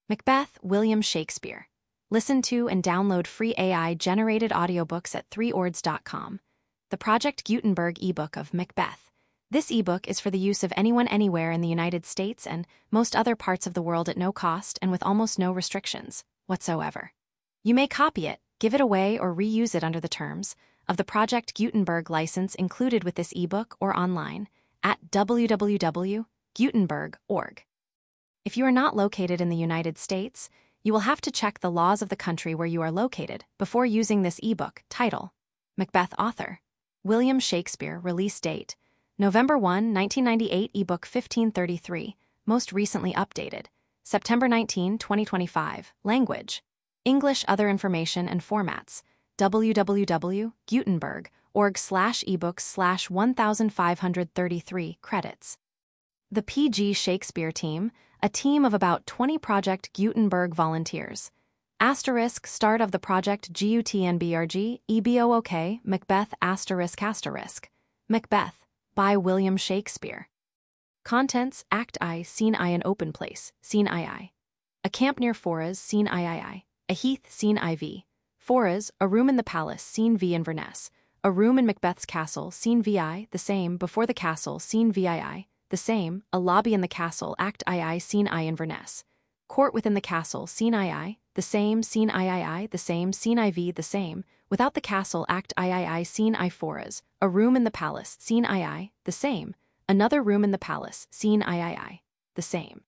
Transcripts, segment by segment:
Macbeth, William Shakespeare. Listen to and download free AI-generated audiobooks at 3ords.com. The Project Gutenberg ebook of Macbeth. This ebook is for the use of anyone anywhere in the United States and most other parts of the world at no cost and with almost no restrictions whatsoever. You may copy it, give it away, or reuse it under the terms of the Project Gutenberg license included with this ebook or online at www.gutenberg.org. If you are not located in the United States, you will have to check the laws of the country where you are located before using this ebook. Title: Macbeth. Author: William Shakespeare. Release date: November 1, 1998. Ebook 1533, most recently updated September 19, 2025. Language: English. Other information and formats: www.gutenberg.org/ebooks/1533. Credits: The P.G. Shakespeare Team, a team of about 20 Project Gutenberg volunteers. Asterisk start of the project GUTNBRG EBOOK Macbeth ***. Macbeth by William Shakespeare. Contents: Act I, Scene I, an open place, Scene II. A camp near Forres, Scene III. A heath, Scene IV. Forres, a room in the palace, Scene V. Inverness. A room in Macbeth's castle, Scene VI, the same. Before the castle, Scene VII. The same. A lobby in the castle, Act II, Scene I, Inverness. Court within the castle, Scene II, the same. Scene III, the same. Scene IV, the same. Without the castle, Act III, Scene I, Forres. A room in the palace, Scene II, the same. Another room in the palace, Scene III, the same.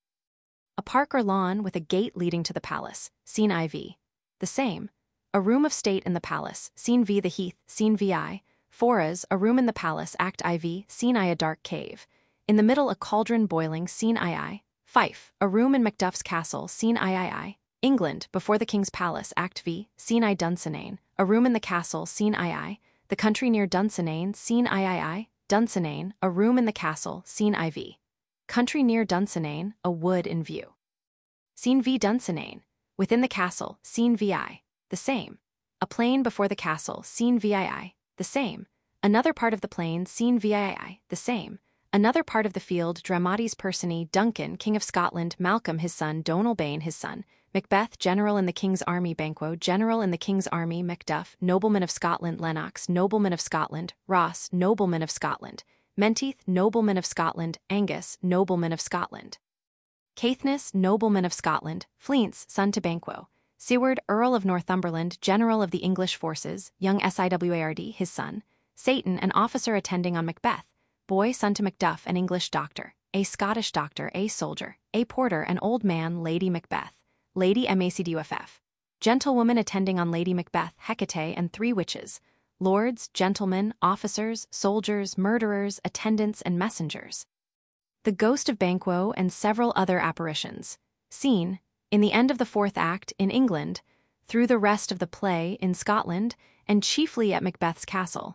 A park or lawn with a gate leading to the palace, Scene IV, the same. A room of state in the palace, Scene V. The heath, Scene VI. Forres, a room in the palace, Act IV, Scene I. A dark cave. In the middle, a cauldron boiling, Scene II. Fife, a room in Macduff's castle, Scene III. England, before the king's palace, Act V, Scene I. Dunsinane, a room in the castle, Scene II. The country near Dunsinane, Scene III. Dunsinane, a room in the castle, Scene IV. Country near Dunsinane, a wood in view. Scene V. Dunsinane, within the castle, Scene VI, the same. A plain before the castle, Scene VII, the same. Another part of the plain, Scene VII, the same. Another part of the field, Dramatis Personae, Duncan, King of Scotland, Malcolm his son, Donalbain his son, Macbeth, General in the King's Army, Banquo, General in the King's Army, Macduff, Nobleman of Scotland, Lennox, Nobleman of Scotland, Ross, Nobleman of Scotland, Menteith, Nobleman of Scotland, Angus, Nobleman of Scotland, Caithness, Nobleman of Scotland, Fleance, son to Banquo, Seward, Earl of Northumberland, General of the English forces, young Siward, his son, Satan, an officer attending on Macbeth, boy, son to Macduff, an English doctor, a Scottish doctor, a soldier, a porter, an old man, Lady Macbeth, Lady Macduff, gentlewoman attending on Lady Macbeth, Hecate, and 3 witches, lords, gentlemen, officers, soldiers, murderers, attendants, and messengers. The ghost of Banquo and several other apparitions. Scene: in the end of the 4th act, in England, through the rest of the play, in Scotland, and chiefly at Macbeth's castle.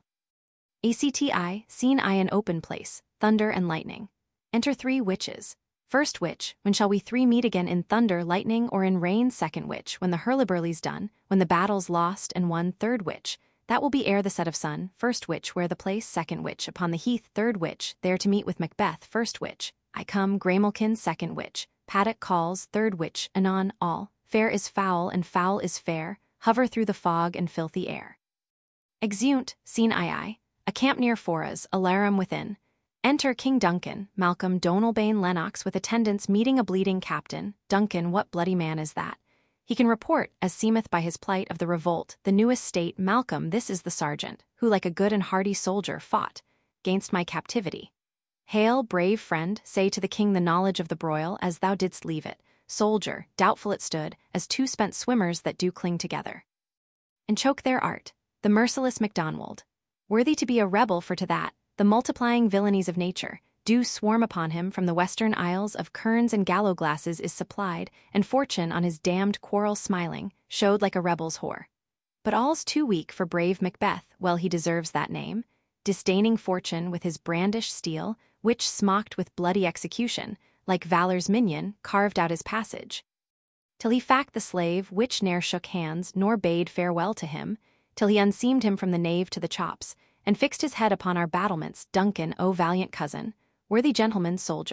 ACTI, Scene I, an open place, thunder and lightning. Enter 3 witches. First witch: when shall we 3 meet again, in thunder, lightning, or in rain? Second witch: when the hurlyburly's done, when the battle's lost and won. Third witch: that will be ere the set of sun. First witch: where the place? Second witch: upon the heath. Third witch: there to meet with Macbeth. First witch: I come, Gramelkin. Second witch: Paddock calls. Third witch: anon, all, fair is foul and foul is fair, hover through the fog and filthy air. Exeunt. Scene II. A camp near Forres, alarum within. Enter King Duncan, Malcolm, Donalbain, Lennox with attendants, meeting a bleeding captain. Duncan: what bloody man is that? He can report, as seemeth by his plight, of the revolt, the newest state. Malcolm: this is the sergeant, who like a good and hardy soldier fought 'gainst my captivity. Hail, brave friend, say to the king the knowledge of the broil, as thou didst leave it. Soldier: doubtful it stood, as 2 spent swimmers that do cling together, and choke their art. The merciless Macdonald: worthy to be a rebel, for to that the multiplying villainies of nature do swarm upon him from the western isles of kerns and gallowglasses is supplied, and fortune on his damned quarrel smiling, showed like a rebel's whore. But all's too weak for brave Macbeth, well he deserves that name, disdaining fortune with his brandished steel, which smocked with bloody execution, like valor's minion, carved out his passage. Till he fact the slave, which ne'er shook hands, nor bade farewell to him, till he unseamed him from the nave to the chops, and fixed his head upon our battlements. Duncan, O valiant cousin, worthy gentleman, soldier,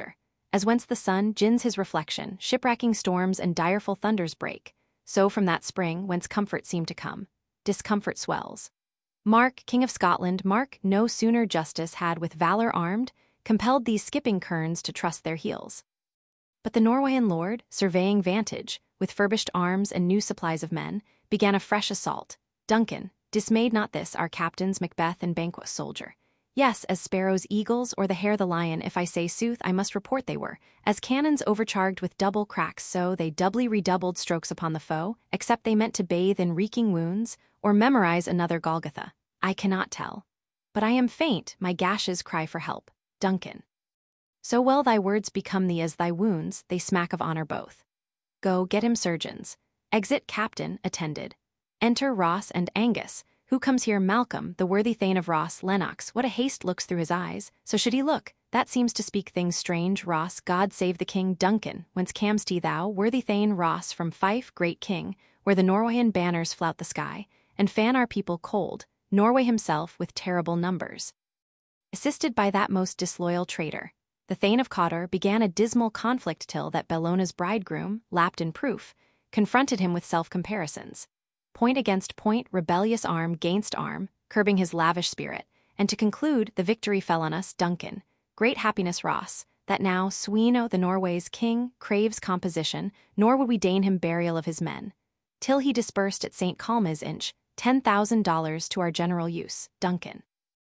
As whence the sun gins his reflection, shipwracking storms and direful thunders break, so from that spring whence comfort seemed to come, discomfort swells. Mark, King of Scotland, Mark, no sooner justice had with valor armed, compelled these skipping kerns to trust their heels. But the Norwegian lord, surveying vantage, with furbished arms and new supplies of men, began a fresh assault. Duncan, dismayed not this, our captains Macbeth and Banquo soldier. Yes, as sparrows eagles, or the hare the lion, if I say sooth, I must report they were, as cannons overcharged with double cracks, so they doubly redoubled strokes upon the foe, except they meant to bathe in reeking wounds, or memorize another Golgotha. I cannot tell. But I am faint, my gashes cry for help. Duncan. So well thy words become thee as thy wounds, they smack of honor both. Go, get him surgeons. Exit captain, attended. Enter Ross and Angus. Who comes here? Malcolm, the worthy thane of Ross, Lennox. What a haste looks through his eyes. So should he look? That seems to speak things strange. Ross, God save the king. Duncan, whence cam'st thou, worthy thane Ross? From Fife, great king, where the Norwegian banners flout the sky, and fan our people cold, Norway himself with terrible numbers. Assisted by that most disloyal traitor, the Thane of Cawdor began a dismal conflict till that Bellona's bridegroom, lapped in proof, confronted him with self-comparisons. Point against point, rebellious arm gainst arm, curbing his lavish spirit, and to conclude, the victory fell on us, Duncan. Great happiness, Ross, that now Sweno, the Norway's king, craves composition, nor would we deign him burial of his men, till he disbursed at St. Calmes inch $10,000 to our general use, Duncan.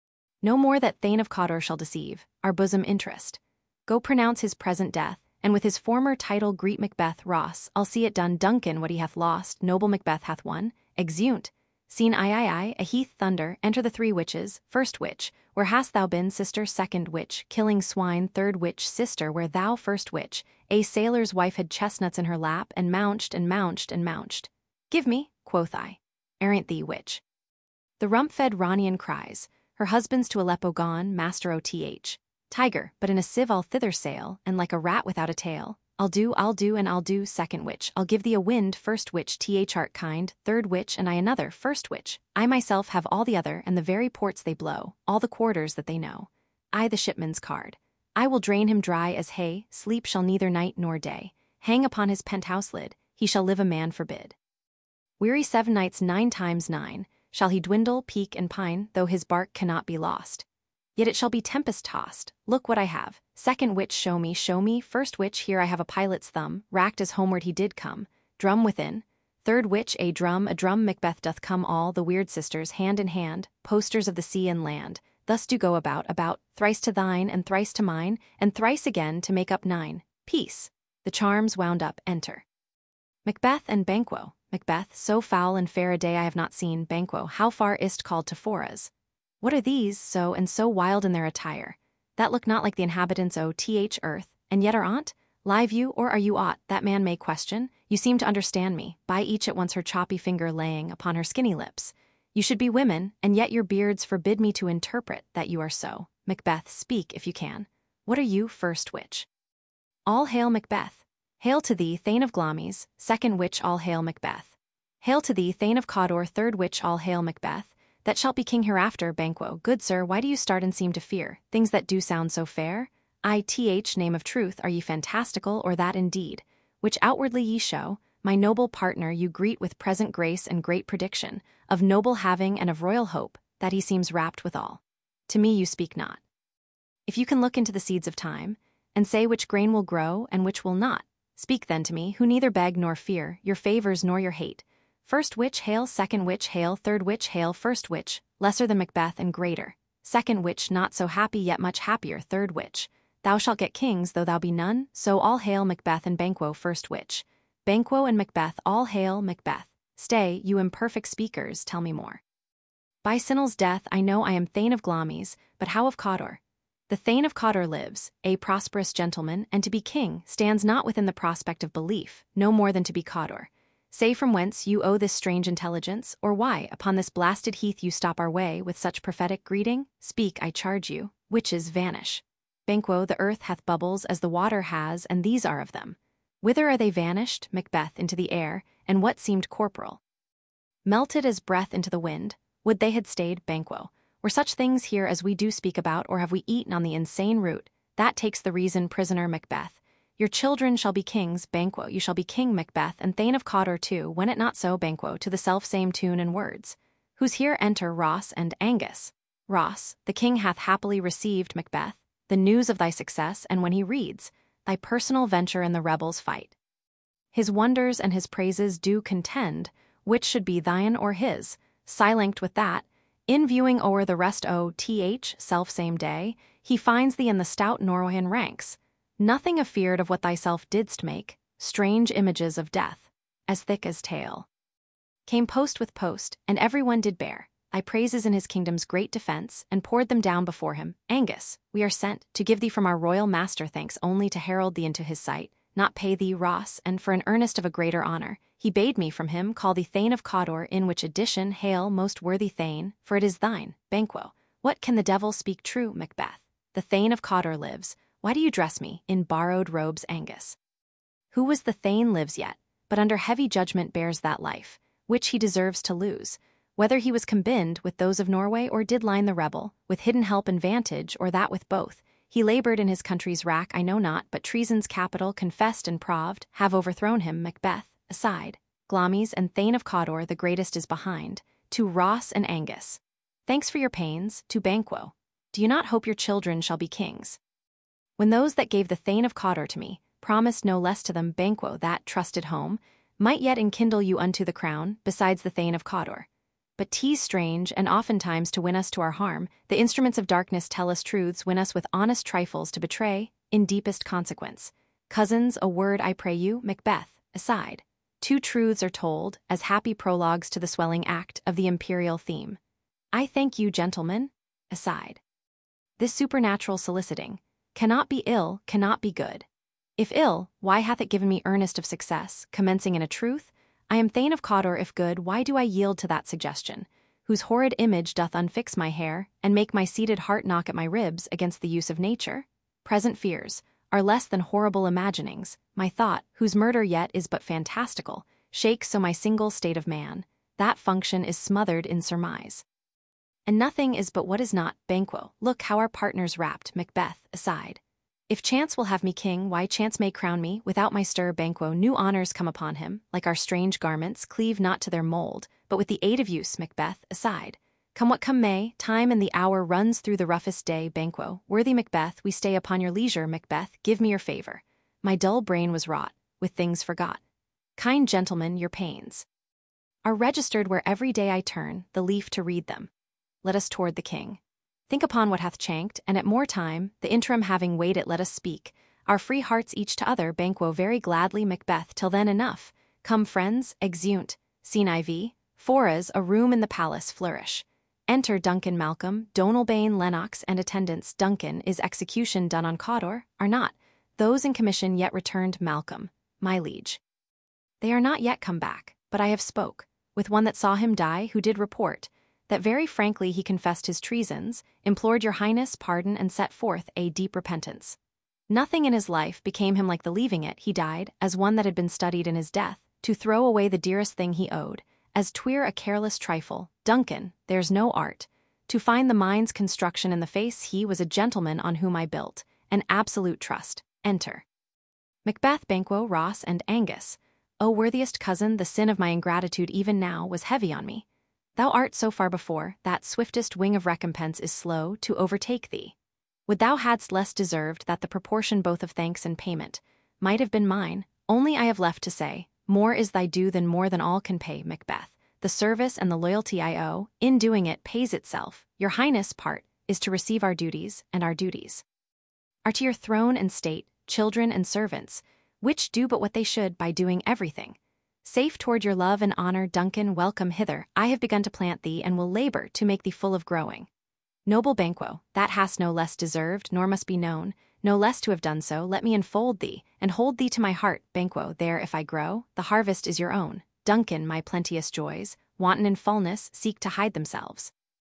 No more that Thane of Cawdor shall deceive our bosom interest. Go pronounce his present death, and with his former title greet Macbeth. Ross, I'll see it done. Duncan, what he hath lost, noble Macbeth hath won. Exeunt. Scene I, a heath thunder, enter the three witches. First witch, where hast thou been, sister? Second witch, killing swine. Third witch, sister, where thou? First witch, a sailor's wife had chestnuts in her lap, and mounched and mounched and mounched. Give me, quoth I. Arrant thee, witch. The rump-fed Ranian cries, her husband's to Aleppo gone, master O.T.H. Tiger, but in a sieve I'll thither sail, and like a rat without a tail. I'll do, and I'll do. Second witch, I'll give thee a wind. First witch, Th art kind. Third witch, and I another. First witch, I myself have all the other, and the very ports they blow, all the quarters that they know. I the shipman's card. I will drain him dry as hay, sleep shall neither night nor day. Hang upon his penthouse lid, he shall live a man forbid. Weary 7 nights 9 times 9, shall he dwindle, peak, and pine, though his bark cannot be lost. Yet it shall be tempest-tossed. Look what I have. Second witch, show me, show me. First witch, here I have a pilot's thumb, racked as homeward he did come. Drum within. Third witch, a drum, Macbeth doth come. All the weird sisters, hand in hand, posters of the sea and land, thus do go about, thrice to thine, and thrice to mine, and thrice again to make up 9. Peace. The charms wound up, enter. Macbeth and Banquo. Macbeth, so foul and fair a day I have not seen. Banquo, how far is't called to Foras? What are these, so and so wild in their attire? That look not like the inhabitants O.T.H. earth, and yet are on't? Live you, or are you aught? That man may question. You seem to understand me, by each at once her choppy finger laying upon her skinny lips. You should be women, and yet your beards forbid me to interpret that you are so. Macbeth, speak if you can. What are you? First witch. All hail Macbeth. Hail to thee, Thane of Glamis. Second witch, all hail Macbeth. Hail to thee, Thane of Cawdor. Third witch, all hail Macbeth. That shalt be king hereafter. Banquo, good sir, why do you start and seem to fear things that do sound so fair? I.Th. name of truth, are ye fantastical, or that indeed, which outwardly ye show? My noble partner you greet with present grace and great prediction, of noble having and of royal hope, that he seems rapt withal. To me you speak not. If you can look into the seeds of time, and say which grain will grow and which will not, speak then to me, who neither beg nor fear your favors nor your hate. First witch, hail. Second witch, hail. Third witch, hail. First witch, lesser than Macbeth and greater. Second witch, not so happy yet much happier. Third witch, thou shalt get kings though thou be none, so all hail Macbeth and Banquo. First witch, Banquo and Macbeth, all hail Macbeth. Stay, you imperfect speakers, tell me more. By Sinel's death I know I am Thane of Glamis, but how of Cawdor? The Thane of Cawdor lives, a prosperous gentleman, and to be king stands not within the prospect of belief, no more than to be Cawdor. Say from whence you owe this strange intelligence, or why upon this blasted heath you stop our way with such prophetic greeting? Speak, I charge you. Witches vanish. Banquo, the earth hath bubbles as the water has, and these are of them. Whither are they vanished? Macbeth, into the air, and what seemed corporal? Melted as breath into the wind. Would they had stayed. Banquo, were such things here as we do speak about, or have we eaten on the insane root? that takes the reason, prisoner Macbeth. Your children shall be kings, Banquo, you shall be King Macbeth, and Thane of Cawdor too, when it not so, Banquo, to the self-same tune and words. Whose here enter Ross and Angus. Ross, the king hath happily received, Macbeth, the news of thy success, and when he reads, thy personal venture in the rebels' fight. His wonders and his praises do contend, which should be thine or his, silent with that, in viewing o'er the rest self-same day, he finds thee in the stout Norrohan ranks, nothing afeard of what thyself didst make, strange images of death, as thick as tale. Came post with post, and every one did bear thy praises in his kingdom's great defence, and poured them down before him. Angus, we are sent to give thee from our royal master thanks only to herald thee into his sight, not pay thee, Ross, and for an earnest of a greater honour, he bade me from him call thee Thane of Cawdor, in which addition, hail, most worthy Thane, for it is thine, Banquo. What can the devil speak true, Macbeth? The Thane of Cawdor lives. Why do you dress me in borrowed robes, Angus? Who was the Thane lives yet, but under heavy judgment bears that life, which he deserves to lose, whether he was combined with those of Norway or did line the rebel, with hidden help and vantage, or that with both. He laboured in his country's rack, I know not, but treason's capital, confessed and proved, have overthrown him. Macbeth, aside. Glamis and Thane of Cawdor, the greatest is behind, to Ross and Angus. Thanks for your pains, to Banquo. Do you not hope your children shall be kings? When those that gave the Thane of Cawdor to me promised no less to them, Banquo, that trusted home, might yet enkindle you unto the crown, besides the Thane of Cawdor. But 'tis strange, and oftentimes to win us to our harm, the instruments of darkness tell us truths, win us with honest trifles to betray, in deepest consequence. Cousins, a word I pray you, Macbeth, aside. 2 truths are told, as happy prologues to the swelling act of the imperial theme. I thank you, gentlemen, aside. This supernatural soliciting cannot be ill, cannot be good. If ill, why hath it given me earnest of success, commencing in a truth? I am Thane of Cawdor. If good, why do I yield to that suggestion, whose horrid image doth unfix my hair, and make my seated heart knock at my ribs against the use of nature? Present fears are less than horrible imaginings, my thought, whose murder yet is but fantastical, shakes so my single state of man, that function is smothered in surmise. And nothing is but what is not, Banquo. Look how our partners wrapped, Macbeth, aside. If chance will have me king, why chance may crown me, without my stir, Banquo. New honours come upon him, like our strange garments, cleave not to their mould, but with the aid of use, Macbeth, aside. Come what come may, time and the hour runs through the roughest day, Banquo. Worthy Macbeth, we stay upon your leisure, Macbeth, give me your favour. My dull brain was wrought with things forgot. Kind gentlemen, your pains are registered where every day I turn the leaf to read them. Let us toward the king. Think upon what hath chanked, and at more time, the interim having weighed it, let us speak. Our free hearts each to other, Banquo, very gladly, Macbeth, till then enough. Come, friends, exeunt. Scene IV. Foras, a room in the palace, flourish. Enter Duncan Malcolm, Donalbain, Lennox, and attendants. Duncan, is execution done on Cawdor? Are not those in commission yet returned? Malcolm, my liege. They are not yet come back, but I have spoke with one that saw him die, who did report that very frankly he confessed his treasons, implored your highness pardon, and set forth a deep repentance. Nothing in his life became him like the leaving it. He died, as one that had been studied in his death, to throw away the dearest thing he owed, as 'twere a careless trifle. Duncan, there's no art to find the mind's construction in the face. He was a gentleman on whom I built an absolute trust. Enter Macbeth, Banquo, Ross, and Angus. O worthiest cousin, the sin of my ingratitude even now was heavy on me. Thou art so far before, that swiftest wing of recompense is slow to overtake thee. Would thou hadst less deserved that the proportion both of thanks and payment might have been mine, only I have left to say, more is thy due than more than all can pay, Macbeth. The service and the loyalty I owe, in doing it, pays itself. Your highness' part is to receive our duties, and our duties are to your throne and state, children and servants, which do but what they should by doing everything safe toward your love and honor. Duncan, welcome hither. I have begun to plant thee, and will labour to make thee full of growing. Noble Banquo, that hast no less deserved, nor must be known, no less to have done so. Let me enfold thee, and hold thee to my heart, Banquo. There, if I grow, the harvest is your own. Duncan, my plenteous joys, wanton in fullness, seek to hide themselves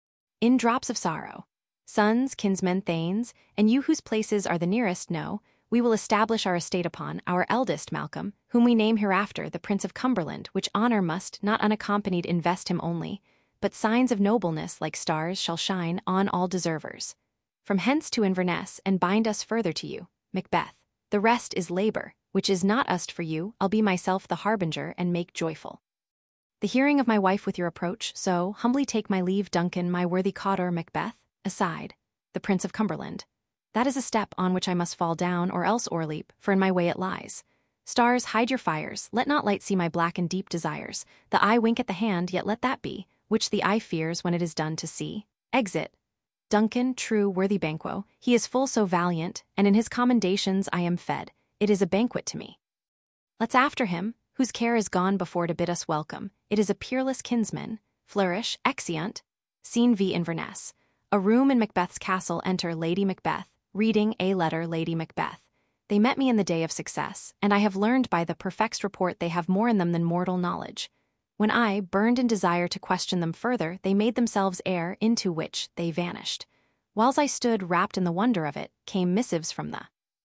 in drops of sorrow. Sons, kinsmen, thanes, and you whose places are the nearest, know, we will establish our estate upon our eldest Malcolm, whom we name hereafter the Prince of Cumberland, which honour must, not unaccompanied, invest him only, but signs of nobleness like stars shall shine on all deservers. From hence to Inverness, and bind us further to you, Macbeth. The rest is labor, which is not used for you. I'll be myself the harbinger and make joyful the hearing of my wife with your approach, so humbly take my leave, Duncan, my worthy Cawdor. Macbeth, aside, the Prince of Cumberland. That is a step on which I must fall down or else o'erleap, for in my way it lies. Stars, hide your fires, let not light see my black and deep desires. The eye wink at the hand, yet let that be, which the eye fears when it is done to see. Exit. Duncan, true, worthy Banquo, he is full so valiant, and in his commendations I am fed. It is a banquet to me. Let's after him, whose care is gone before to bid us welcome. It is a peerless kinsman. Flourish, exeunt. Scene v. Inverness. A room in Macbeth's castle. Enter Lady Macbeth, reading a letter. Lady Macbeth. They met me in the day of success, and I have learned by the perfect's report they have more in them than mortal knowledge. When I, burned in desire to question them further, they made themselves air, into which they vanished. Whiles I stood wrapped in the wonder of it, came missives from the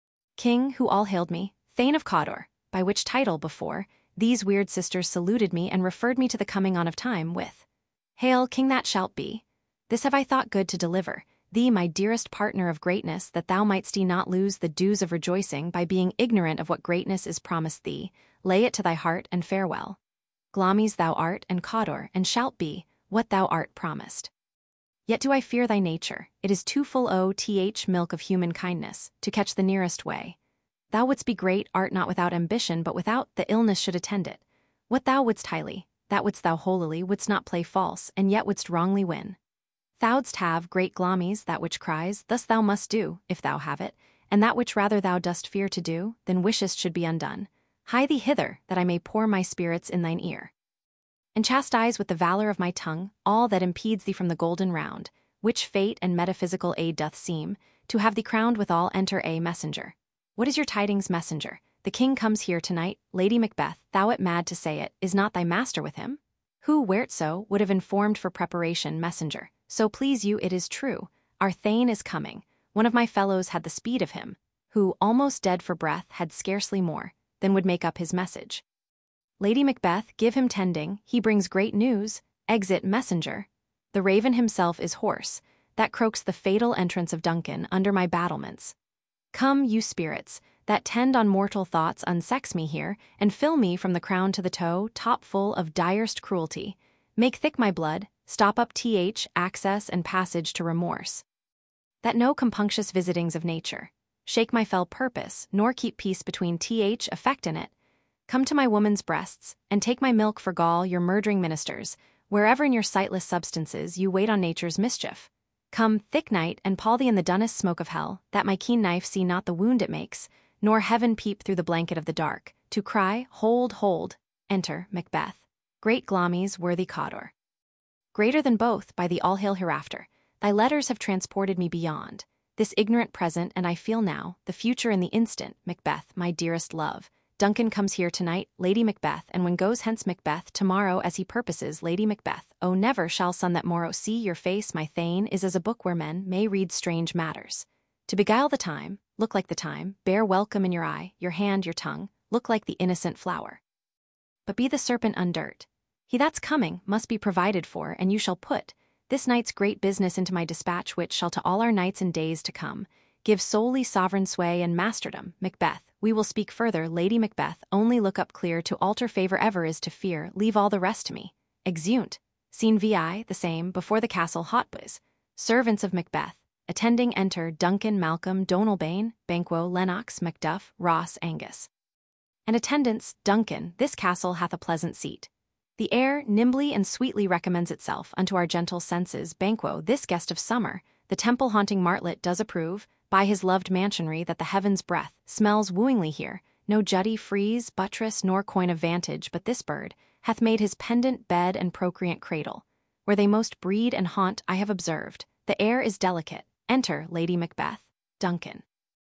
king, who all hailed me, Thane of Cawdor, by which title before, these weird sisters saluted me and referred me to the coming on of time with, Hail, King that shalt be. This have I thought good to deliver, thee, my dearest partner of greatness, that thou mightst not lose the dues of rejoicing by being ignorant of what greatness is promised thee. Lay it to thy heart and farewell. Glamis thou art and Cawdor, and shalt be what thou art promised. Yet do I fear thy nature, it is too full milk of human kindness, to catch the nearest way. Thou wouldst be great, art not without ambition, but without the illness should attend it. What thou wouldst highly, that wouldst thou holily, wouldst not play false, and yet wouldst wrongly win. Thou'dst have great Glamis, that which cries, thus thou must do, if thou have it, and that which rather thou dost fear to do, than wishest should be undone. Hie thee hither, that I may pour my spirits in thine ear, and chastise with the valor of my tongue all that impedes thee from the golden round, which fate and metaphysical aid doth seem to have thee crowned withal. Enter a messenger. What is your tidings, messenger? The king comes here tonight. Lady Macbeth, thou art mad to say it, is not thy master with him? Who, were't so, would have informed for preparation. Messenger, so please you, it is true, our Thane is coming. One of my fellows had the speed of him, who, almost dead for breath, had scarcely more than would make up his message. Lady Macbeth, give him tending, he brings great news. Exit messenger. The raven himself is hoarse, that croaks the fatal entrance of Duncan under my battlements. Come, you spirits, that tend on mortal thoughts, unsex me here, and fill me from the crown to the toe, top full of direst cruelty. Make thick my blood, stop up access and passage to remorse. That no compunctious visitings of nature shake my fell purpose, nor keep peace between effect in it. Come to my woman's breasts, and take my milk for gall, your murdering ministers, wherever in your sightless substances you wait on nature's mischief. Come, thick night, and pall thee in the dunnest smoke of hell, that my keen knife see not the wound it makes, nor heaven peep through the blanket of the dark, to cry, hold, hold. Enter Macbeth. Great Glamis, worthy Cawdor. Greater than both, by the all-hail hereafter, thy letters have transported me beyond this ignorant present, and I feel now the future in the instant. Macbeth, my dearest love. Duncan comes here tonight, Lady Macbeth, and when goes hence Macbeth tomorrow as he purposes. Lady Macbeth, oh, never shall sun that morrow see your face. My Thane is as a book where men may read strange matters. To beguile the time, look like the time, bear welcome in your eye, your hand, your tongue, look like the innocent flower. But be the serpent undirt. He that's coming must be provided for, and you shall put this night's great business into my dispatch, which shall to all our nights and days to come give solely sovereign sway and masterdom. Macbeth, we will speak further. Lady Macbeth, only look up clear, to alter favor ever is to fear, leave all the rest to me. Exeunt. Scene vi, the same, before the castle. Hotbus. Servants of Macbeth, attending. Enter Duncan, Malcolm, Donalbain, Banquo, Lennox, Macduff, Ross, Angus. And attendants. Duncan, this castle hath a pleasant seat. The air nimbly and sweetly recommends itself unto our gentle senses. Banquo, this guest of summer, the temple-haunting martlet does approve, by his loved mansionry, that the heaven's breath smells wooingly here. No jutty, frieze, buttress, nor coign of vantage, but this bird hath made his pendant bed and procreant cradle. Where they most breed and haunt I have observed. The air is delicate. Enter Lady Macbeth. Duncan.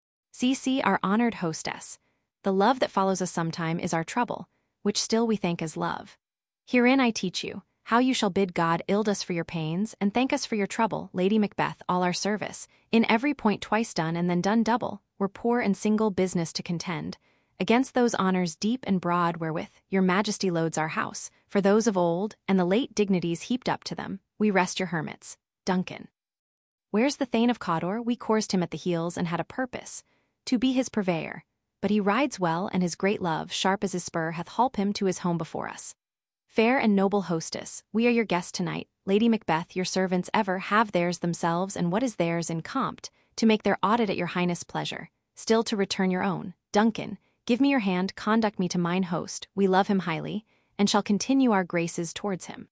C.C. our honored hostess. The love that follows us sometime is our trouble, which still we thank as love. Herein I teach you how you shall bid God ild us for your pains, and thank us for your trouble. Lady Macbeth, all our service, in every point twice done and then done double, were poor and single business to contend against those honors deep and broad wherewith your majesty loads our house. For those of old, and the late dignities heaped up to them, we rest your hermits. Duncan. Where's the Thane of Cawdor? We coursed him at the heels and had a purpose, to be his purveyor. But he rides well, and his great love, sharp as his spur, hath holp him to his home before us. Fair and noble hostess, we are your guests tonight. Lady Macbeth, your servants ever have theirs themselves, and what is theirs in compt, to make their audit at your highness' pleasure, still to return your own. Duncan, give me your hand, conduct me to mine host, we love him highly, and shall continue our graces towards him.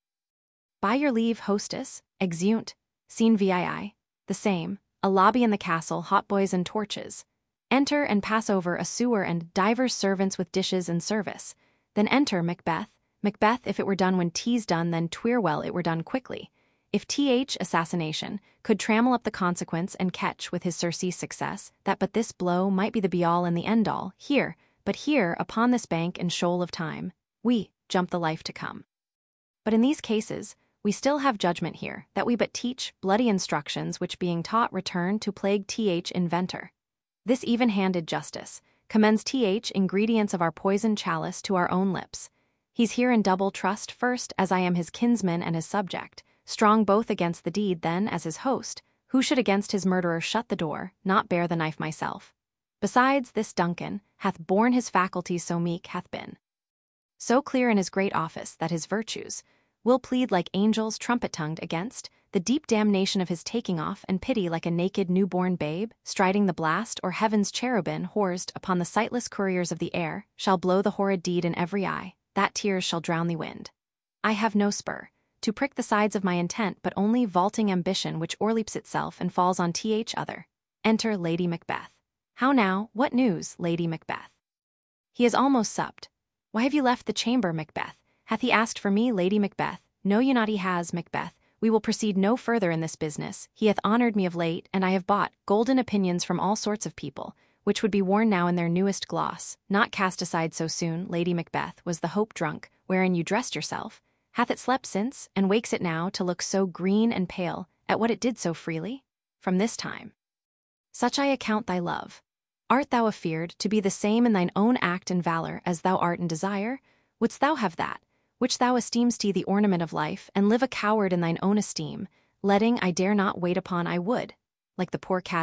By your leave, hostess, exeunt, scene VII, the same, a lobby in the castle, hot boys and torches. Enter and pass over a sewer and divers servants with dishes and service. Then enter Macbeth. Macbeth, if it were done when tea's done, then 'twere well it were done quickly. If assassination could trammel up the consequence and catch with his surcease success, that but this blow might be the be-all and the end-all, here, but here, upon this bank and shoal of time, we jump the life to come. But in these cases, we still have judgment here, that we but teach bloody instructions which being taught return to plague inventor. This even-handed justice commends ingredients of our poisoned chalice to our own lips. He's here in double trust, first as I am his kinsman and his subject, strong both against the deed, then as his host, who should against his murderer shut the door, not bear the knife myself. Besides, this Duncan hath borne his faculties so meek, hath been so clear in his great office, that his virtues will plead like angels trumpet-tongued against the deep damnation of his taking off, and pity like a naked newborn babe, striding the blast, or heaven's cherubin horsed upon the sightless couriers of the air, shall blow the horrid deed in every eye, that tears shall drown the wind. I have no spur to prick the sides of my intent, but only vaulting ambition which o'erleaps itself and falls on other. Enter Lady Macbeth. How now, what news, Lady Macbeth? He has almost supped. Why have you left the chamber, Macbeth? Hath he asked for me, Lady Macbeth? Know you not he has, Macbeth? We will proceed no further in this business. He hath honored me of late, and I have bought golden opinions from all sorts of people, which would be worn now in their newest gloss, not cast aside so soon. Lady Macbeth, was the hope drunk, wherein you dressed yourself? Hath it slept since, and wakes it now to look so green and pale, at what it did so freely? From this time. Such I account thy love. Art thou afeard to be the same in thine own act and valor as thou art in desire? Wouldst thou have that, which thou esteem'st the ornament of life, and live a coward in thine own esteem, letting I dare not wait upon I would? Like the poor cat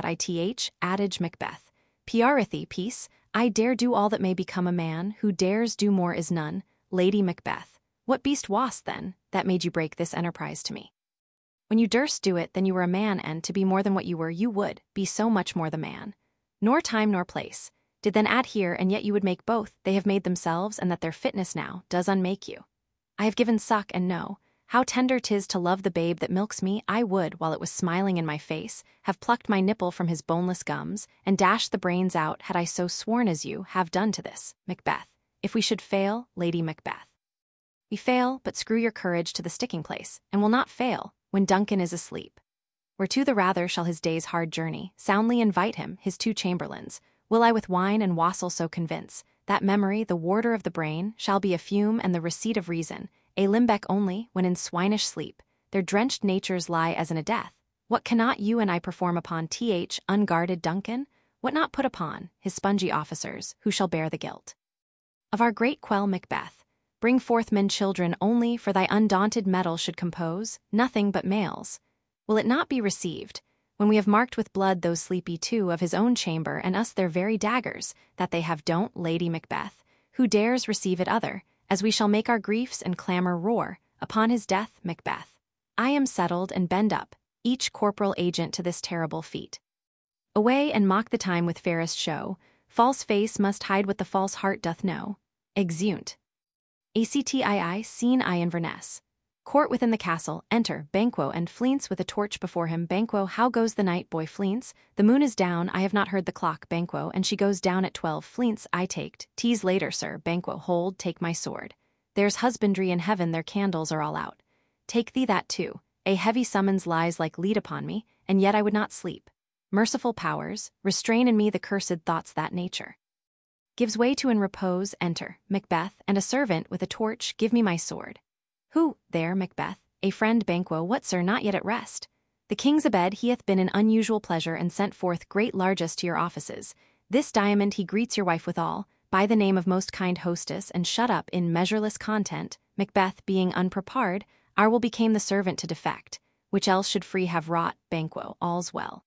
adage Macbeth. Prithee, peace, I dare do all that may become a man, who dares do more is none. Lady Macbeth, what beast wast then, that made you break this enterprise to me? When you durst do it, then you were a man, and to be more than what you were, you would be so much more the man. Nor time nor place did then add here, and yet you would make both. They have made themselves, and that their fitness now does unmake you. I have given suck, and know how tender 'tis to love the babe that milks me. I would, while it was smiling in my face, have plucked my nipple from his boneless gums, and dashed the brains out, had I so sworn as you have done to this, Macbeth. If we should fail, Lady Macbeth. We fail, but screw your courage to the sticking place, and will not fail when Duncan is asleep. Whereto the rather shall his day's hard journey soundly invite him, his two chamberlains. Will I with wine and wassail so convince, that memory, the warder of the brain, shall be a fume, and the receipt of reason a limbeck only, when in swinish sleep their drenched natures lie as in a death? What cannot you and I perform upon unguarded Duncan? What not put upon his spongy officers, who shall bear the guilt of our great quell Macbeth? Bring forth men children only, for thy undaunted metal should compose nothing but males. Will it not be received, when we have marked with blood those sleepy two of his own chamber, and us their very daggers, that they have don't, Lady Macbeth, who dares receive it other, as we shall make our griefs and clamour roar upon his death, Macbeth? I am settled, and bend up, each corporal agent to this terrible feat. Away and mock the time with fairest show, false face must hide what the false heart doth know. Exeunt. Actii scene I Inverness. Court within the castle, enter Banquo and Fleance with a torch before him. Banquo, how goes the night, boy? Fleance, the moon is down, I have not heard the clock. Banquo, and she goes down at 12. Fleance, I taked teas later, sir. Banquo, hold, take my sword. There's husbandry in heaven, their candles are all out. Take thee that too. A heavy summons lies like lead upon me, and yet I would not sleep. Merciful powers, restrain in me the cursed thoughts that nature gives way to in repose. Enter Macbeth, and a servant with a torch. Give me my sword. Who, there, Macbeth? A friend. Banquo, what, sir, not yet at rest? The king's abed, he hath been an unusual pleasure, and sent forth great largesse to your offices. This diamond he greets your wife withal, by the name of most kind hostess, and shut up in measureless content. Macbeth, being unprepared, our will became the servant to defect, which else should free have wrought, Banquo, all's well.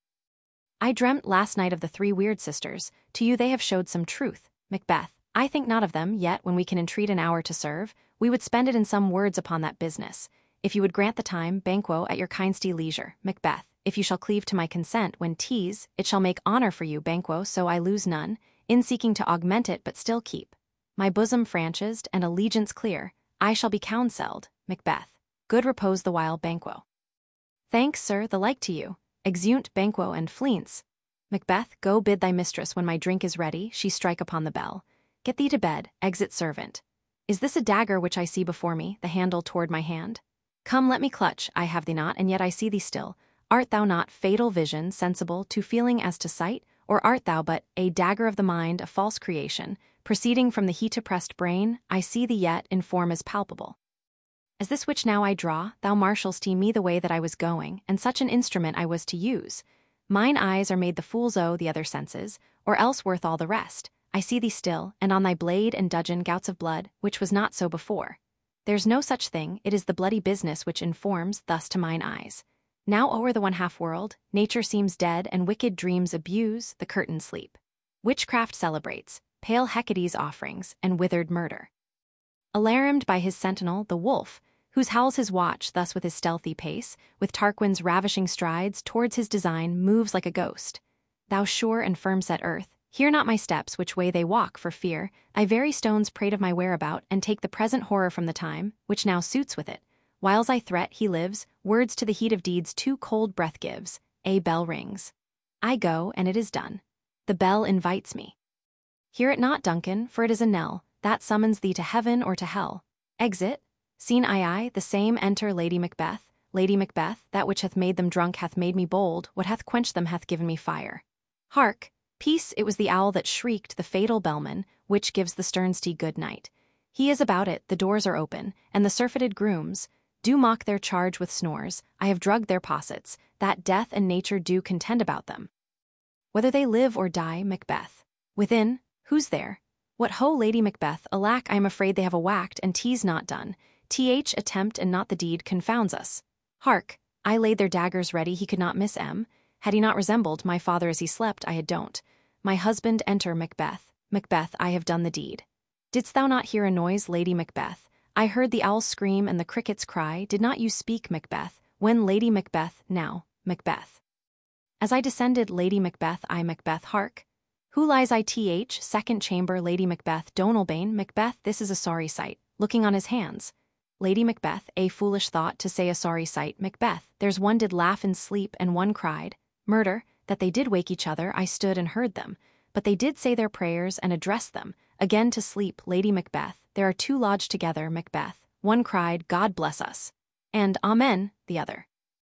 I dreamt last night of the three weird sisters, to you they have showed some truth, Macbeth. I think not of them, yet when we can entreat an hour to serve, we would spend it in some words upon that business. If you would grant the time, Banquo, at your kindly leisure, Macbeth, if you shall cleave to my consent, when tease, it shall make honor for you, Banquo, so I lose none, in seeking to augment it but still keep my bosom franchised and allegiance clear, I shall be counselled, Macbeth. Good repose the while, Banquo. Thanks, sir, the like to you. Exeunt Banquo and Fleance. Macbeth, go bid thy mistress when my drink is ready, she strike upon the bell. Get thee to bed, exit servant. Is this a dagger which I see before me, the handle toward my hand? Come, let me clutch, I have thee not, and yet I see thee still. Art thou not fatal vision, sensible, to feeling as to sight, or art thou but a dagger of the mind, a false creation, proceeding from the heat-oppressed brain? I see thee yet in form as palpable as this which now I draw. Thou marshalst me the way that I was going, and such an instrument I was to use. Mine eyes are made the fools o' the other senses, or else worth all the rest. I see thee still, and on thy blade and dudgeon gouts of blood, which was not so before. There's no such thing, it is the bloody business which informs thus to mine eyes. Now o'er the one-half world, nature seems dead, and wicked dreams abuse, the curtains sleep. Witchcraft celebrates, pale Hecate's offerings, and withered murder. Alarmed by his sentinel, the wolf, whose howls his watch thus with his stealthy pace, with Tarquin's ravishing strides towards his design moves like a ghost. Thou sure and firm set earth, hear not my steps which way they walk for fear, I very stones prate of my whereabout, and take the present horror from the time, which now suits with it. Whiles I threat, he lives, words to the heat of deeds too cold breath gives. A bell rings. I go, and it is done. The bell invites me. Hear it not, Duncan, for it is a knell, that summons thee to heaven or to hell. Exit. Scene I, the same, enter Lady Macbeth. Lady Macbeth, that which hath made them drunk hath made me bold, what hath quenched them hath given me fire. Hark! Peace, it was the owl that shrieked, the fatal bellman, which gives the stern steed good night. He is about it, the doors are open, and the surfeited grooms do mock their charge with snores. I have drugged their possets, that death and nature do contend about them. Whether they live or die, Macbeth. Within, who's there? What ho, Lady Macbeth, alack, I am afraid they have a whacked, and tea's not done. Attempt and not the deed confounds us. Hark! I laid their daggers ready, he could not miss M. Had he not resembled my father as he slept, I had don't. My husband, enter Macbeth. Macbeth, I have done the deed. Didst thou not hear a noise, Lady Macbeth? I heard the owl scream and the crickets cry. Did not you speak, Macbeth? When Lady Macbeth, now, Macbeth. As I descended, Lady Macbeth, I Macbeth, hark. Who lies second chamber, Lady Macbeth, Donalbain, Macbeth, this is a sorry sight, looking on his hands. Lady Macbeth, a foolish thought to say a sorry sight, Macbeth, there's one did laugh in sleep and one cried, murder, that they did wake each other, I stood and heard them, but they did say their prayers and address them, again to sleep, Lady Macbeth, there are two lodged together, Macbeth, one cried, God bless us, and Amen, the other.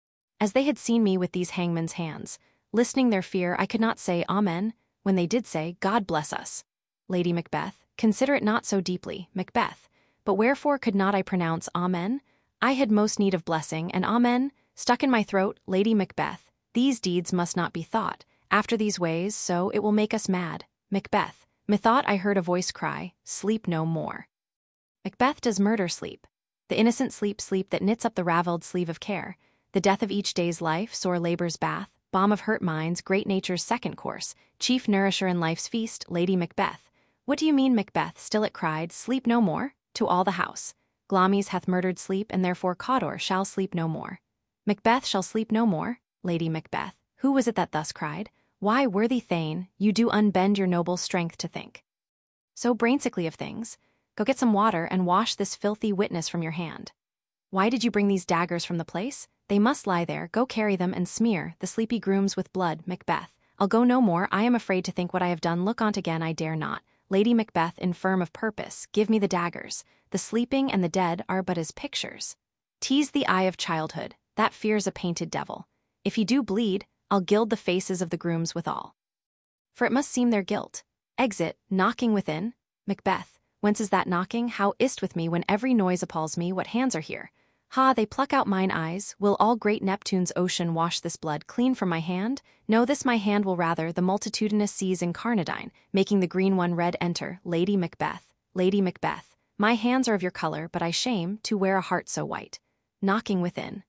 As they had seen me with these hangman's hands, listening their fear, I could not say Amen, when they did say, God bless us. Lady Macbeth, consider it not so deeply, Macbeth, but wherefore could not I pronounce Amen? I had most need of blessing, and Amen, stuck in my throat, Lady Macbeth, these deeds must not be thought, after these ways, so it will make us mad. Macbeth, methought I heard a voice cry, sleep no more. Macbeth, does murder sleep? The innocent sleep that knits up the ravelled sleeve of care, the death of each day's life, sore labor's bath, balm of hurt minds, great nature's second course, chief nourisher in life's feast, Lady Macbeth. What do you mean, Macbeth? Still it cried, sleep no more? To all the house. Glamis hath murdered sleep, and therefore Cawdor shall sleep no more. Macbeth shall sleep no more? Lady Macbeth, who was it that thus cried? Why, worthy Thane, you do unbend your noble strength to think so brainsickly of things. Go get some water and wash this filthy witness from your hand. Why did you bring these daggers from the place? They must lie there, go carry them and smear the sleepy grooms with blood, Macbeth. I'll go no more, I am afraid to think what I have done, look on't again I dare not. Lady Macbeth, infirm of purpose, give me the daggers. The sleeping and the dead are but as pictures. Tease the eye of childhood, that fears a painted devil. If he do bleed, I'll gild the faces of the grooms withal. For it must seem their guilt. Exit, knocking within. Macbeth, whence is that knocking? How is't with me when every noise appalls me? What hands are here? Ha, they pluck out mine eyes. Will all great Neptune's ocean wash this blood clean from my hand? No, this my hand will rather the multitudinous seas incarnadine, making the green one red enter. Lady Macbeth, Lady Macbeth, my hands are of your color, but I shame to wear a heart so white. Knocking within.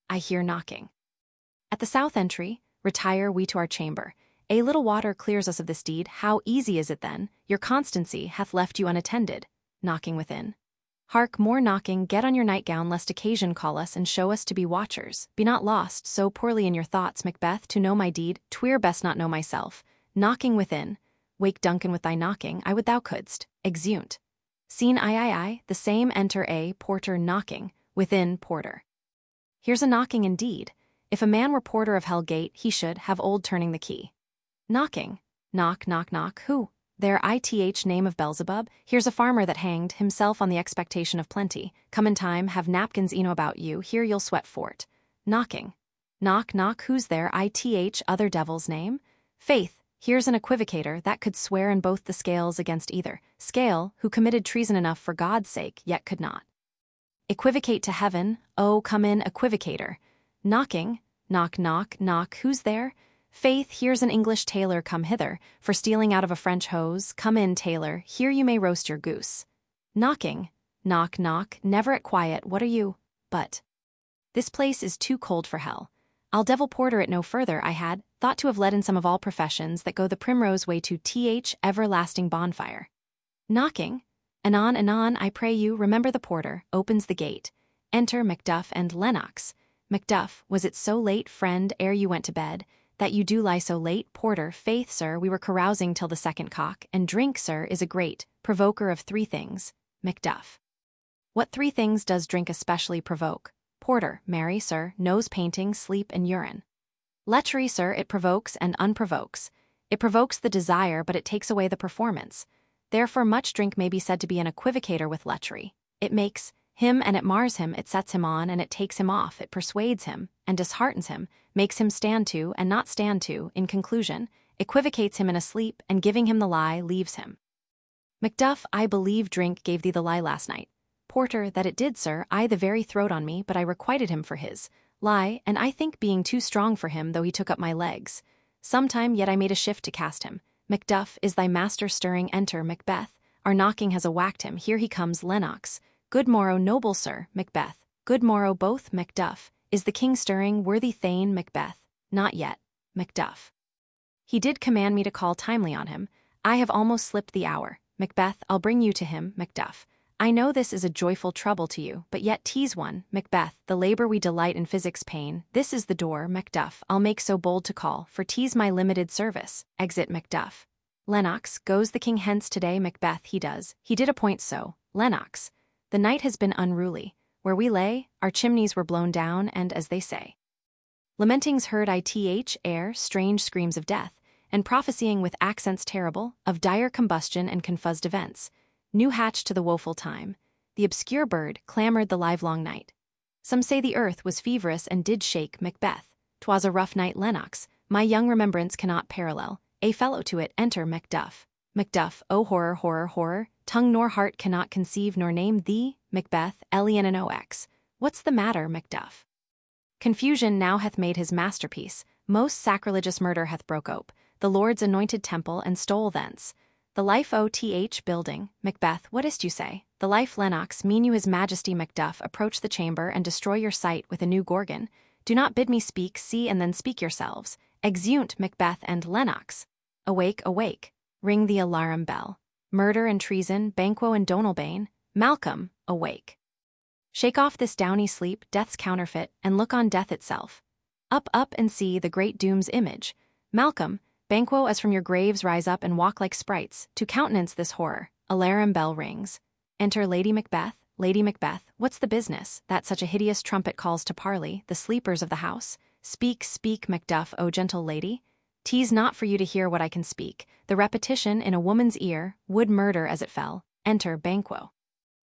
I hear knocking. At the south entry, retire we to our chamber. A little water clears us of this deed. How easy is it then? Your constancy hath left you unattended. Knocking within. Hark, more knocking. Get on your nightgown, lest occasion call us and show us to be watchers. Be not lost so poorly in your thoughts, Macbeth, to know my deed. 'Twere best not know myself. Knocking within. Wake Duncan with thy knocking. I would thou couldst. Exeunt. Scene I. The same. Enter a porter knocking. Within, porter. Here's a knocking indeed. If a man were porter of Hell Gate, he should have old turning the key. Knocking. Knock, knock, knock. Who? There, ith name of Beelzebub. Here's a farmer that hanged himself on the expectation of plenty. Come in time, have napkins eno about you, here you'll sweat for't. Knocking. Knock, knock, who's there? Ith other devil's name? Faith, here's an equivocator that could swear in both the scales against either. Scale, who committed treason enough for God's sake, yet could not. Equivocate to heaven, oh, come in, equivocator. Knocking. Knock, knock, knock, who's there? Faith, here's an English tailor come hither, for stealing out of a French hose. Come in, tailor, here you may roast your goose. Knocking. Knock, knock, never at quiet, what are you? But this place is too cold for hell. I'll devil porter it no further. I had thought to have led in some of all professions that go the primrose way to everlasting bonfire. Knocking. Anon, anon, I pray you, remember the porter, opens the gate. Enter Macduff and Lennox. Macduff, was it so late, friend, ere you went to bed, that you do lie so late? Porter, faith, sir, we were carousing till the second cock, and drink, sir, is a great provoker of three things. Macduff. What three things does drink especially provoke? Porter, marry, sir, nose painting, sleep, and urine. Lechery, sir, it provokes and unprovokes. It provokes the desire, but it takes away the performance. Therefore much drink may be said to be an equivocator with lechery. It makes him and it mars him, it sets him on and it takes him off, it persuades him and disheartens him, makes him stand to and not stand to, in conclusion, equivocates him in a sleep and giving him the lie leaves him. Macduff, I believe drink gave thee the lie last night. Porter, that it did, sir, I the very throat on me, but I requited him for his lie, and I think being too strong for him, though he took up my legs. Sometime yet I made a shift to cast him. Macduff, is thy master stirring? Enter Macbeth. Our knocking has a-whacked him, here he comes. Lennox. Good morrow, noble sir. Macbeth. Good morrow both. Macduff. Is the king stirring, worthy Thane? Macbeth. Not yet. Macduff. He did command me to call timely on him. I have almost slipped the hour. Macbeth, I'll bring you to him. Macduff. I know this is a joyful trouble to you, but yet 'tis one. Macbeth, the labor we delight in physics pain. This is the door. Macduff, I'll make so bold to call, for 'tis my limited service. Exit Macduff. Lennox, goes the king hence today? Macbeth, he does. He did appoint so. Lennox. The night has been unruly. Where we lay, our chimneys were blown down, and, as they say, lamentings heard ith air, strange screams of death, and prophesying with accents terrible, of dire combustion and confuzzed events. New hatched to the woeful time. The obscure bird clamored the livelong night. Some say the earth was feverous and did shake. Macbeth. 'Twas a rough night. Lennox. My young remembrance cannot parallel a fellow to it. Enter Macduff. Macduff, O horror, horror, horror, tongue nor heart cannot conceive nor name thee. Macbeth, Elian and Ox. What's the matter? Macduff. Confusion now hath made his masterpiece. Most sacrilegious murder hath broke ope the Lord's anointed temple and stole thence the life oth building. Macbeth, what is't you say? The life. Lennox, mean you his majesty? Macduff, approach the chamber and destroy your sight with a new gorgon. Do not bid me speak, see and then speak yourselves. Exeunt Macbeth and Lennox. Awake, awake. Ring the alarum bell. Murder and treason, Banquo and Donalbain. Malcolm, awake. Shake off this downy sleep, death's counterfeit, and look on death itself. Up, up, and see the great doom's image. Malcolm, Banquo, as from your graves rise up and walk like sprites, to countenance this horror. Alarum bell rings. Enter Lady Macbeth. Lady Macbeth, what's the business, that such a hideous trumpet calls to parley, the sleepers of the house? Speak, speak, Macduff, O gentle lady. 'Tis not for you to hear what I can speak. The repetition in a woman's ear would murder as it fell. Enter Banquo.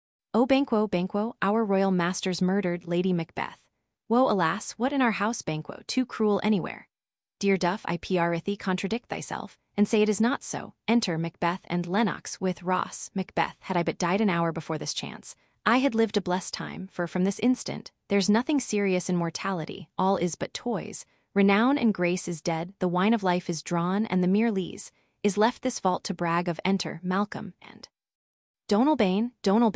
O Banquo, Banquo, our royal master's murdered. Lady Macbeth. Woe, alas, what in our house? Banquo, too cruel anywhere. Dear Duff, I prithee contradict thyself, and say it is not so. Enter Macbeth and Lennox with Ross. Macbeth, had I but died an hour before this chance, I had lived a blessed time, for from this instant, there's nothing serious in mortality, all is but toys. Renown and grace is dead, the wine of life is drawn, and the mere lees is left this vault to brag of. Enter Malcolm and Donalbain. Donalbain, what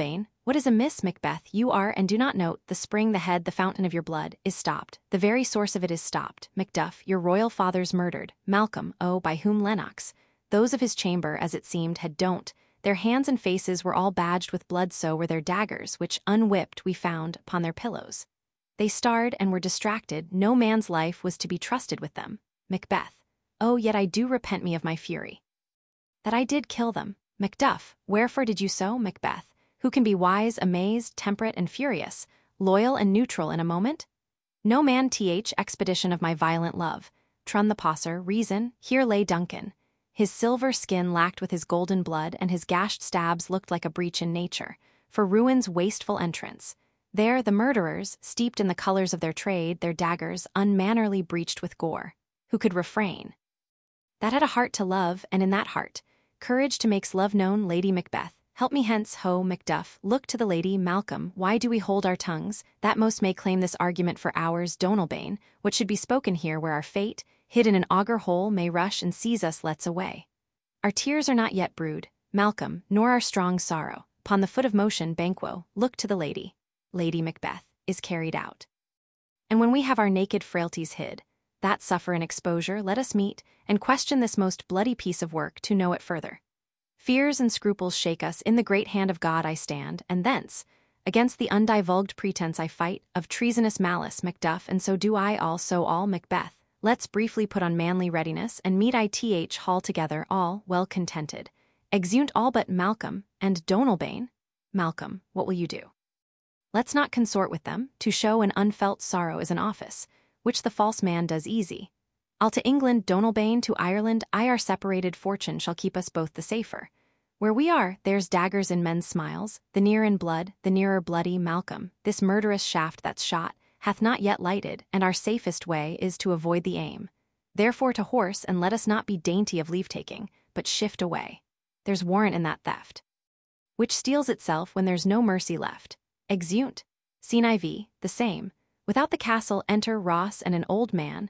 What is amiss, Macbeth? You are and do not note the spring, the head, the fountain of your blood, is stopped. The very source of it is stopped. Macduff, your royal father's murdered. Malcolm, oh, by whom Lennox? Those of his chamber, as it seemed, had don't. Their hands and faces were all badged with blood, so were their daggers, which, unwhipped, we found upon their pillows. They starred and were distracted. No man's life was to be trusted with them. Macbeth, oh, yet I do repent me of my fury, that I did kill them. Macduff, wherefore did you so? Macbeth, who can be wise, amazed, temperate, and furious, loyal and neutral in a moment? No man. Expedition of my violent love. Trun the Posser, reason, here lay Duncan. His silver skin lacked with his golden blood, and his gashed stabs looked like a breach in nature, for ruin's wasteful entrance. There the murderers, steeped in the colors of their trade, their daggers unmannerly breached with gore. Who could refrain? That had a heart to love, and in that heart, courage to makes love known. Lady Macbeth, help me hence. Ho, Macduff, look to the lady. Malcolm, why do we hold our tongues? That most may claim this argument for ours. Donalbain, what should be spoken here where our fate, hid in an auger hole, may rush and seize us? Let's away. Our tears are not yet brewed, Malcolm, nor our strong sorrow. Upon the foot of motion, Banquo, look to the lady. Lady Macbeth, is carried out. And when we have our naked frailties hid, that suffer an exposure, let us meet, and question this most bloody piece of work to know it further. Fears and scruples shake us, in the great hand of God I stand, and thence, against the undivulged pretense I fight, of treasonous malice, Macduff, and so do I also all. Macbeth, let's briefly put on manly readiness, and meet hall together, all well contented. Exeunt all but Malcolm, and Donalbain. Malcolm, what will you do? Let's not consort with them, to show an unfelt sorrow is an office, which the false man does easy. I'll to England, Donalbain to Ireland, our separated fortune shall keep us both the safer. Where we are, there's daggers in men's smiles, the near in blood, the nearer bloody. Malcolm, this murderous shaft that's shot, hath not yet lighted, and our safest way is to avoid the aim. Therefore to horse, and let us not be dainty of leave-taking, but shift away. There's warrant in that theft, which steals itself when there's no mercy left. Exeunt. Scene IV, the same. Without the castle enter Ross and an old man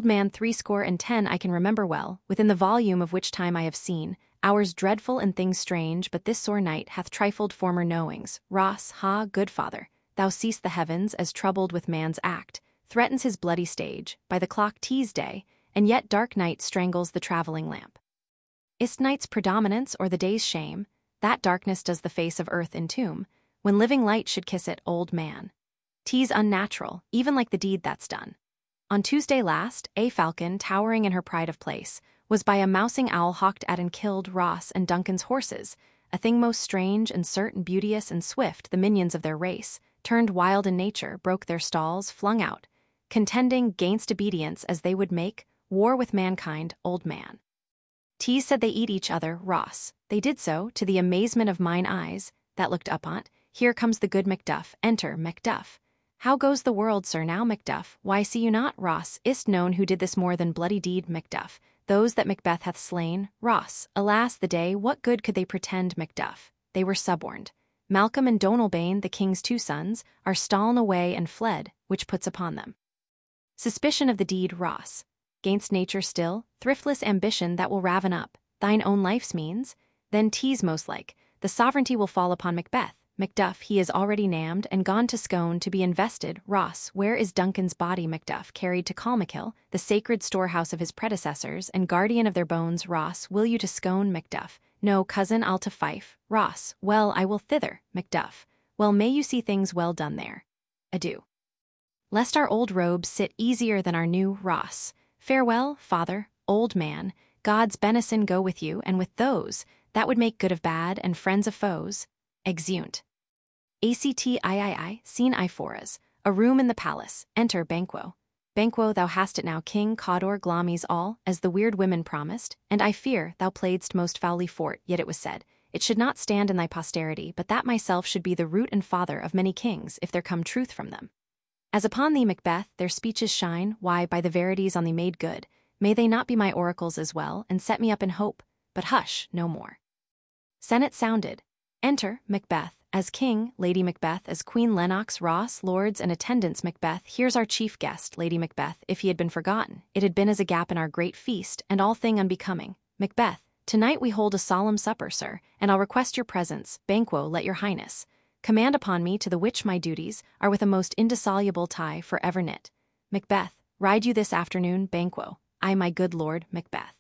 70 I can remember well, within the volume of which time I have seen, hours dreadful and things strange, but this sore night hath trifled former knowings. Ross, ha, good father, thou seest the heavens as troubled with man's act, threatens his bloody stage, by the clock tease day, and yet dark night strangles the travelling lamp. Is't night's predominance or the day's shame, that darkness does the face of earth entomb, when living light should kiss it, old man. 'Tis unnatural, even like the deed that's done. On Tuesday last, a falcon, towering in her pride of place, was by a mousing owl hawked at and killed Ross and Duncan's horses, a thing most strange and certain, beauteous and swift, the minions of their race, turned wild in nature, broke their stalls, flung out, contending gainst obedience as they would make war with mankind, old man. 'Tis said they eat each other, Ross. They did so, to the amazement of mine eyes, that looked up on't. Here comes the good Macduff, enter, Macduff. How goes the world, sir, now? Macduff, why see you not? Ross, is't known who did this more than bloody deed? Macduff, those that Macbeth hath slain. Ross, alas the day, what good could they pretend? Macduff, they were suborned. Malcolm and Donalbain, the king's two sons, are stol'n away and fled, which puts upon them suspicion of the deed. Ross, gainst nature still, thriftless ambition that will raven up thine own life's means, then 'tis most like, the sovereignty will fall upon Macbeth. Macduff, he is already named and gone to Scone to be invested. Ross, where is Duncan's body? Macduff, carried to Calmakill, the sacred storehouse of his predecessors and guardian of their bones. Ross, will you to Scone? Macduff, no, cousin, I'll to Fife. Ross, well, I will thither. Macduff, well, may you see things well done there. Adieu. Lest our old robes sit easier than our new. Ross, farewell, father, old man, God's benison go with you and with those that would make good of bad and friends of foes. Exeunt. Scene I4, a room in the palace, enter Banquo. Banquo, thou hast it now, King Cawdor Glamis all, as the weird women promised, and I fear thou playedst most foully for't, yet it was said, it should not stand in thy posterity, but that myself should be the root and father of many kings, if there come truth from them. As upon thee, Macbeth, their speeches shine, why, by the verities on thee made good, may they not be my oracles as well, and set me up in hope, but hush, no more. Senate sounded. Enter, Macbeth, as king, Lady Macbeth as queen. Lennox, Ross, lords and attendants. Macbeth, here's our chief guest. Lady Macbeth, if he had been forgotten, it had been as a gap in our great feast, and all thing unbecoming. Macbeth, tonight we hold a solemn supper, sir, and I'll request your presence. Banquo, let your highness. command upon me to the which my duties are with a most indissoluble tie for ever knit. Macbeth, ride you this afternoon, Banquo, I my good lord Macbeth.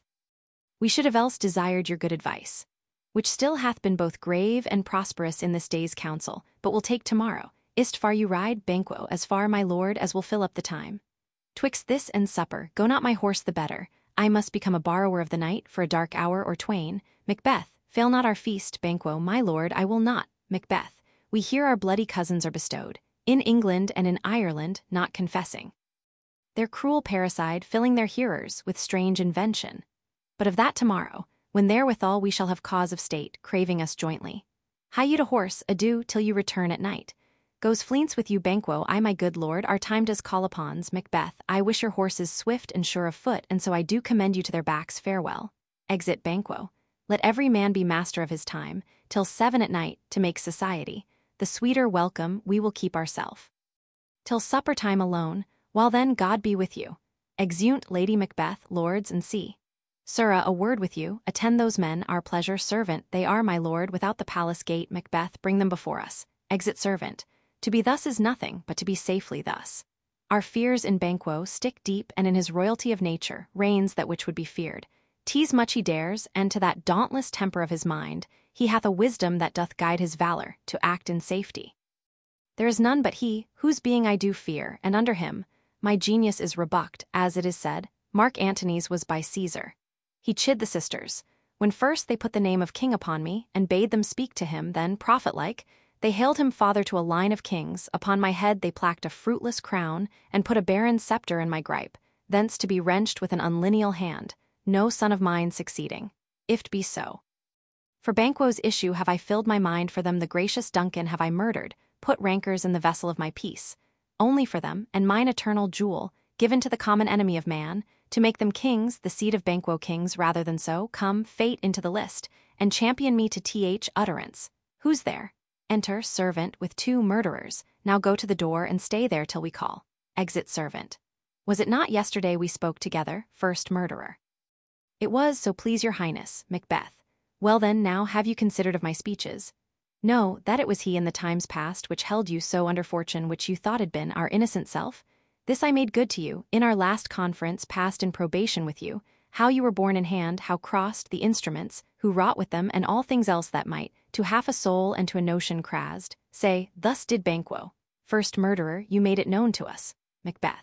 We should have else desired your good advice, which still hath been both grave and prosperous in this day's council, but will take tomorrow. Is't far you ride, Banquo, as far, my lord, as will fill up the time? Twixt this and supper, go not my horse the better. I must become a borrower of the night for a dark hour or twain. Macbeth, fail not our feast, Banquo, my lord, I will not. Macbeth, we hear our bloody cousins are bestowed, in England and in Ireland, not confessing their cruel parricide, filling their hearers with strange invention. But of that tomorrow, when therewithal we shall have cause of state, craving us jointly. Hie you to horse, adieu, till you return at night. Goes Fleance with you, Banquo, I my good lord, our time does call upons. Macbeth, I wish your horses swift and sure of foot, and so I do commend you to their backs. Farewell. Exit Banquo. Let every man be master of his time, till 7 at night, to make society. The sweeter welcome we will keep ourself. Till supper time alone, while then God be with you. Exeunt Lady Macbeth, lords, and see. Sirrah, a word with you, attend those men, our pleasure servant, they are, my lord, without the palace gate. Macbeth, bring them before us. Exit servant. To be thus is nothing, but to be safely thus. Our fears in Banquo stick deep, and in his royalty of nature reigns that which would be feared. 'Tis much he dares, and to that dauntless temper of his mind, he hath a wisdom that doth guide his valor, to act in safety. There is none but he, whose being I do fear, and under him, my genius is rebucked, as it is said, Mark Antony's was by Caesar. He chid the sisters, when first they put the name of king upon me, and bade them speak to him, then, prophet-like, they hailed him father to a line of kings, upon my head they placked a fruitless crown, and put a barren scepter in my gripe, thence to be wrenched with an unlineal hand, no son of mine succeeding, if't be so. For Banquo's issue have I filled my mind, for them the gracious Duncan have I murdered, put rancors in the vessel of my peace, only for them, and mine eternal jewel, given to the common enemy of man, to make them kings, the seed of Banquo kings rather than so, come, fate into the list, and champion me to th utterance. Who's there? Enter, servant, with 2 murderers. Now go to the door and stay there till we call. Exit servant. Was it not yesterday we spoke together, first murderer? It was, so please your highness, Macbeth. Well then, now have you considered of my speeches? No, that it was he in the times past which held you so under fortune which you thought had been our innocent self. This I made good to you, in our last conference passed in probation with you, how you were borne in hand, how crossed the instruments, who wrought with them, and all things else that might, to half a soul and to a notion crased, say, thus did Banquo. First murderer, you made it known to us, Macbeth.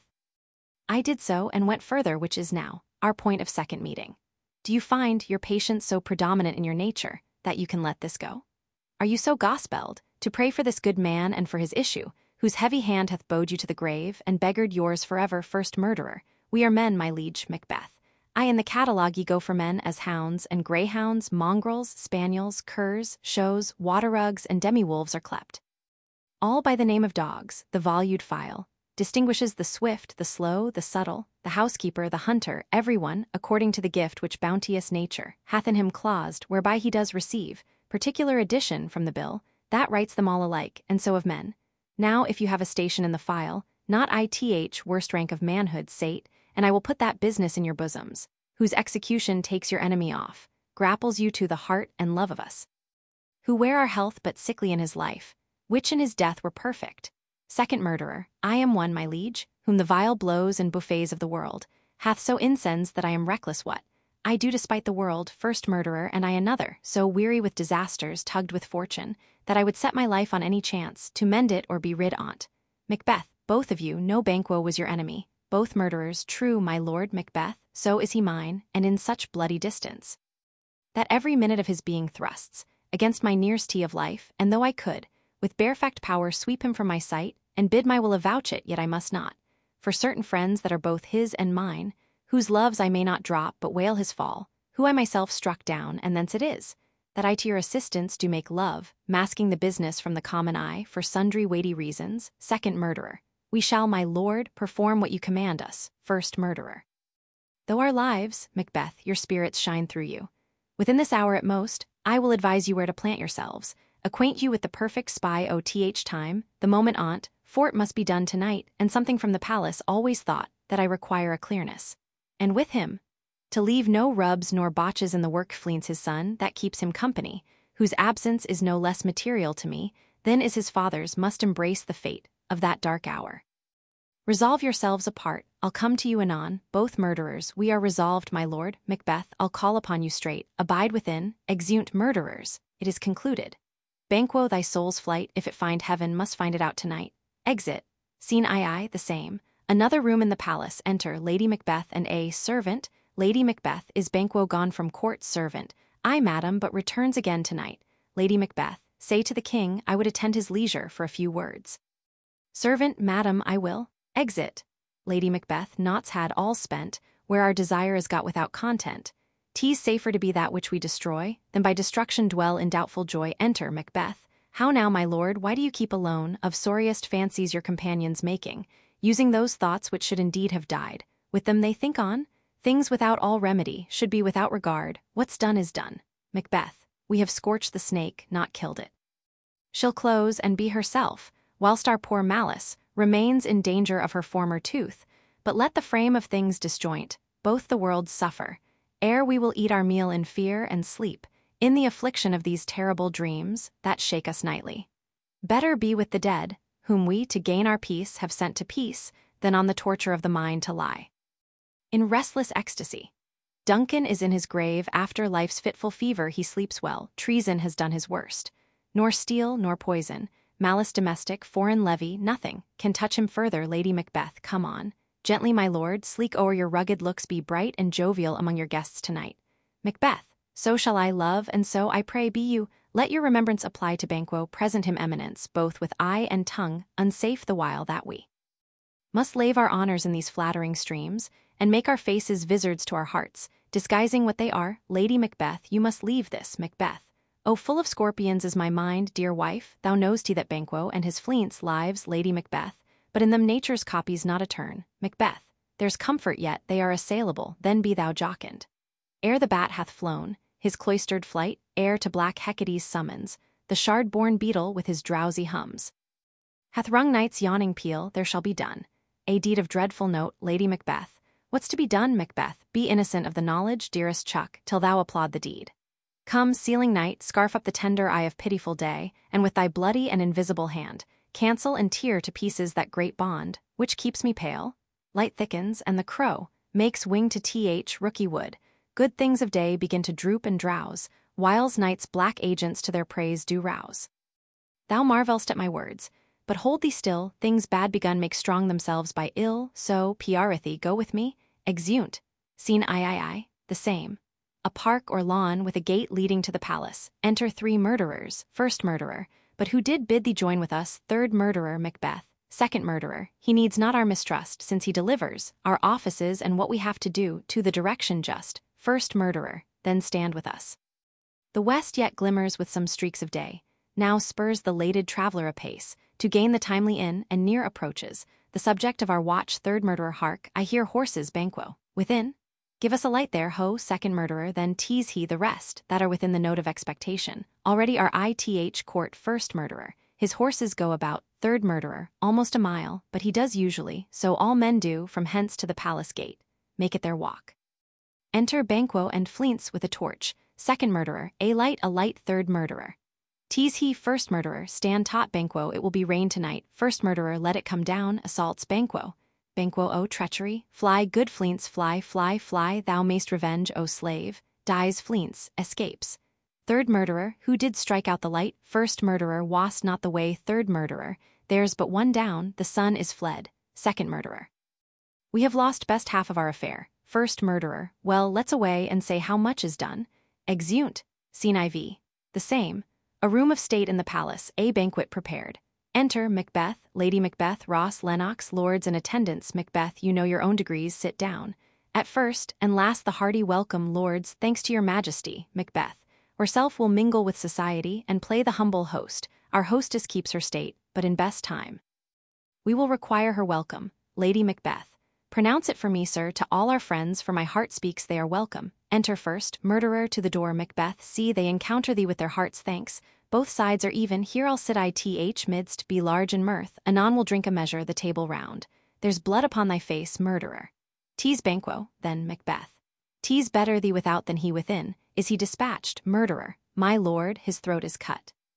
I did so, and went further, which is now our point of second meeting. Do you find your patience so predominant in your nature, that you can let this go? Are you so gospelled, to pray for this good man and for his issue, whose heavy hand hath bowed you to the grave, and beggared yours forever, first murderer? We are men, my liege Macbeth. I in the catalogue ye go for men as hounds and greyhounds, mongrels, spaniels, curs, shows, water-rugs, and demi-wolves are clept. All by the name of dogs, the volued file, distinguishes the swift, the slow, the subtle, the housekeeper, the hunter, every one, according to the gift which bounteous nature hath in him claused, whereby he does receive, particular addition from the bill, that writes them all alike, and so of men. Now if you have a station in the file, not ith worst rank of manhood, sate, and I will put that business in your bosoms, whose execution takes your enemy off, grapples you to the heart and love of us, who wear our health but sickly in his life, which in his death were perfect. Second murderer, I am one, my liege, whom the vile blows and buffets of the world hath so incensed that I am reckless what I do despite the world. First murderer, and I another, so weary with disasters, tugged with fortune, that I would set my life on any chance, to mend it or be rid on't. Macbeth, both of you know Banquo was your enemy, both murderers, true, my lord Macbeth, so is he mine, and in such bloody distance, that every minute of his being thrusts against my nearest of life, and though I could, with barefact power sweep him from my sight, and bid my will avouch it, yet I must not, for certain friends that are both his and mine, whose loves I may not drop but wail his fall, who I myself struck down, and thence it is, that I to your assistance do make love, masking the business from the common eye, for sundry weighty reasons. Second murderer, we shall, my lord, perform what you command us. First murderer. Though our lives, Macbeth, your spirits shine through you, within this hour at most, I will advise you where to plant yourselves, acquaint you with the perfect spy oth time, the moment on't, for it must be done tonight, and something from the palace always thought that I require a clearness. And with him, to leave no rubs nor botches in the work. Fleance his son, that keeps him company, whose absence is no less material to me then is his father's must embrace the fate of that dark hour. Resolve yourselves apart, I'll come to you anon, both murderers, we are resolved, my lord, Macbeth, I'll call upon you straight, abide within, exeunt murderers, it is concluded. Banquo, thy soul's flight, if it find heaven, must find it out tonight. Exit. Scene II, the same. Another room in the palace, enter Lady Macbeth and a servant. Lady Macbeth, is Banquo gone from court? Servant, ay, madam, but returns again tonight. Lady Macbeth, say to the king, I would attend his leisure for a few words. Servant, madam, I will. Exit. Lady Macbeth, naught's had all spent, where our desire is got without content. 'Tis safer to be that which we destroy, than by destruction dwell in doubtful joy. Enter Macbeth. How now, my lord, why do you keep alone, of sorriest fancies your companions making, using those thoughts which should indeed have died? With them they think on? Things without all remedy, should be without regard, what's done is done. Macbeth, we have scorched the snake, not killed it. She'll close and be herself, whilst our poor Malice remains in danger of her former tooth, but let the frame of things disjoint, both the worlds suffer, ere we will eat our meal in fear and sleep, in the affliction of these terrible dreams that shake us nightly. Better be with the dead, whom we to gain our peace have sent to peace, than on the torture of the mind to lie. In restless ecstasy. Duncan is in his grave, after life's fitful fever he sleeps well, treason has done his worst. Nor steel nor poison, malice domestic, foreign levy, nothing can touch him further. Lady Macbeth, come on. Gently, my lord, sleek o'er your rugged looks, be bright and jovial among your guests tonight. Macbeth, so shall I love, and so, I pray, be you. Let your remembrance apply to Banquo, present him eminence, both with eye and tongue, unsafe the while that we must lave our honors in these flattering streams, and make our faces vizards to our hearts, disguising what they are. Lady Macbeth, you must leave this, Macbeth. Oh, full of scorpions is my mind, dear wife, thou know'st he that Banquo and his fleets lives. Lady Macbeth, but in them nature's copies not a turn. Macbeth, there's comfort yet, they are assailable, then be thou jocund. Ere the bat hath flown his cloistered flight, ere to black Hecate's summons, the shard-born beetle with his drowsy hums hath rung night's yawning peal, there shall be done a deed of dreadful note. Lady Macbeth, what's to be done? Macbeth, be innocent of the knowledge, dearest Chuck, till thou applaud the deed. Come, sealing night, scarf up the tender eye of pitiful day, and with thy bloody and invisible hand, cancel and tear to pieces that great bond, which keeps me pale. Light thickens, and the crow makes wing to rookie wood. Good things of day begin to droop and drowse, whiles night's black agents to their praise do rouse. Thou marvelst at my words, but hold thee still, things bad begun make strong themselves by ill, so, Piarithie, go with me, exeunt. Scene III, the same. A park or lawn with a gate leading to the palace. Enter three murderers. First murderer, but who did bid thee join with us? Third murderer, Macbeth. Second murderer, he needs not our mistrust, since he delivers our offices and what we have to do to the direction just. First murderer, then stand with us. The west yet glimmers with some streaks of day. Now spurs the lated traveller apace, to gain the timely inn, and near approaches the subject of our watch. Third murderer, hark, I hear horses. Banquo, within? Give us a light there, ho. Second murderer, then tease he the rest that are within the note of expectation. Already our ITH court. First murderer, his horses go about. Third murderer, almost a mile, but he does usually, so all men do, from hence to the palace gate. Make it their walk. Enter Banquo and Fleance with a torch. Second murderer, a light. Third murderer, tease he. First murderer, stand taut. Banquo, it will be rain tonight. First murderer, let it come down. Assaults Banquo. Banquo, O treachery, fly, good Fleance, fly, fly, fly, thou mayst revenge, O slave. Dies Fleance, escapes. Third murderer, who did strike out the light? First murderer, wast not the way. Third murderer, there's but one down, the sun is fled. Second murderer, we have lost best half of our affair. First murderer, well, let's away and say how much is done. Exeunt. Scene IV, the same. A room of state in the palace, a banquet prepared. Enter Macbeth, Lady Macbeth, Ross, Lennox, lords and attendants. Macbeth, you know your own degrees, sit down. At first and last the hearty welcome, lords, thanks to your majesty. Macbeth, ourself will mingle with society and play the humble host. Our hostess keeps her state, but in best time we will require her welcome. Lady Macbeth, pronounce it for me, sir, to all our friends, for my heart speaks they are welcome. Enter first murderer to the door. Macbeth, see they encounter thee with their hearts' thanks. Both sides are even, here I'll sit. ITH midst be large in mirth, anon will drink a measure the table round. There's blood upon thy face, murderer. Tease Banquo, then Macbeth. Tease better thee without than he within. Is he dispatched? Murderer, my lord, his throat is cut.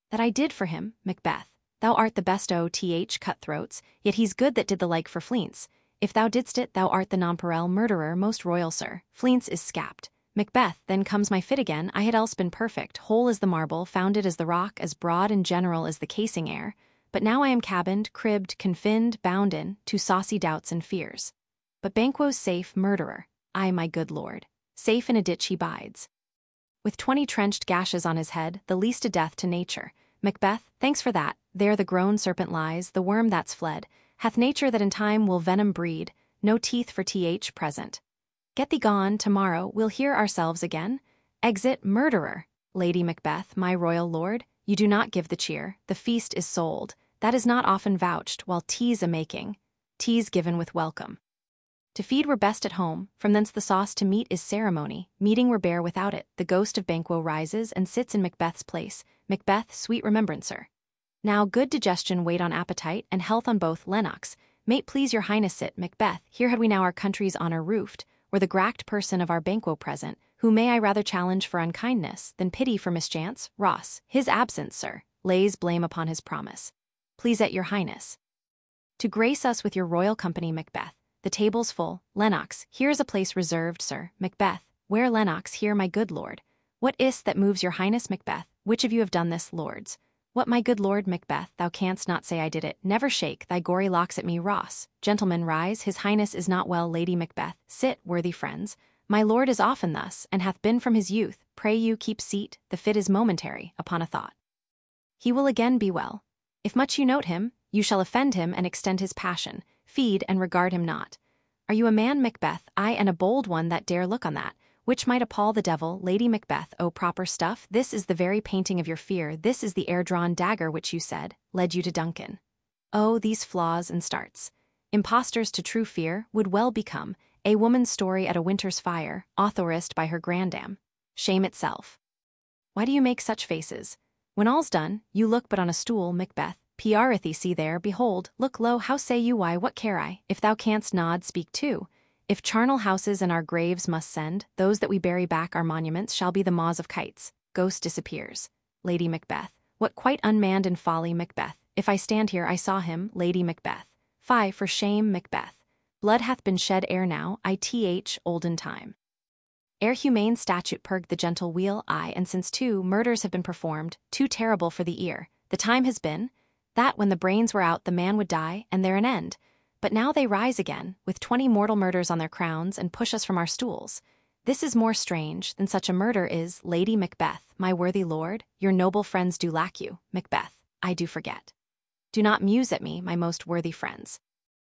That I did for him, Macbeth. Thou art the best o' cutthroats, yet he's good that did the like for Fleance. If thou didst it, thou art the nonpareil murderer, most royal sir. Fleance is scapt. Macbeth, then comes my fit again. I had else been perfect, whole as the marble, founded as the rock, as broad and general as the casing air. But now I am cabined, cribbed, confined, bound in, to saucy doubts and fears. But Banquo's safe, murderer. Ay, my good lord. Safe in a ditch he bides. With 20 trenched gashes on his head, the least a death to nature. Macbeth, thanks for that. There the grown serpent lies, the worm that's fled. Hath nature that in time will venom breed, no teeth for present. Get thee gone, tomorrow we'll hear ourselves again. Exit, murderer. Lady Macbeth, my royal lord, you do not give the cheer, the feast is sold. That is not often vouched, while tea's a-making. Tea's given with welcome. To feed were best at home, from thence the sauce to meat is ceremony. Meeting were bare without it. The ghost of Banquo rises and sits in Macbeth's place. Macbeth, sweet remembrancer. Now good digestion wait on appetite, and health on both. Lennox, may't please your highness sit. Macbeth, here had we now our country's honour roofed, were the gracked person of our Banquo present, who may I rather challenge for unkindness, than pity for mischance. Ross, his absence, sir, lays blame upon his promise. Please at your highness. To grace us with your royal company, Macbeth. The table's full. Lennox, here is a place reserved, sir. Macbeth, where Lennox, here my good lord. What is't that moves your highness, Macbeth? Which of you have done this, lords? What, my good lord Macbeth, thou canst not say I did it. Never shake thy gory locks at me, Ross. Gentlemen, rise, his highness is not well. Lady Macbeth, sit, worthy friends. My lord is often thus, and hath been from his youth. Pray you keep seat, the fit is momentary, upon a thought. He will again be well. If much you note him, you shall offend him and extend his passion. Feed and regard him not. Are you a man, Macbeth? I, and a bold one that dare look on that, which might appall the devil. Lady Macbeth, O proper stuff, this is the very painting of your fear, this is the air-drawn dagger which you said, led you to Duncan. Oh, these flaws and starts. Impostors to true fear would well become, a woman's story at a winter's fire, authorized by her grandam. Shame itself. Why do you make such faces? When all's done, you look but on a stool, Macbeth. Pr'ythee, see there, behold, look low, how say you? Why, what care I? If thou canst nod, speak too. If charnel houses and our graves must send, those that we bury back our monuments shall be the maws of kites. Ghost disappears. Lady Macbeth, what quite unmanned in folly, Macbeth. If I stand here, I saw him. Lady Macbeth, fie, for shame, Macbeth. Blood hath been shed ere now, olden time. Ere humane statute purged the gentle wheel, and since 2 murders have been performed, too terrible for the ear, the time has been, that when the brains were out the man would die, and there an end. But now they rise again, with 20 mortal murders on their crowns, and push us from our stools. This is more strange than such a murder is. Lady Macbeth, my worthy lord, your noble friends do lack you. Macbeth, I do forget. Do not muse at me, my most worthy friends.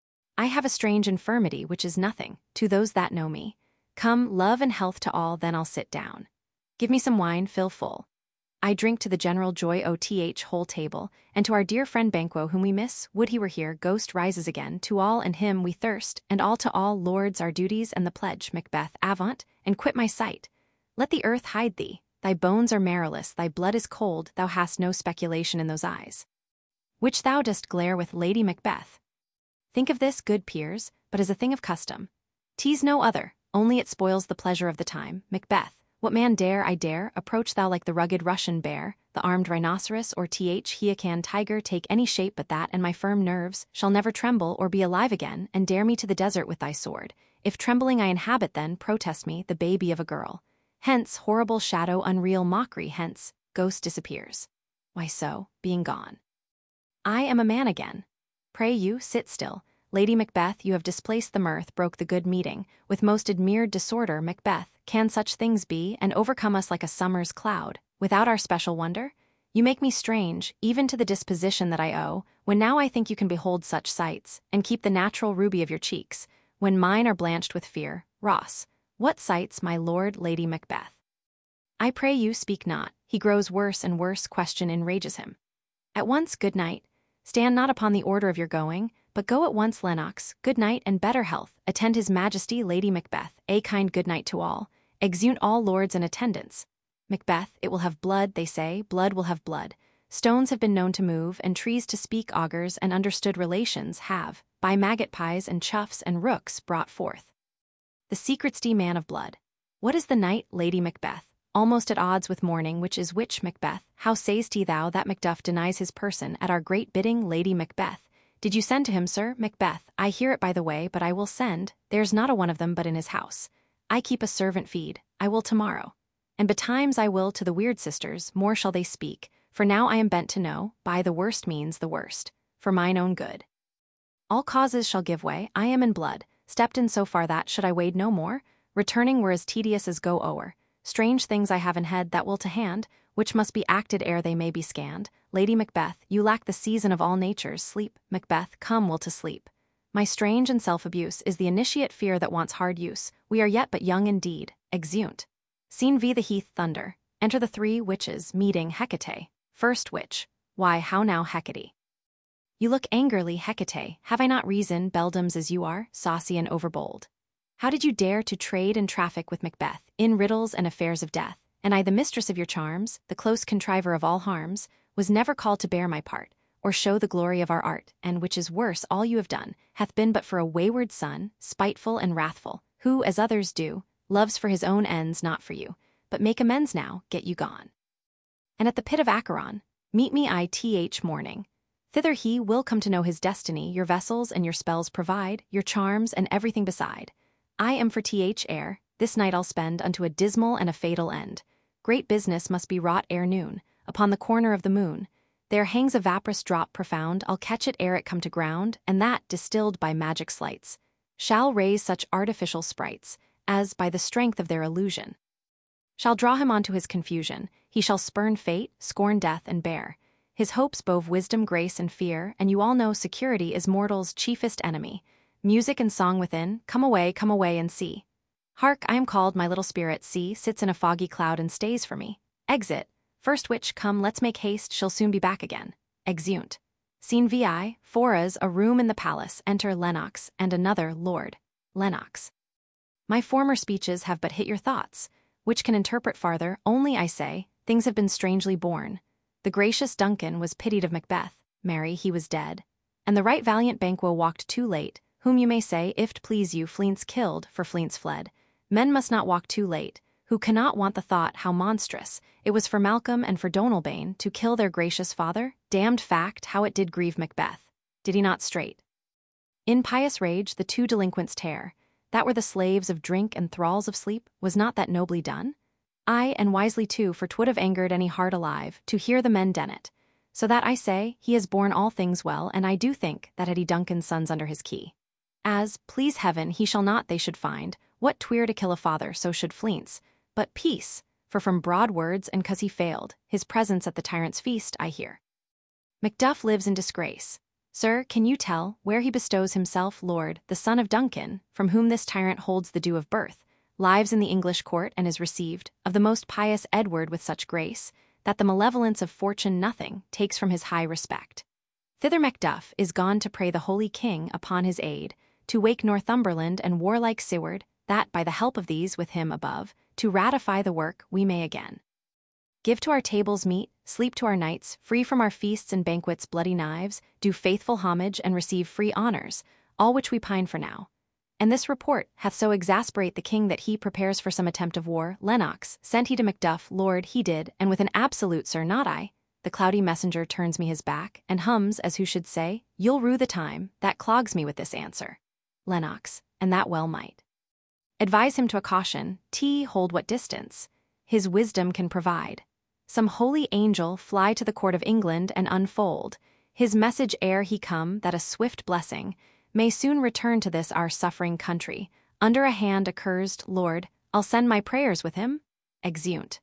I have a strange infirmity which is nothing, to those that know me. Come, love and health to all, then I'll sit down. Give me some wine, fill full. I drink to the general joy whole table, and to our dear friend Banquo whom we miss, would he were here. Ghost rises again, to all and him we thirst, and all to all, lords, our duties and the pledge. Macbeth, avaunt, and quit my sight. Let the earth hide thee, thy bones are marrowless, thy blood is cold, thou hast no speculation in those eyes, which thou dost glare with. Lady Macbeth, think of this, good peers, but as a thing of custom. 'Tis no other, only it spoils the pleasure of the time. Macbeth, what man dare I dare, approach thou like the rugged Russian bear, the armed rhinoceros or Hyrcan tiger, take any shape but that, and my firm nerves shall never tremble or be alive again, and dare me to the desert with thy sword. If trembling I inhabit, then protest me, the baby of a girl. Hence, horrible shadow, unreal mockery, hence, ghost disappears. Why so, being gone? I am a man again. Pray you, sit still. Lady Macbeth, you have displaced the mirth, broke the good meeting, with most admired disorder. Macbeth, can such things be, and overcome us like a summer's cloud, without our special wonder? You make me strange, even to the disposition that I owe, when now I think you can behold such sights, and keep the natural ruby of your cheeks, when mine are blanched with fear. Ross, what sights, my lord? Lady Macbeth, I pray you, speak not. He grows worse and worse, question enrages him. At once, good night. Stand not upon the order of your going, but go at once. Lennox, good night and better health. Attend his majesty. Lady Macbeth, a kind good night to all. Exeunt all lords and attendants. Macbeth, it will have blood, they say, blood will have blood. Stones have been known to move, and trees to speak. Augurs and understood relations have, by maggot pies and chuffs and rooks, brought forth the secretsty man of blood. What is the night? Lady Macbeth, almost at odds with morning, which is which, Macbeth? How say'st thou that Macduff denies his person at our great bidding, Lady Macbeth? Did you send to him, sir? Macbeth, I hear it by the way, but I will send. There's not a one of them but in his house. I keep a servant feed. I will tomorrow. And betimes I will to the weird sisters, more shall they speak, for now I am bent to know, by the worst means the worst, for mine own good. All causes shall give way, I am in blood, stepped in so far that, should I wade no more, returning were as tedious as go o'er. Strange things I have in head that will to hand, which must be acted ere they may be scanned. Lady Macbeth, you lack the season of all natures, sleep. Macbeth, come will to sleep. My strange and self-abuse is the initiate fear that wants hard use. We are yet but young indeed. Exeunt. Scene v. The Heath Thunder. Enter the three witches, meeting Hecate. First witch. Why, how now, Hecate? You look angrily, Hecate. Have I not reason, beldams as you are, saucy and overbold? How did you dare to trade and traffic with Macbeth, in riddles and affairs of death? And I, the mistress of your charms, the close contriver of all harms, was never called to bear my part, or show the glory of our art, and which is worse, all you have done, hath been but for a wayward son, spiteful and wrathful, who, as others do, loves for his own ends, not for you. But make amends now, get you gone. And at the pit of Acheron, meet me morning. Thither he will come to know his destiny, your vessels and your spells provide, your charms and everything beside. I am for air, this night I'll spend unto a dismal and a fatal end. Great business must be wrought ere noon, upon the corner of the moon. There hangs a vaporous drop profound, I'll catch it ere it come to ground, and that, distilled by magic sleights, shall raise such artificial sprites, as, by the strength of their illusion, shall draw him on to his confusion. He shall spurn fate, scorn death, and bear his hopes bove wisdom, grace, and fear, and you all know security is mortal's chiefest enemy. Music and song within, come away and see. Hark, I am called, my little spirit, see, sits in a foggy cloud and stays for me. Exit. First witch, come, let's make haste, she'll soon be back again. Exeunt. Scene vi, Foras, a room in the palace, enter Lennox, and another, Lord. Lennox. My former speeches have but hit your thoughts, which can interpret farther, only I say, things have been strangely born. The gracious Duncan was pitied of Macbeth, marry, he was dead. And the right valiant Banquo walked too late, whom you may say, if't please you, Fleance killed, for Fleance fled. Men must not walk too late, who cannot want the thought how monstrous it was for Malcolm and for Donalbain to kill their gracious father. Damned fact, how it did grieve Macbeth. Did he not straight? In pious rage the two delinquents tear, that were the slaves of drink and thralls of sleep, was not that nobly done? Aye, and wisely too, for 'twould have angered any heart alive, to hear the men den it. So that I say, he has borne all things well, and I do think that had he Duncan's sons under his key. As, please heaven, he shall not, they should find, what twere to kill a father, so should Fleance. But peace, for from broad words, and 'cause he failed, his presence at the tyrant's feast, I hear. Macduff lives in disgrace. Sir, can you tell, where he bestows himself, Lord, the son of Duncan, from whom this tyrant holds the due of birth, lives in the English court and is received, of the most pious Edward with such grace, that the malevolence of fortune nothing takes from his high respect. Thither Macduff is gone to pray the holy king upon his aid, to wake Northumberland and warlike Siward, that by the help of these with him above, to ratify the work we may again give to our tables meat, sleep to our nights, free from our feasts and banquets bloody knives, do faithful homage and receive free honors, all which we pine for now. And this report hath so exasperate the king that he prepares for some attempt of war. Lennox, sent he to Macduff, Lord, he did, and with an absolute sir, not I. The cloudy messenger turns me his back, and hums, as who should say, you'll rue the time, that clogs me with this answer. Lennox, and that well might. Advise him to a caution, hold what distance his wisdom can provide. Some holy angel fly to the court of England and unfold his message ere he come, that a swift blessing may soon return to this our suffering country. Under a hand accursed, Lord, I'll send my prayers with him. Exeunt.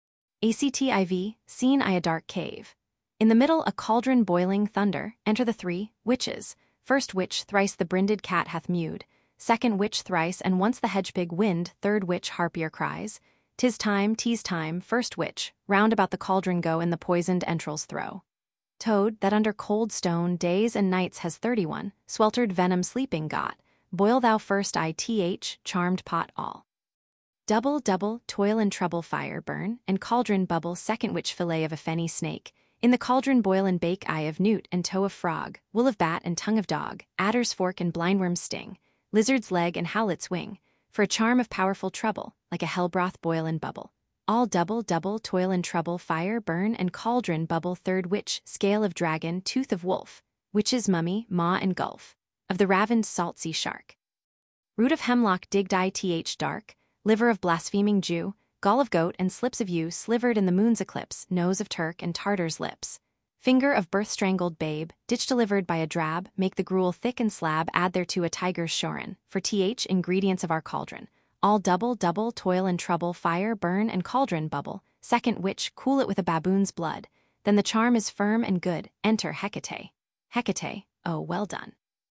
Activ, scene I a dark cave. In the middle a cauldron boiling thunder, enter the three witches. First witch thrice the brinded cat hath mewed, second witch thrice and once the hedgepig wind, third witch harpier cries. 'Tis time, first witch, round about the cauldron go and the poisoned entrails throw. Toad, that under cold stone days and nights has 31, sweltered venom sleeping got, boil thou first charmed pot all. Double, toil and trouble fire burn, and cauldron bubble second witch fillet of a fenny snake, in the cauldron boil and bake eye of newt and toe of frog, wool of bat and tongue of dog, adder's fork and blindworm's sting, lizard's leg and howlet's wing, for a charm of powerful trouble, like a hell broth boil and bubble. All double, double, toil and trouble, fire, burn, and cauldron bubble. Third witch, scale of dragon, tooth of wolf, witch's mummy, maw and gulf, of the ravined salt sea shark. Root of hemlock digged ith dark, liver of blaspheming Jew, gall of goat and slips of yew slivered in the moon's eclipse, nose of Turk and Tartar's lips. Finger of birth-strangled babe, ditch delivered by a drab, make the gruel thick and slab, add thereto a tiger's shorin, for ingredients of our cauldron. All double, double, toil and trouble, fire, burn, and cauldron bubble. Second witch, cool it with a baboon's blood. Then the charm is firm and good, enter Hecate. Hecate, oh well done.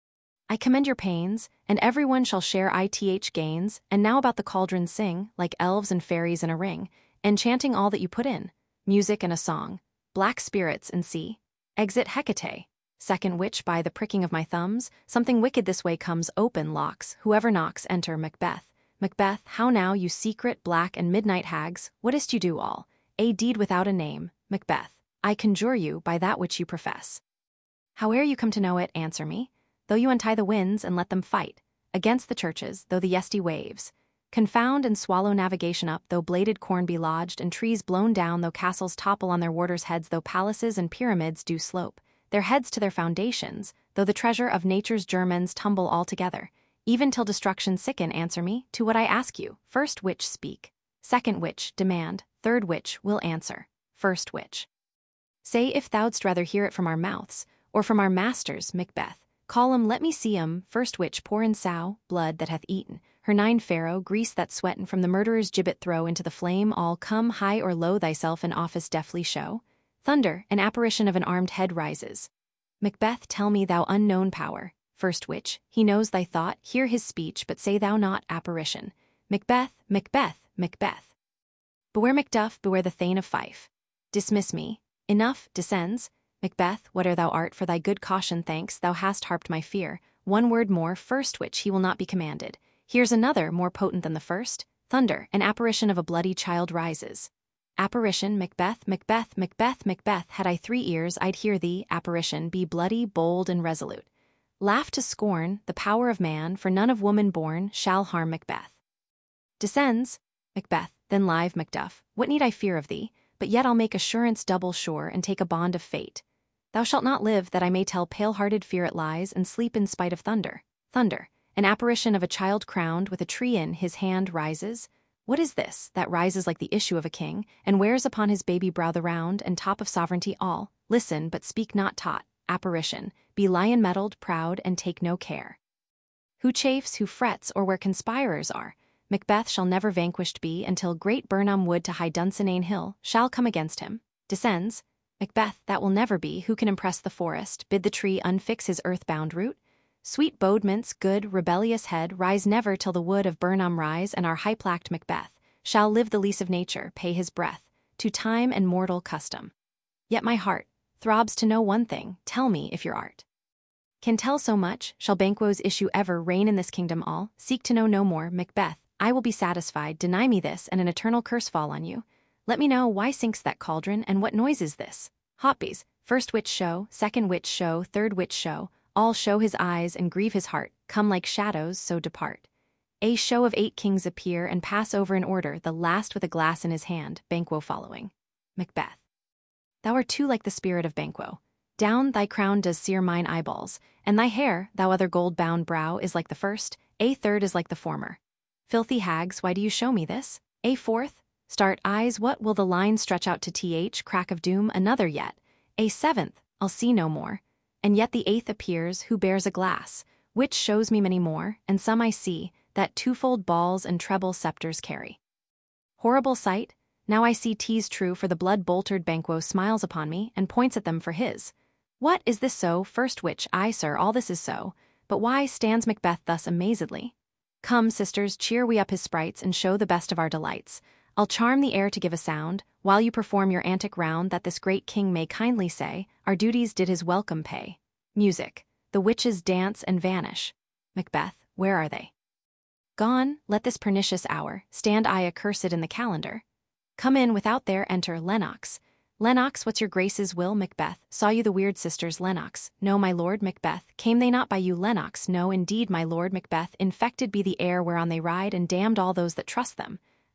I commend your pains, and everyone shall share ith gains, and now about the cauldron sing, like elves and fairies in a ring, enchanting all that you put in, music and a song, black spirits and sea. Exit Hecate. Second witch, by the pricking of my thumbs, something wicked this way comes, open locks, whoever knocks, enter Macbeth. Macbeth, how now, you secret, black and midnight hags, what is't you do all? A deed without a name, Macbeth, I conjure you by that which you profess. Howe'er you come to know it, answer me. Though you untie the winds and let them fight, against the churches, though the yesty waves, confound and swallow navigation up, though bladed corn be lodged and trees blown down, though castles topple on their warders' heads, though palaces and pyramids do slope their heads to their foundations, though the treasure of nature's germans tumble all together, even till destruction sicken, answer me, to what I ask you. First witch, speak. Second witch, demand. Third witch, will answer. First witch, say if thou'dst rather hear it from our mouths, or from our masters, Macbeth. Call 'em, let me see 'em. First witch, pour in sow, blood that hath eaten her nine pharaoh, grease that sweatin' from the murderer's gibbet throw into the flame all, come high or low thyself in office deftly show. Thunder, an apparition of an armed head rises. Macbeth, tell me thou unknown power. First witch, he knows thy thought, hear his speech, but say thou not apparition. Macbeth, Macbeth, Macbeth. Beware Macduff, beware the Thane of Fife. Dismiss me. Enough, descends. Macbeth, whate'er thou art, for thy good caution thanks, thou hast harped my fear. One word more, first witch, he will not be commanded. Here's another, more potent than the first. Thunder, an apparition of a bloody child rises. Apparition, Macbeth, Macbeth, Macbeth, Macbeth, had I 3 ears, I'd hear thee, apparition, be bloody, bold, and resolute. Laugh to scorn, the power of man, for none of woman born, shall harm Macbeth. Descends, Macbeth, then live Macduff, what need I fear of thee? But yet I'll make assurance double sure, and take a bond of fate. Thou shalt not live, that I may tell pale-hearted fear it lies, and sleep in spite of thunder. Thunder, an apparition of a child crowned with a tree in his hand rises. What is this, that rises like the issue of a king, and wears upon his baby brow the round and top of sovereignty all? Listen, but speak not taught. Apparition, be lion-mettled, proud, and take no care. Who chafes, who frets, or where conspirers are? Macbeth shall never vanquished be, until great Birnam wood to high Dunsinane hill shall come against him. Descends. Macbeth, that will never be, who can impress the forest, bid the tree unfix his earth-bound root? Sweet Bodemint's good, rebellious head, rise never till the wood of Birnam rise, and our high-placked Macbeth shall live the lease of nature, pay his breath to time and mortal custom. Yet my heart throbs to know one thing, tell me if your art can tell so much, shall Banquo's issue ever reign in this kingdom all? Seek to know no more, Macbeth, I will be satisfied, deny me this, and an eternal curse fall on you. Let me know why sinks that cauldron, and what noise is this? Hotbees, first witch show, second witch show, third witch show, all show his eyes and grieve his heart, come like shadows, so depart. A show of 8 kings appear and pass over in order, the last with a glass in his hand, Banquo following. Macbeth, thou art too like the spirit of Banquo. Down thy crown does sear mine eyeballs, and thy hair, thou other gold-bound brow, is like the first, a third is like the former. Filthy hags, why do you show me this? A fourth? Start eyes, what will the line stretch out to crack of doom, another yet. A seventh, I'll see no more. And yet the 8th appears, who bears a glass, which shows me many more, and some I see, that twofold balls and treble scepters carry. Horrible sight, now I see 'tis true, for the blood-boltered Banquo smiles upon me, and points at them for his. What, is this so? First witch, aye sir, all this is so, but why stands Macbeth thus amazedly? Come, sisters, cheer we up his sprites, and show the best of our delights. I'll charm the air to give a sound, while you perform your antic round, that this great king may kindly say, our duties did his welcome pay. Music, the witches dance and vanish. Macbeth, where are they? Gone, let this pernicious hour stand I accursed in the calendar. Come in, without there enter Lennox. Lennox, what's your grace's will? Macbeth, saw you the weird sisters? Lennox, no, my lord. Macbeth, came they not by you? Lennox, no, indeed, my lord. Macbeth, infected be the air whereon they ride, and damned all those that trust them.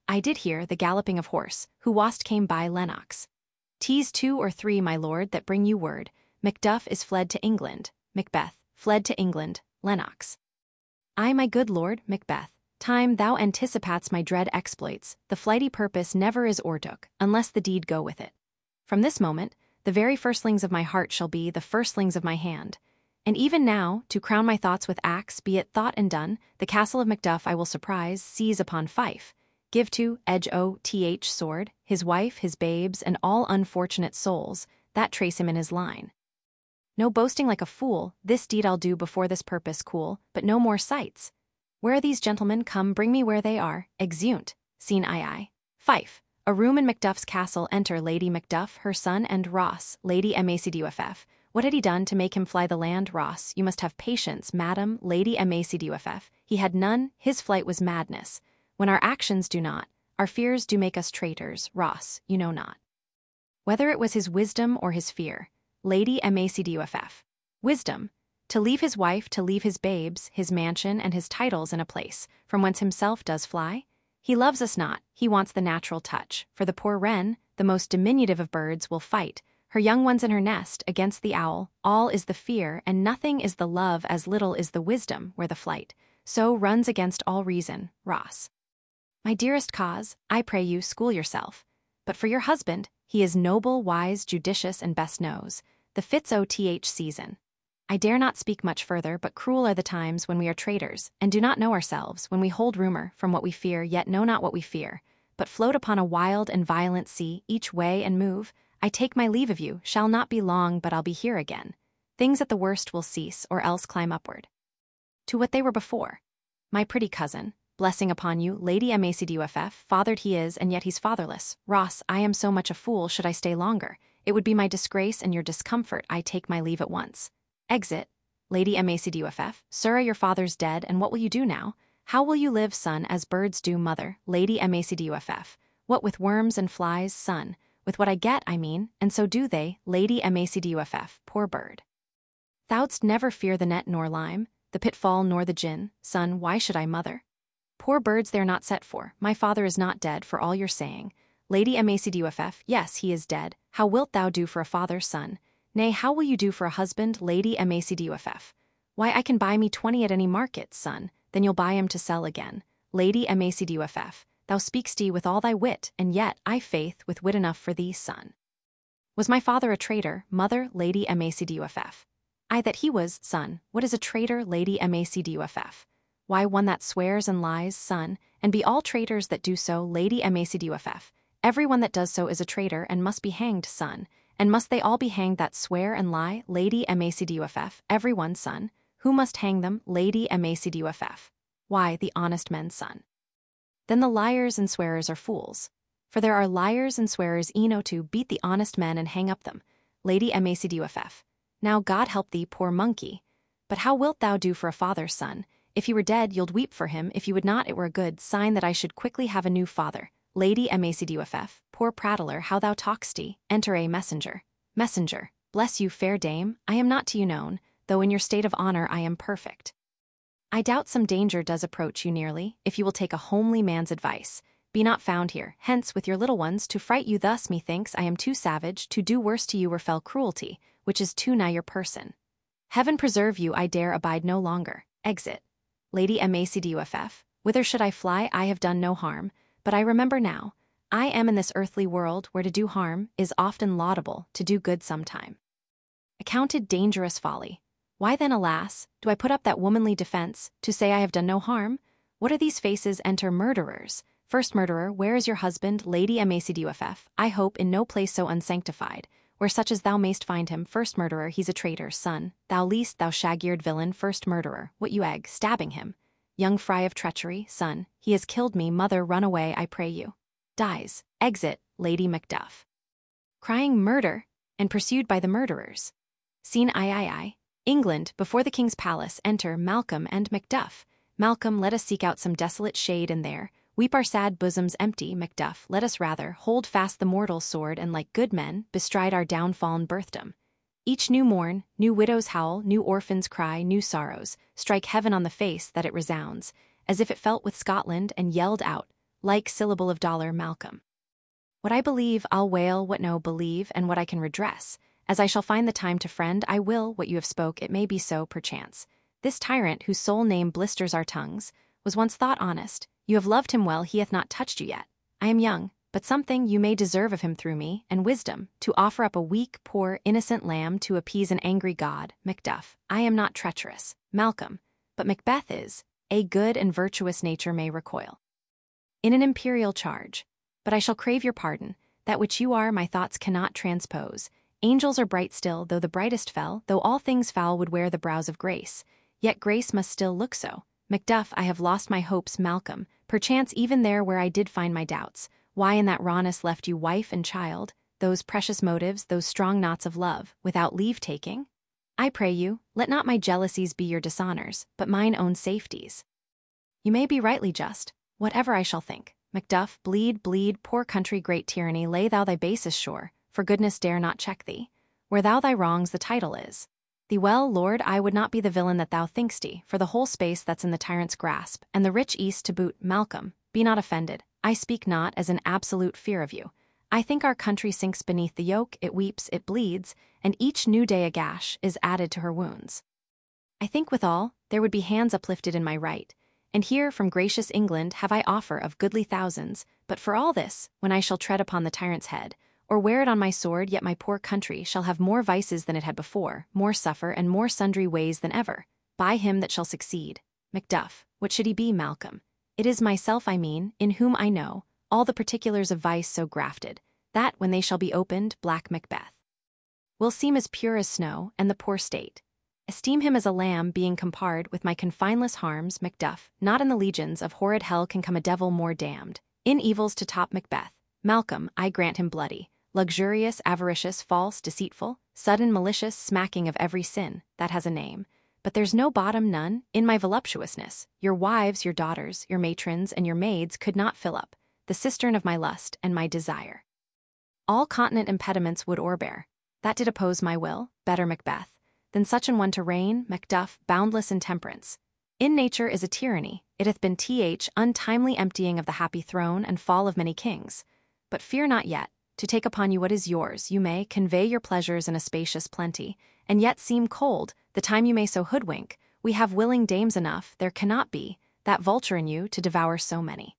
I did hear the galloping of horse, who wast came by Lennox. 'Tis 2 or 3, my lord, that bring you word. Macduff is fled to England, Macbeth, fled to England, Lennox. Ay, my good lord, Macbeth, time thou anticipats my dread exploits, the flighty purpose never is o'ertook, unless the deed go with it. From this moment, the very firstlings of my heart shall be the firstlings of my hand. And even now, to crown my thoughts with axe, be it thought and done, the castle of Macduff I will surprise, seize upon Fife, give to Edge-o-th sword, his wife, his babes, and all unfortunate souls, that trace him in his line. No boasting like a fool, this deed I'll do before this purpose cool, but no more sights. Where are these gentlemen? Come, bring me where they are. Exeunt. Scene II. Fife. A room in Macduff's castle. Enter Lady Macduff, her son, and Ross, Lady Macduff. What had he done to make him fly the land? Ross. You must have patience, madam. Lady Macduff. He had none, his flight was madness. When our actions do not, our fears do make us traitors. Ross. You know not whether it was his wisdom or his fear. Lady Macduff. Wisdom. To leave his wife, to leave his babes, his mansion, and his titles in a place from whence himself does fly? He loves us not, he wants the natural touch. For the poor wren, the most diminutive of birds, will fight her young ones in her nest against the owl. All is the fear, and nothing is the love, as little is the wisdom where the flight so runs against all reason. Ross. My dearest cause, I pray you, school yourself. But for your husband, he is noble, wise, judicious, and best knows the Fitz-o-th season. I dare not speak much further, but cruel are the times when we are traitors, and do not know ourselves, when we hold rumor from what we fear, yet know not what we fear, but float upon a wild and violent sea, each way and move. I take my leave of you, shall not be long, but I'll be here again. Things at the worst will cease, or else climb upward to what they were before. My pretty cousin, blessing upon you, Lady Macduff, fathered he is, and yet he's fatherless. Ross, I am so much a fool should I stay longer. It would be my disgrace and your discomfort. I take my leave at once. Exit. Lady Macduff. Sir, your father's dead, and what will you do now? How will you live, son, as birds do, mother? Lady Macduff. What with worms and flies, son? With what I get, I mean, and so do they. Lady Macduff. Poor bird. Thou'dst never fear the net nor lime, the pitfall nor the gin. Son, why should I, mother? Poor birds they're not set for. My father is not dead, for all your saying. Lady Macduff. Yes, he is dead. How wilt thou do for a father, son? Nay, how will you do for a husband, Lady Macduff? Why, I can buy me 20 at any market, son, then you'll buy 'em to sell again. Lady Macduff. Thou speak'st with all thy wit, and yet, I faith, with wit enough for thee, son. Was my father a traitor, mother? Lady Macduff. I that he was, son. What is a traitor, Lady Macduff? Why, one that swears and lies, son, and be all traitors that do so, Lady Macduff. Every one that does so is a traitor and must be hanged, son. And must they all be hanged that swear and lie, Lady Macduff? Every one, son. Who must hang them, Lady Macduff? Why, the honest men's son. Then the liars and swearers are fools. For there are liars and swearers eno to beat the honest men and hang up them, Lady Macduff. Now God help thee, poor monkey. But how wilt thou do for a father, son? If he were dead, you'd weep for him. If you would not, it were a good sign that I should quickly have a new father. Lady Macduff. Poor prattler, how thou talk'st. Enter a messenger. Messenger. Bless you, fair dame, I am not to you known, though in your state of honor I am perfect. I doubt some danger does approach you nearly, if you will take a homely man's advice. Be not found here, hence with your little ones, to fright you thus. Methinks I am too savage to do worse to you or fell cruelty, which is too nigh your person. Heaven preserve you, I dare abide no longer. Exit. Lady Macduff. Whither should I fly? I have done no harm, but I remember now, I am in this earthly world where to do harm is often laudable, to do good sometime accounted dangerous folly. Why then, alas, do I put up that womanly defense, to say I have done no harm? What are these faces? Enter murderers. First murderer, where is your husband, Lady Macduff? I hope in no place so unsanctified, where such as thou mayst find him. First murderer, he's a traitor, son. Thou least, thou shag-eared villain. First murderer, what you egg, stabbing him. Young fry of treachery, son, he has killed me. Mother, run away, I pray you. Dies. Exit, Lady Macduff. Crying murder, and pursued by the murderers. Scene III. England, before the king's palace. Enter Malcolm and Macduff. Malcolm, let us seek out some desolate shade, and there weep our sad bosoms empty. Macduff, let us rather hold fast the mortal sword, and like good men bestride our downfallen birthdom. Each new morn, new widow's howl, new orphan's cry, new sorrows, strike heaven on the face that it resounds, as if it felt with Scotland, and yelled out, like syllable of dollar Malcolm. What I believe, I'll wail, what no believe, and what I can redress. As I shall find the time to friend, I will, what you have spoke, it may be so, perchance. This tyrant, whose sole name blisters our tongues, was once thought honest. You have loved him well, he hath not touched you yet. I am young, but something you may deserve of him through me, and wisdom, to offer up a weak, poor, innocent lamb to appease an angry god. Macduff, I am not treacherous, Malcolm, but Macbeth is. A good and virtuous nature may recoil in an imperial charge. But I shall crave your pardon, that which you are my thoughts cannot transpose. Angels are bright still, though the brightest fell, though all things foul would wear the brows of grace, yet grace must still look so. Macduff, I have lost my hopes, Malcolm, perchance even there where I did find my doubts. Why in that rawness left you wife and child, those precious motives, those strong knots of love, without leave-taking? I pray you, let not my jealousies be your dishonors, but mine own safeties. You may be rightly just, whatever I shall think. Macduff, bleed, bleed, poor country, great tyranny, lay thou thy basest shore, for goodness dare not check thee. Where thou thy wrongs, the title is. Thee well, Lord, I would not be the villain that thou think'st, for the whole space that's in the tyrant's grasp, and the rich east to boot. Malcolm, be not offended, I speak not as an absolute fear of you. I think our country sinks beneath the yoke, it weeps, it bleeds, and each new day a gash is added to her wounds. I think withal, there would be hands uplifted in my right, and here from gracious England have I offer of goodly thousands, but for all this, when I shall tread upon the tyrant's head, or wear it on my sword, yet my poor country shall have more vices than it had before, more suffer, and more sundry ways than ever, by him that shall succeed. Macduff, what should he be, Malcolm? It is myself I mean, in whom I know all the particulars of vice so grafted, that, when they shall be opened, black Macbeth will seem as pure as snow, and the poor state esteem him as a lamb being compared with my confineless harms. Macduff, not in the legions of horrid hell can come a devil more damned, in evils to top Macbeth. Malcolm, I grant him bloody, luxurious, avaricious, false, deceitful, sudden, malicious, smacking of every sin, that has a name. But there's no bottom, none, in my voluptuousness. Your wives, your daughters, your matrons, and your maids could not fill up the cistern of my lust and my desire. All continent impediments would o'erbear, that did oppose my will. Better Macbeth than such an one to reign. Macduff, boundless in temperance. In nature is a tyranny, it hath been untimely emptying of the happy throne and fall of many kings. But fear not yet, to take upon you what is yours, you may convey your pleasures in a spacious plenty, and yet seem cold, the time you may so hoodwink. We have willing dames enough, there cannot be that vulture in you to devour so many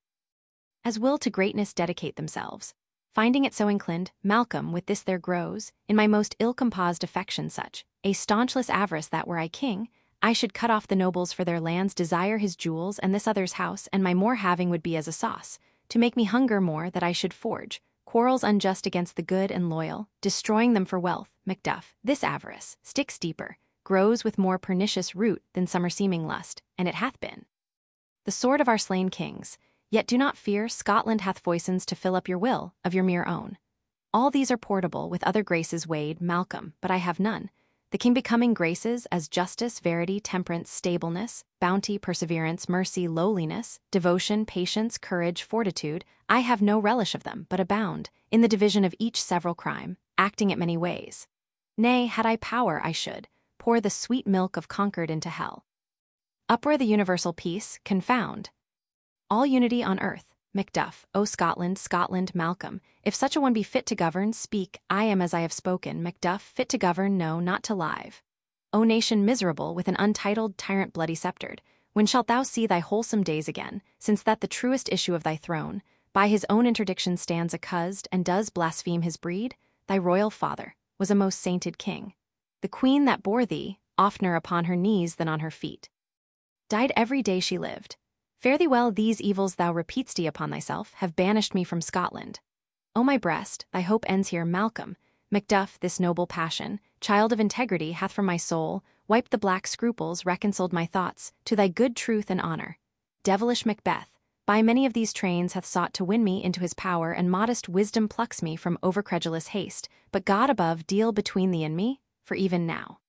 as will to greatness dedicate themselves. Finding it so inclined, Malcolm, with this there grows, in my most ill-composed affection such a staunchless avarice that were I king, I should cut off the nobles for their lands, desire his jewels and this other's house, and my more having would be as a sauce, to make me hunger more that I should forge quarrels unjust against the good and loyal, destroying them for wealth. Macduff, this avarice sticks deeper, grows with more pernicious root than summer seeming lust, and it hath been the sword of our slain kings. Yet do not fear, Scotland hath foisons to fill up your will, of your mere own. All these are portable with other graces weighed, Malcolm, but I have none. The king becoming graces as justice, verity, temperance, stableness, bounty, perseverance, mercy, lowliness, devotion, patience, courage, fortitude, I have no relish of them, but abound in the division of each several crime, acting it many ways. Nay, had I power, I should pour the sweet milk of concord into hell. Uproar the universal peace, confound all unity on earth. Macduff, O Scotland, Scotland, Malcolm, if such a one be fit to govern, speak, I am as I have spoken. Macduff, fit to govern, no, not to live. O nation miserable, with an untitled tyrant bloody sceptred, when shalt thou see thy wholesome days again, since that the truest issue of thy throne, by his own interdiction stands accused, and does blaspheme his breed? Thy royal father was a most sainted king. The queen that bore thee, oftener upon her knees than on her feet, died every day she lived. Fare thee well, these evils thou repeat'st upon thyself have banished me from Scotland. O my breast, thy hope ends here, Malcolm. Macduff, this noble passion, child of integrity, hath from my soul wiped the black scruples, reconciled my thoughts to thy good truth and honor. Devilish Macbeth, by many of these trains hath sought to win me into his power, and modest wisdom plucks me from overcredulous haste, but God above deal between thee and me, for even now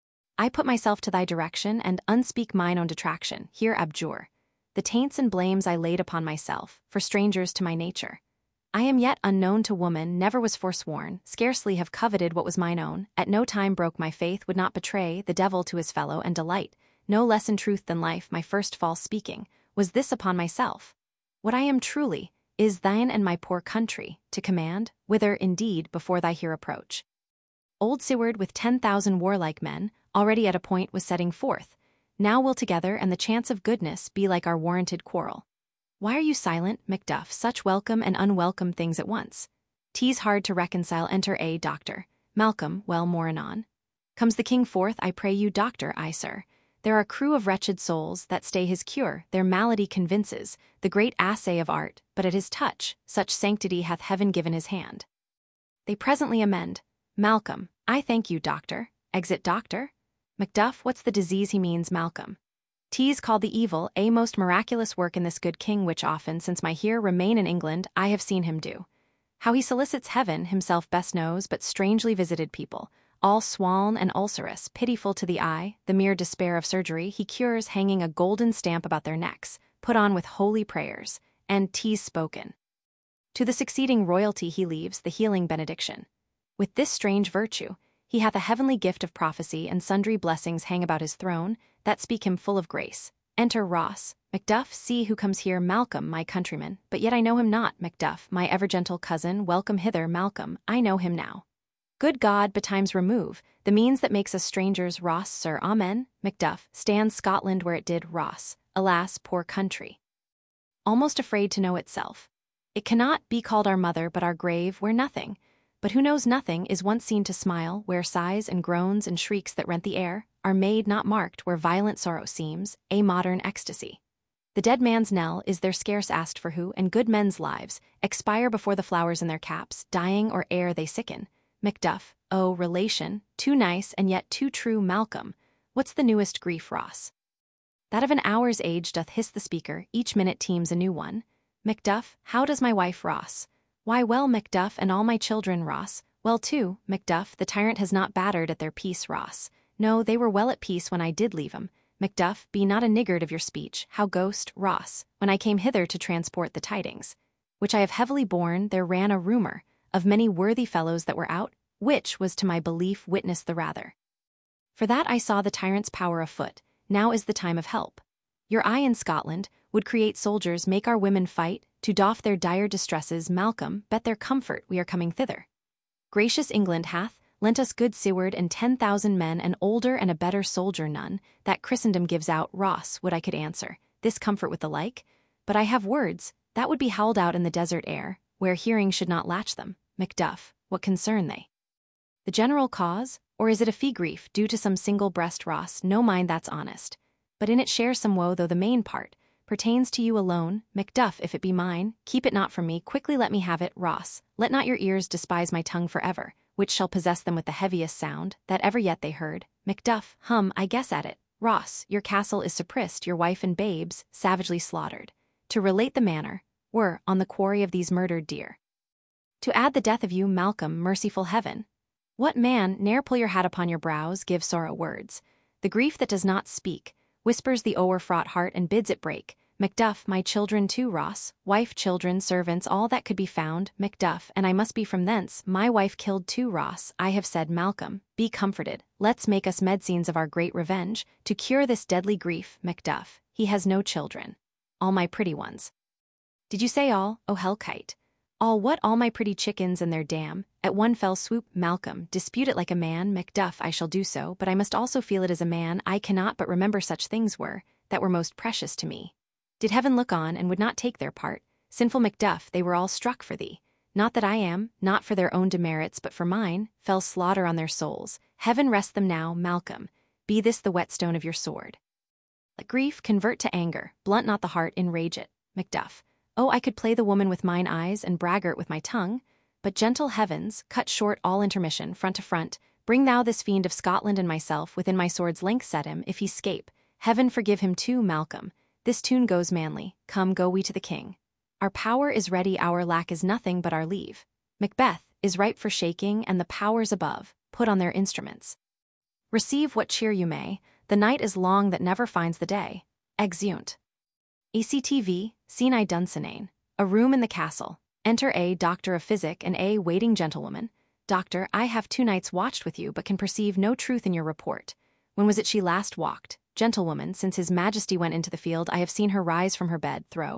I put myself to thy direction, and unspeak mine own detraction, here abjure the taints and blames I laid upon myself, for strangers to my nature. I am yet unknown to woman, never was forsworn, scarcely have coveted what was mine own, at no time broke my faith, would not betray the devil to his fellow, and delight, no less in truth than life, my first false speaking, was this upon myself. What I am truly is thine and my poor country, to command, whither, indeed, before thy here approach. Old Seward with 10,000 warlike men, already at a point was setting forth. Now will together and the chance of goodness be like our warranted quarrel. Why are you silent, Macduff, such welcome and unwelcome things at once? 'Tis hard to reconcile. Enter a doctor. Malcolm, well, more anon. Comes the king forth, I pray you, doctor, I, sir. There are crew of wretched souls that stay his cure, their malady convinces, the great assay of art, but at his touch, such sanctity hath heaven given his hand. They presently amend. Malcolm, I thank you, doctor. Exit doctor? Macduff, what's the disease he means, Malcolm? 'Tis called the evil, a most miraculous work in this good king which often, since my here remain in England, I have seen him do. How he solicits heaven, himself best knows, but strangely visited people, all swoln and ulcerous, pitiful to the eye, the mere despair of surgery, he cures hanging a golden stamp about their necks, put on with holy prayers, and 'tis spoken. To the succeeding royalty he leaves the healing benediction. With this strange virtue, he hath a heavenly gift of prophecy, and sundry blessings hang about his throne, that speak him full of grace. Enter Ross. Macduff, see who comes here, Malcolm, my countryman, but yet I know him not, Macduff, my ever-gentle cousin, welcome hither, Malcolm, I know him now. Good God, betimes remove the means that makes us strangers, Ross, sir, amen. Macduff, stands Scotland where it did, Ross, alas, poor country. Almost afraid to know itself. It cannot be called our mother, but our grave, where nothing, but who knows nothing, is once seen to smile, where sighs and groans and shrieks that rent the air are made not marked, where violent sorrow seems a modern ecstasy. The dead man's knell is there scarce asked for who, and good men's lives expire before the flowers in their caps, dying or ere they sicken. Macduff, oh, relation, too nice and yet too true, Malcolm, what's the newest grief, Ross? That of an hour's age, doth hiss the speaker, each minute teems a new one. Macduff, how does my wife, Ross? Why, well, Macduff, and all my children, Ross. Well, too, Macduff, the tyrant has not battered at their peace, Ross. No, they were well at peace when I did leave 'em. Macduff, be not a niggard of your speech. How ghost, Ross, when I came hither to transport the tidings, which I have heavily borne, there ran a rumour of many worthy fellows that were out, which was to my belief witness the rather. For that I saw the tyrant's power afoot, now is the time of help. Your eye in Scotland would create soldiers, make our women fight, to doff their dire distresses, Malcolm, bet their comfort we are coming thither. Gracious England hath lent us good Seward and 10,000 men, an older and a better soldier none, that Christendom gives out, Ross, would I could answer, this comfort with the like, but I have words, that would be howled out in the desert air, where hearing should not latch them. Macduff, what concern they? The general cause, or is it a fee grief due to some single breast, Ross? No mind, that's honest, but in it shares some woe, though the main part pertains to you alone. Macduff, if it be mine, keep it not from me, quickly let me have it, Ross. Let not your ears despise my tongue forever, which shall possess them with the heaviest sound that ever yet they heard. Macduff, I guess at it. Ross, your castle is suppressed, your wife and babes savagely slaughtered. To relate the manner, were on the quarry of these murdered deer. To add the death of you, Malcolm, merciful heaven. What man, ne'er pull your hat upon your brows, give sorrow words. The grief that does not speak whispers the o'er-fraught heart and bids it break. Macduff, my children too, Ross, wife, children, servants, all that could be found, Macduff, and I must be from thence, my wife killed too, Ross, I have said, Malcolm, be comforted, let's make us medicines of our great revenge, to cure this deadly grief, Macduff, he has no children. All my pretty ones. Did you say all, oh hell-kite? All what? All my pretty chickens and their dam, at one fell swoop, Malcolm, dispute it like a man, Macduff, I shall do so, but I must also feel it as a man, I cannot but remember such things were, that were most precious to me. Did heaven look on and would not take their part, sinful Macduff, they were all struck for thee. Not that I am, not for their own demerits but for mine, fell slaughter on their souls. Heaven rest them now, Malcolm, be this the whetstone of your sword. Let grief convert to anger, blunt not the heart, enrage it, Macduff. Oh, I could play the woman with mine eyes and braggart with my tongue, but gentle heavens, cut short all intermission, front to front, bring thou this fiend of Scotland and myself within my sword's length, set him, if he scape. Heaven forgive him too, Malcolm. This tune goes manly, come go we to the king. Our power is ready, our lack is nothing but our leave. Macbeth is ripe for shaking, and the powers above put on their instruments. Receive what cheer you may, the night is long that never finds the day. Exeunt. ACTV, Scene I Dunsinane. A room in the castle. Enter a doctor of physic and a waiting gentlewoman. Doctor, I have 2 nights watched with you, but can perceive no truth in your report. When was it she last walked? Gentlewoman, since his majesty went into the field, I have seen her rise from her bed, throw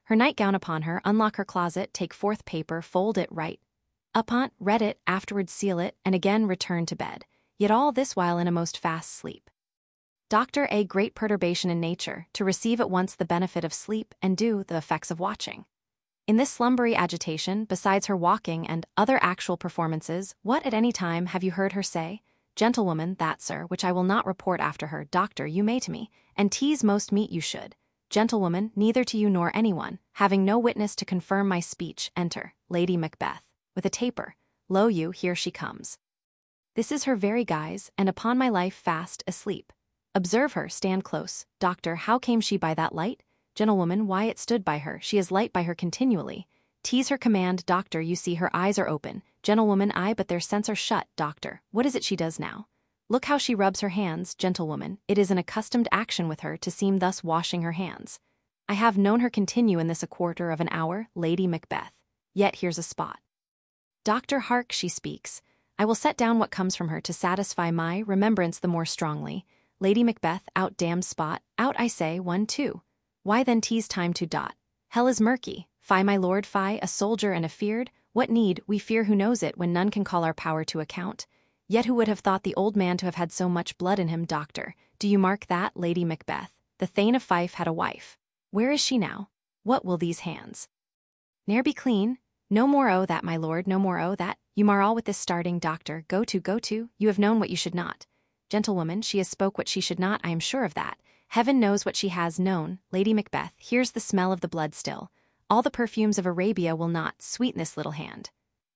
Her nightgown upon her, unlock her closet, take forth paper, fold it, write upon, read it, afterwards seal it, and again return to bed, yet all this while in a most fast sleep. Doctor A. Great perturbation in nature, to receive at once the benefit of sleep and do the effects of watching. In this slumbery agitation, besides her walking and other actual performances, what at any time have you heard her say? Gentlewoman, that, sir, which I will not report after her, doctor, you may to me, and tease most meet you should. Gentlewoman, neither to you nor anyone, having no witness to confirm my speech, enter, Lady Macbeth, with a taper. Lo you, here she comes. This is her very guise, and upon my life fast asleep. Observe her, stand close. Doctor, how came she by that light? Gentlewoman, why it stood by her, she is light by her continually. Tease her command, doctor, you see her eyes are open. Gentlewoman, aye, but their sense are shut, doctor. What is it she does now? Look how she rubs her hands, gentlewoman. It is an accustomed action with her to seem thus washing her hands. I have known her continue in this a quarter of an hour, Lady Macbeth. Yet here's a spot. Doctor, hark, she speaks. I will set down what comes from her to satisfy my remembrance the more strongly. Lady Macbeth, out damned spot, out I say, 1, 2. Why then tease time to dot? Hell is murky, fie my lord, fie, a soldier and afeard, what need, we fear who knows it when none can call our power to account? Yet who would have thought the old man to have had so much blood in him, doctor? Do you mark that, Lady Macbeth? The Thane of Fife had a wife. Where is she now? What will these hands ne'er be clean? No more oh that, my lord, no more oh that. You mar all with this starting, doctor. Go to, you have known what you should not. Gentlewoman, she has spoke what she should not, I am sure of that. Heaven knows what she has known. Lady Macbeth, here's the smell of the blood still. All the perfumes of Arabia will not sweeten this little hand.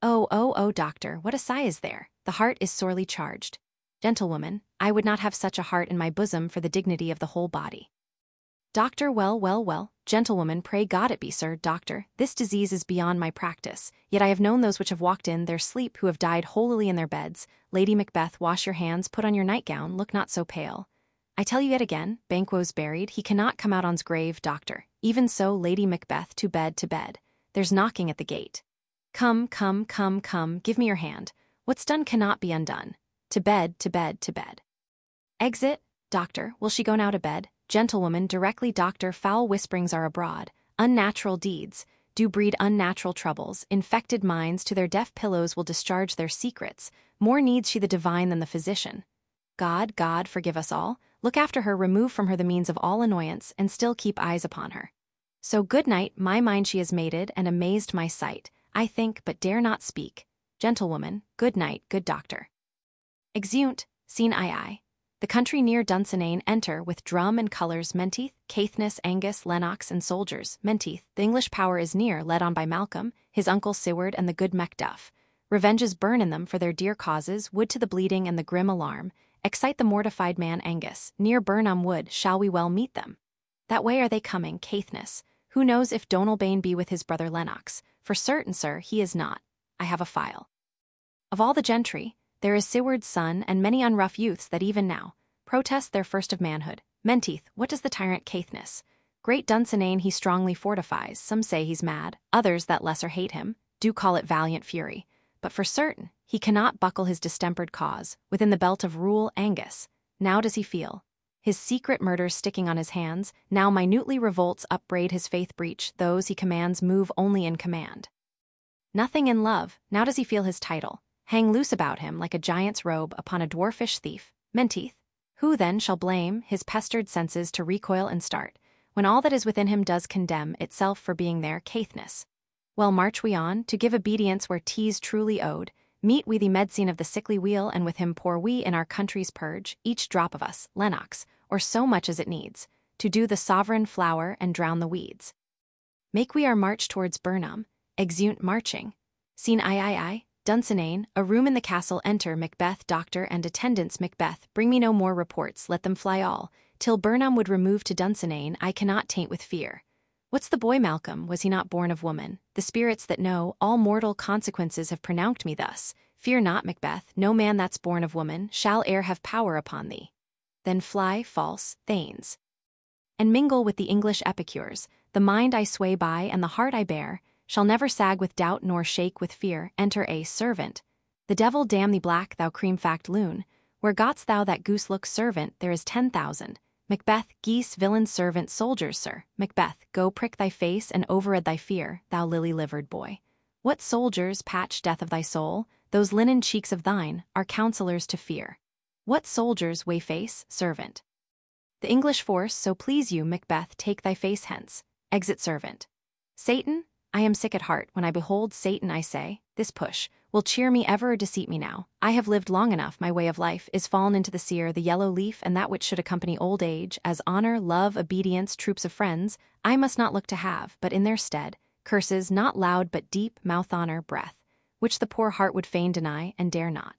Oh, doctor, what a sigh is there? The heart is sorely charged. Gentlewoman, I would not have such a heart in my bosom for the dignity of the whole body. Doctor, well. Gentlewoman, pray God it be, sir. Doctor, this disease is beyond my practice, yet I have known those which have walked in their sleep who have died holily in their beds. Lady Macbeth, wash your hands, put on your nightgown, look not so pale. I tell you yet again, Banquo's buried, he cannot come out on's grave, doctor. Even so, Lady Macbeth, to bed. There's knocking at the gate. Come, give me your hand. What's done cannot be undone. To bed. Exit, doctor, will she go now to bed? Gentlewoman, directly, doctor, foul whisperings are abroad. Unnatural deeds do breed unnatural troubles. Infected minds to their deaf pillows will discharge their secrets. More needs she the divine than the physician. God, forgive us all. Look after her, remove from her the means of all annoyance, and still keep eyes upon her. So good night, my mind she has mated, and amazed my sight. I think, but dare not speak. Gentlewoman, good night, good doctor. Exeunt, scene II. The country near Dunsinane, enter, with drum and colours, Menteith, Caithness, Angus, Lennox, and soldiers. Menteith, the English power is near, led on by Malcolm, his uncle Siward, and the good Macduff. Revenges burn in them for their dear causes, wood to the bleeding and the grim alarm. Excite the mortified man Angus, near Burnham Wood, shall we well meet them? That way are they coming, Caithness. Who knows if Donalbain be with his brother Lennox? For certain, sir, he is not. I have a file. Of all the gentry, there is Siward's son and many unrough youths that even now protest their first of manhood. Menteith, what does the tyrant Caithness? Great Dunsinane he strongly fortifies. Some say he's mad, others that lesser hate him, do call it valiant fury. But for certain, he cannot buckle his distempered cause within the belt of rule Angus. Now does he feel his secret murders sticking on his hands, now minutely revolts upbraid his faith breach, those he commands move only in command. Nothing in love, now does he feel his title hang loose about him like a giant's robe upon a dwarfish thief. Menteith, who then shall blame his pestered senses to recoil and start, when all that is within him does condemn itself for being there? Caithness. Well, march we on, to give obedience where 'tis truly owed. Meet we the medicine of the sickly wheel, and with him pour we in our country's purge, each drop of us, Lennox, or so much as it needs, to do the sovereign flower and drown the weeds. Make we our march towards Burnham. Exeunt, marching. Scene II. Dunsinane, a room in the castle, enter Macbeth, doctor, and attendants. Macbeth, bring me no more reports, let them fly all. Till Burnham would remove to Dunsinane, I cannot taint with fear. What's the boy Malcolm, was he not born of woman? The spirits that know all mortal consequences have pronounced me thus. Fear not, Macbeth, no man that's born of woman shall e'er have power upon thee. Then fly, false thanes, and mingle with the English epicures. The mind I sway by and the heart I bear shall never sag with doubt nor shake with fear. Enter a servant. The devil damn thee black, thou cream-fact loon. Where gotst thou that goose-look servant? There is 10,000. Macbeth, geese, villains, servant, soldiers, sir. Macbeth, go prick thy face and overread thy fear, thou lily-livered boy. What soldiers, patch death of thy soul, those linen cheeks of thine, are counselors to fear. What soldiers, wayface, servant? The English force, so please you, Macbeth, take thy face hence. Exit servant. Satan, I am sick at heart when I behold Satan, I say, this push will cheer me ever or deceit me now. I have lived long enough, my way of life is fallen into the sear, the yellow leaf, and that which should accompany old age, as honor, love, obedience, troops of friends, I must not look to have, but in their stead, curses, not loud but deep, mouth honor, breath, which the poor heart would fain deny and dare not.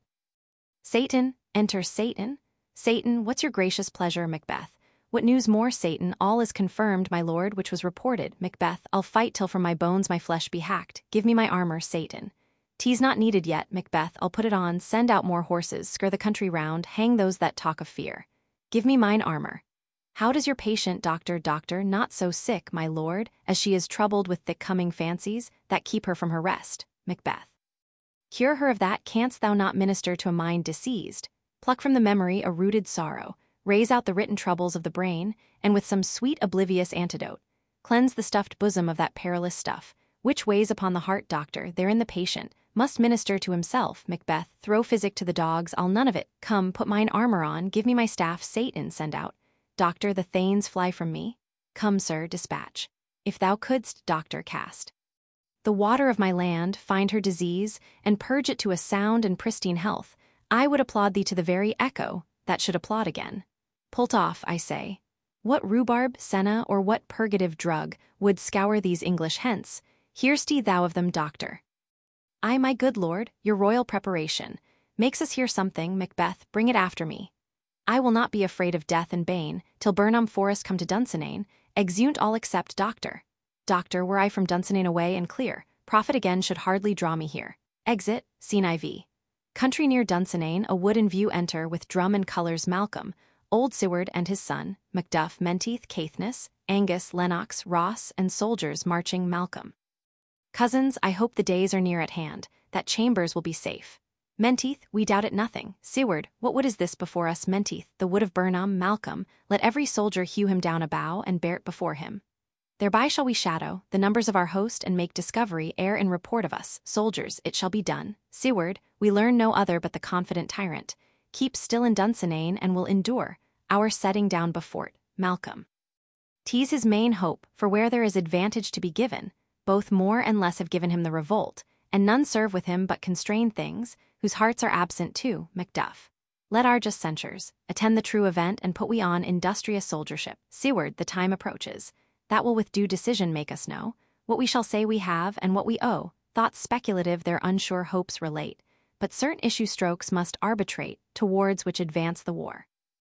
Satan, enter Satan. Satan, what's your gracious pleasure, Macbeth? What news more, Satan? All is confirmed, my lord, which was reported. Macbeth, I'll fight till from my bones my flesh be hacked. Give me my armor, Satan. 'Tis not needed yet, Macbeth, I'll put it on, send out more horses, scur the country round, hang those that talk of fear. Give me mine armor. How does your patient, doctor, not so sick, my lord, as she is troubled with thick coming fancies, that keep her from her rest, Macbeth? Cure her of that, canst thou not minister to a mind diseased? Pluck from the memory a rooted sorrow, raise out the written troubles of the brain, and with some sweet oblivious antidote, cleanse the stuffed bosom of that perilous stuff, which weighs upon the heart, doctor, therein the patient must minister to himself, Macbeth, throw physic to the dogs, I'll none of it, come, put mine armor on, give me my staff, Satan, send out. Doctor, the thanes fly from me. Come, sir, dispatch. If thou couldst, doctor, cast the water of my land, find her disease, and purge it to a sound and pristine health, I would applaud thee to the very echo, that should applaud again. Pult off, I say. What rhubarb, senna, or what purgative drug would scour these English hence? Hear'st thou of them, doctor? Ay, my good lord, your royal preparation makes us hear something, Macbeth, bring it after me. I will not be afraid of death and bane, till Burnham Forest come to Dunsinane, exeunt all except doctor. Doctor, were I from Dunsinane away and clear, profit again should hardly draw me here. Exit, scene IV. Country near Dunsinane, a wood in view enter with drum and colours Malcolm, old Seward and his son, Macduff, Menteith, Caithness, Angus, Lennox, Ross, and soldiers marching Malcolm. Cousins, I hope the days are near at hand, that Chambers will be safe. Menteith, we doubt it nothing. Seward, what wood is this before us? Menteith, the wood of Burnham. Malcolm, let every soldier hew him down a bough and bear it before him. Thereby shall we shadow the numbers of our host and make discovery ere in report of us. Soldiers, it shall be done. Seward, we learn no other but the confident tyrant. Keep still in Dunsinane and will endure our setting down before Malcolm. 'Tis his main hope, for where there is advantage to be given, both more and less have given him the revolt, and none serve with him but constrain things, whose hearts are absent too, Macduff. Let our just censures attend the true event and put we on industrious soldiership. Seward, the time approaches. That will with due decision make us know what we shall say we have and what we owe. Thoughts speculative their unsure hopes relate, but certain issue strokes must arbitrate towards which advance the war.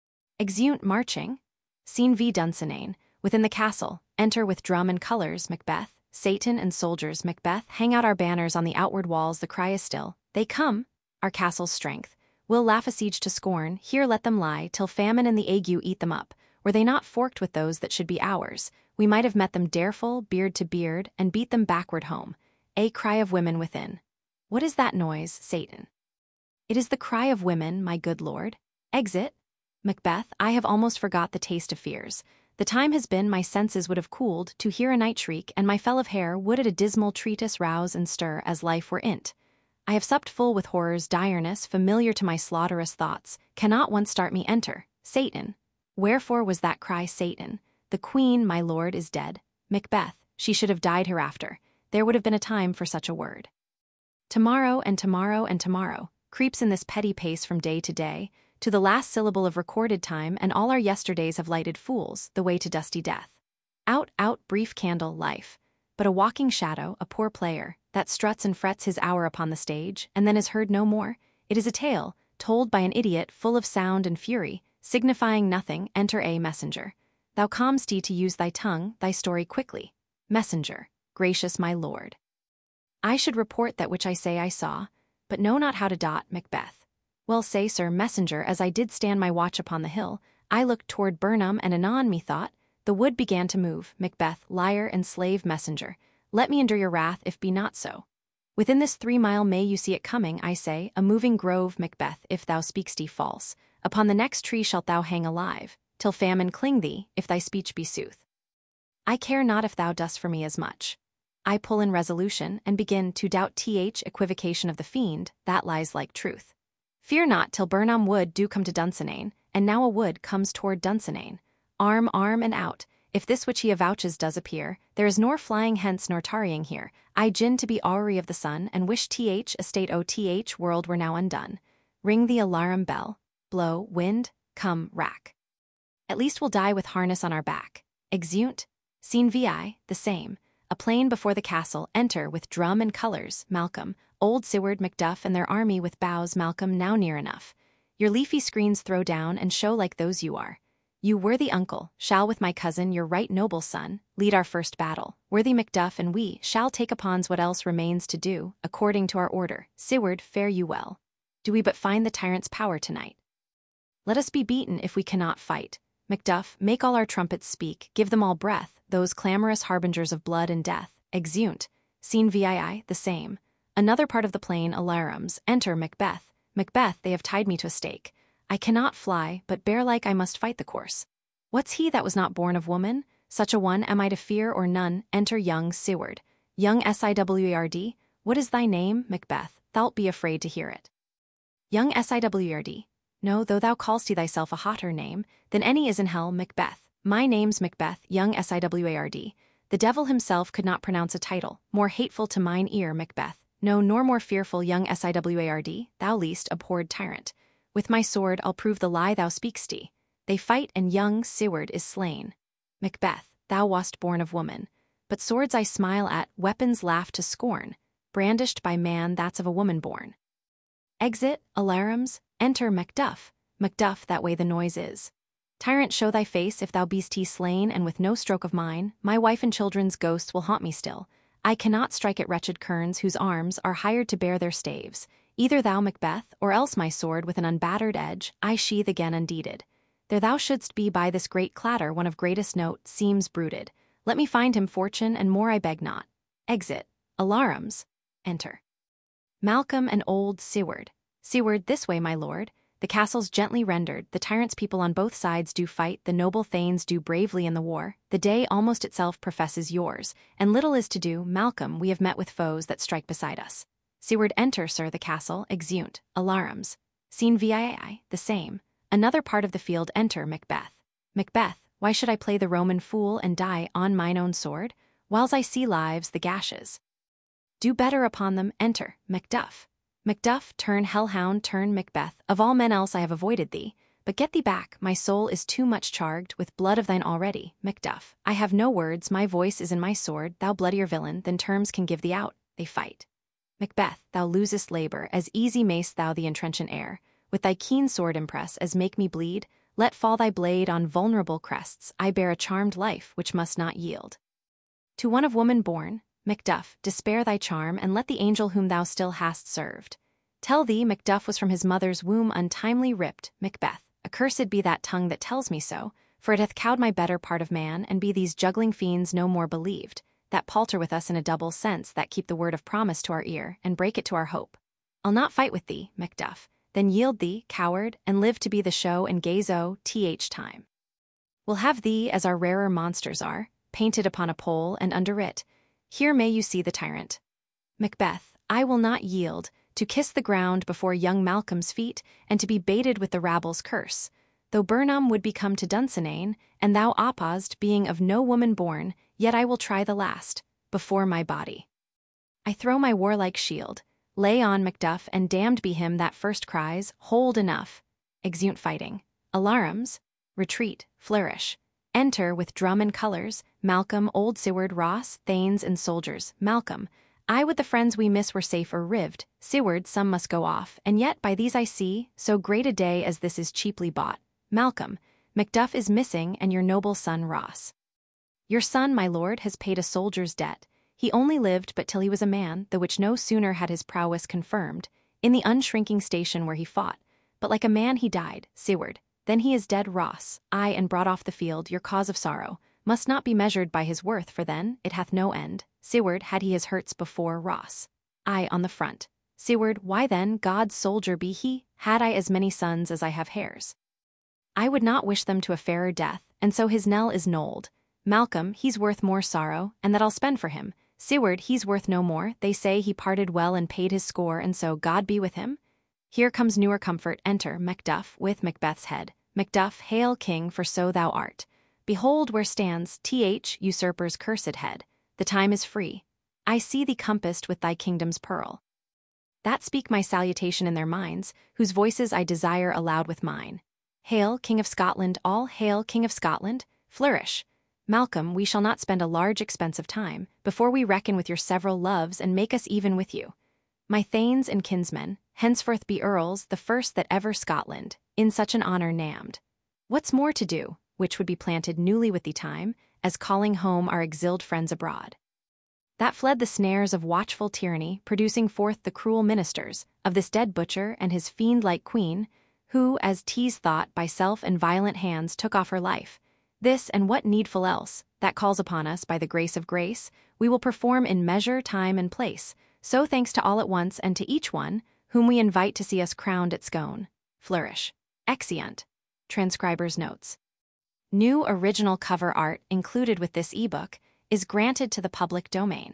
Exeunt marching. Scene V. Dunsinane. Within the castle, enter with drum and colours, Macbeth, Satan and soldiers. Macbeth, hang out our banners on the outward walls, the cry is still. They come, our castle's strength. We'll laugh a siege to scorn, here let them lie, till famine and the ague eat them up. Were they not forked with those that should be ours, we might have met them dareful, beard to beard, and beat them backward home. A cry of women within. What is that noise, Satan? It is the cry of women, my good lord. Exit. Macbeth, I have almost forgot the taste of fears. The time has been my senses would have cooled to hear a night shriek, and my fell of hair would at a dismal treatise rouse and stir as life were in't. I have supped full with horror's direness, familiar to my slaughterous thoughts, cannot once start me enter. Satan. Wherefore was that cry, Satan? The queen, my lord, is dead. Macbeth, she should have died hereafter. There would have been a time for such a word. Tomorrow and tomorrow and tomorrow creeps in this petty pace from day to day, to the last syllable of recorded time, and all our yesterdays have lighted fools the way to dusty death. Out, out, brief candle, life. But a walking shadow, a poor player, that struts and frets his hour upon the stage, and then is heard no more. It is a tale, told by an idiot full of sound and fury, signifying nothing. Enter a messenger. Thou com'st to use thy tongue, thy story quickly. Messenger, gracious my lord. I should report that which I say I saw, but know not how to dot. Macbeth. Well say, sir, messenger, as I did stand my watch upon the hill, I looked toward Burnham, and anon, methought, the wood began to move. Macbeth, liar and slave messenger, let me endure your wrath if be not so. Within this 3 mile may you see it coming, I say, a moving grove. Macbeth, if thou speak'st false, upon the next tree shalt thou hang alive. till famine cling thee, if thy speech be sooth. I care not if thou dost for me as much. I pull in resolution, and begin to doubt th equivocation of the fiend, that lies like truth. Fear not till Burnham Wood do come to Dunsinane, and now a wood comes toward Dunsinane. Arm, and out, if this which he avouches does appear, there is nor flying hence nor tarrying here. I gin to be houri of the sun, and wish th estate o th world were now undone. Ring the alarum bell, blow, wind, come, rack. At least we'll die with harness on our back. Exeunt. Scene vi, the same. A plain before the castle, enter with drum and colours, Malcolm, old Seward, Macduff, and their army with boughs. Malcolm, now near enough. Your leafy screens throw down, and show like those you are. You worthy uncle, shall with my cousin, your right noble son, lead our first battle. Worthy Macduff and we shall take upon's what else remains to do, according to our order. Seward, fare you well. Do we but find the tyrant's power tonight? Let us be beaten if we cannot fight. Macduff, make all our trumpets speak, give them all breath, those clamorous harbingers of blood and death. Exeunt. Scene VII, the same. Another part of the plain, alarums. Enter Macbeth. Macbeth, they have tied me to a stake. I cannot fly, but bear-like I must fight the course. What's he that was not born of woman? Such a one am I to fear or none. Enter young Seward. Young Siward, what is thy name, Macbeth? Thou'lt be afraid to hear it. Young Siward. No, though thou call'st thyself a hotter name than any is in hell, Macbeth. My name's Macbeth, young Siward. The devil himself could not pronounce a title more hateful to mine ear, Macbeth. No, nor more fearful, young Siward, thou least abhorred tyrant. With my sword I'll prove the lie thou speak'st. They fight, and young Seward is slain. Macbeth, thou wast born of woman. But swords I smile at, weapons laugh to scorn. Brandished by man, that's of a woman born. Exit, alarums, enter Macduff. Macduff, that way the noise is. Tyrant, show thy face if thou be'st slain, and with no stroke of mine, my wife and children's ghosts will haunt me still. I cannot strike at wretched kerns whose arms are hired to bear their staves. Either thou, Macbeth, or else my sword with an unbattered edge I sheathe again undeeded. There thou shouldst be by this great clatter, one of greatest note, seems brooded. Let me find him fortune, and more I beg not. Exit, alarums, enter. Malcolm and old Seward. Seward, this way, my lord. The castle's gently rendered, the tyrant's people on both sides do fight, the noble thanes do bravely in the war, the day almost itself professes yours, and little is to do. Malcolm, we have met with foes that strike beside us. Seward, enter, sir, the castle. Exeunt, alarums. Scene VII, the same. Another part of the field, enter Macbeth. Macbeth, why should I play the Roman fool and die on mine own sword, whiles I see lives the gashes? Do better upon them, enter Macduff. Macduff, turn hellhound, turn Macbeth, of all men else I have avoided thee, but get thee back, my soul is too much charged with blood of thine already. Macduff, I have no words, my voice is in my sword, thou bloodier villain than terms can give thee out. They fight. Macbeth, thou losest labor, as easy mayst thou the entrenchant air, with thy keen sword impress, as make me bleed, let fall thy blade on vulnerable crests, I bear a charmed life which must not yield. To one of woman born, Macduff, despair thy charm, and let the angel whom thou still hast served. Tell thee, Macduff was from his mother's womb untimely ripped. Macbeth, accursed be that tongue that tells me so, for it hath cowed my better part of man, and be these juggling fiends no more believed, that palter with us in a double sense, that keep the word of promise to our ear, and break it to our hope. I'll not fight with thee, Macduff, then yield thee, coward, and live to be the show and gaze o' th time. We'll have thee as our rarer monsters are, painted upon a pole, and under it, here may you see the tyrant. Macbeth, I will not yield, to kiss the ground before young Malcolm's feet, and to be baited with the rabble's curse. Though Burnham would be come to Dunsinane, and thou opposed, being of no woman born, yet I will try the last, before my body. I throw my warlike shield, lay on Macduff, and damned be him that first cries, hold enough. Exeunt fighting. Alarums, retreat, flourish. Enter, with drum and colours, Malcolm, old Seward, Ross, thanes, and soldiers. Malcolm, I with the friends we miss were safe or rived. Seward, some must go off, and yet by these I see, so great a day as this is cheaply bought. Malcolm, Macduff is missing, and your noble son Ross. Your son, my lord, has paid a soldier's debt. He only lived but till he was a man, the which no sooner had his prowess confirmed, in the unshrinking station where he fought, but like a man he died. Seward, then he is dead. Ross, aye, and brought off the field, your cause of sorrow, must not be measured by his worth, for then it hath no end. Seward, had he his hurts before. Ross, aye, on the front. Seward, why then, God's soldier be he, had I as many sons as I have hairs. I would not wish them to a fairer death, and so his knell is knolled. Malcolm, he's worth more sorrow, and that I'll spend for him. Seward, he's worth no more, they say he parted well and paid his score, and so God be with him. Here comes newer comfort, enter Macduff with Macbeth's head. Macduff, hail king, for so thou art. Behold where stands usurper's cursed head. The time is free. I see thee compassed with thy kingdom's pearl. That speak my salutation in their minds, whose voices I desire aloud with mine. Hail, King of Scotland, all hail, King of Scotland, flourish. Malcolm, we shall not spend a large expense of time, before we reckon with your several loves and make us even with you. My thanes and kinsmen, henceforth be earls, the first that ever Scotland, in such an honour named. What's more to do, which would be planted newly with the time, as calling home our exiled friends abroad. That fled the snares of watchful tyranny, producing forth the cruel ministers of this dead butcher and his fiend-like queen, who, as 'tis thought, by self and violent hands took off her life. This and what needful else, that calls upon us by the grace of grace, we will perform in measure, time, and place, so thanks to all at once and to each one, whom we invite to see us crowned at Scone. Flourish. Exeunt. Transcriber's notes. New original cover art included with this ebook is granted to the public domain.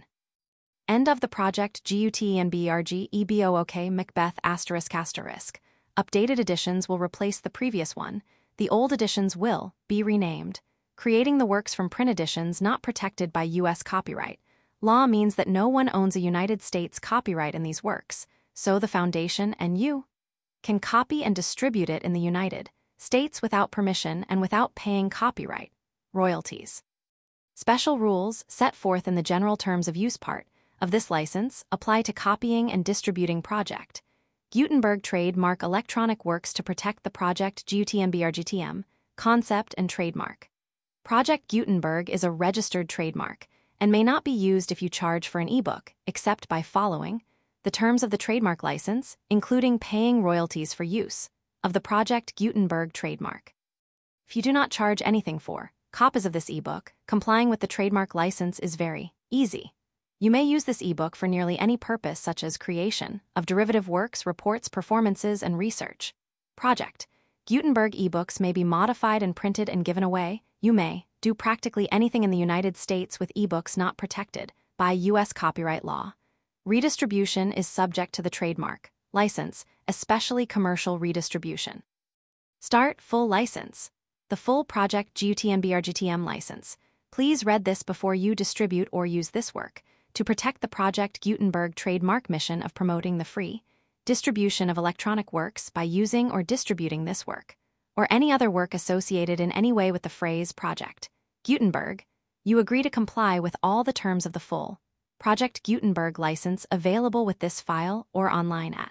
End of the project GUTENBRG EBOOK Macbeth ****. Updated editions will replace the previous one. The old editions will be renamed. Creating the works from print editions not protected by U.S. copyright law means that no one owns a United States copyright in these works, so the Foundation and you can copy and distribute it in the United States without permission and without paying copyright royalties. Special rules set forth in the general terms of use part of this license apply to copying and distributing Project Gutenberg trademark electronic works to protect the Project GUTENBRG concept and trademark. Project Gutenberg is a registered trademark and may not be used if you charge for an ebook, except by following the terms of the trademark license, including paying royalties for use of the Project Gutenberg trademark. If you do not charge anything for copies of this ebook, complying with the trademark license is very easy. You may use this ebook for nearly any purpose, such as creation of derivative works, reports, performances, and research. Project Gutenberg ebooks may be modified and printed and given away. You may do practically anything in the United States with ebooks not protected by U.S. copyright law. Redistribution is subject to the trademark license, especially commercial redistribution. Start full license. The full Project GUTENBRG license. Please read this before you distribute or use this work to protect the Project Gutenberg trademark mission of promoting the free distribution of electronic works by using or distributing this work, or any other work associated in any way with the phrase Project Gutenberg. You agree to comply with all the terms of the full Project Gutenberg license available with this file or online at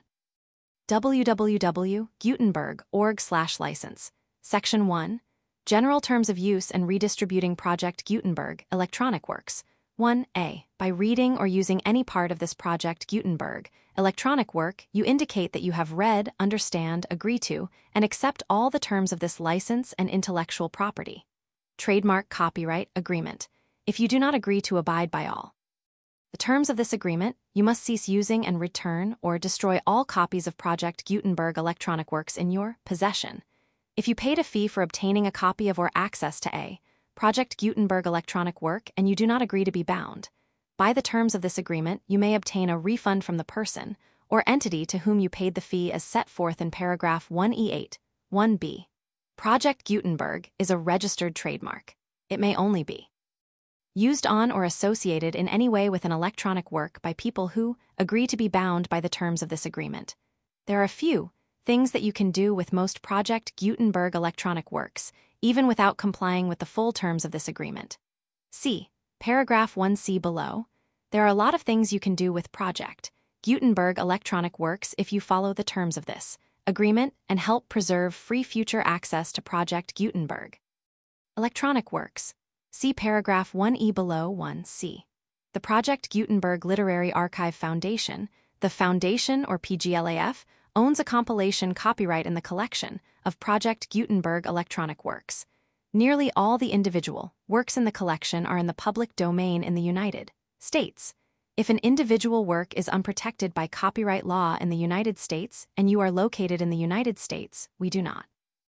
www.gutenberg.org/license. Section 1. General Terms of Use and Redistributing Project Gutenberg Electronic Works. 1a. By reading or using any part of this Project Gutenberg electronic work, you indicate that you have read, understand, agree to, and accept all the terms of this license and intellectual property. Trademark Copyright Agreement. If you do not agree to abide by all the terms of this agreement, you must cease using and return or destroy all copies of Project Gutenberg electronic works in your possession. If you paid a fee for obtaining a copy of or access to a Project Gutenberg electronic work and you do not agree to be bound by the terms of this agreement, you may obtain a refund from the person or entity to whom you paid the fee as set forth in paragraph 1E8, 1b. Project Gutenberg is a registered trademark. It may only be used on or associated in any way with an electronic work by people who agree to be bound by the terms of this agreement. There are a few things that you can do with most Project Gutenberg electronic works, even without complying with the full terms of this agreement. See paragraph 1c below. There are a lot of things you can do with Project Gutenberg electronic works if you follow the terms of this agreement and help preserve free future access to Project Gutenberg electronic works. See paragraph 1e below 1c. The Project Gutenberg Literary Archive Foundation, the Foundation or PGLAF, owns a compilation copyright in the collection of Project Gutenberg electronic works. Nearly all the individual works in the collection are in the public domain in the United States. If an individual work is unprotected by copyright law in the United States and you are located in the United States, we do not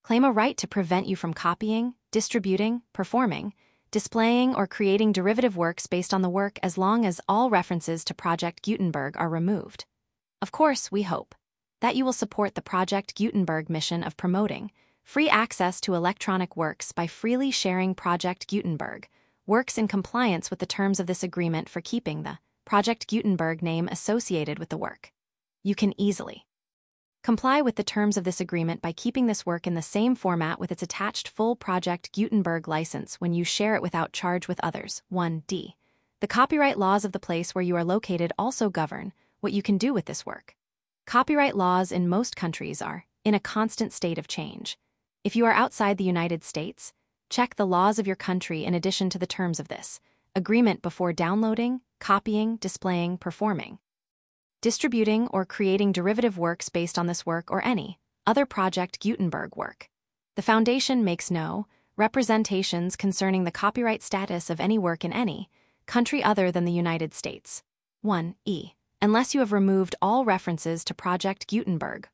claim a right to prevent you from copying, distributing, performing, displaying, or creating derivative works based on the work as long as all references to Project Gutenberg are removed. Of course, we hope that you will support the Project Gutenberg mission of promoting free access to electronic works by freely sharing Project Gutenberg works in compliance with the terms of this agreement for keeping the Project Gutenberg name associated with the work. You can easily comply with the terms of this agreement by keeping this work in the same format with its attached full Project Gutenberg license when you share it without charge with others. 1d. The copyright laws of the place where you are located also govern what you can do with this work. Copyright laws in most countries are in a constant state of change. If you are outside the United States, check the laws of your country in addition to the terms of this agreement before downloading, copying, displaying, performing, distributing, or creating derivative works based on this work or any other Project Gutenberg work. The Foundation makes no representations concerning the copyright status of any work in any country other than the United States. 1e. Unless you have removed all references to Project Gutenberg.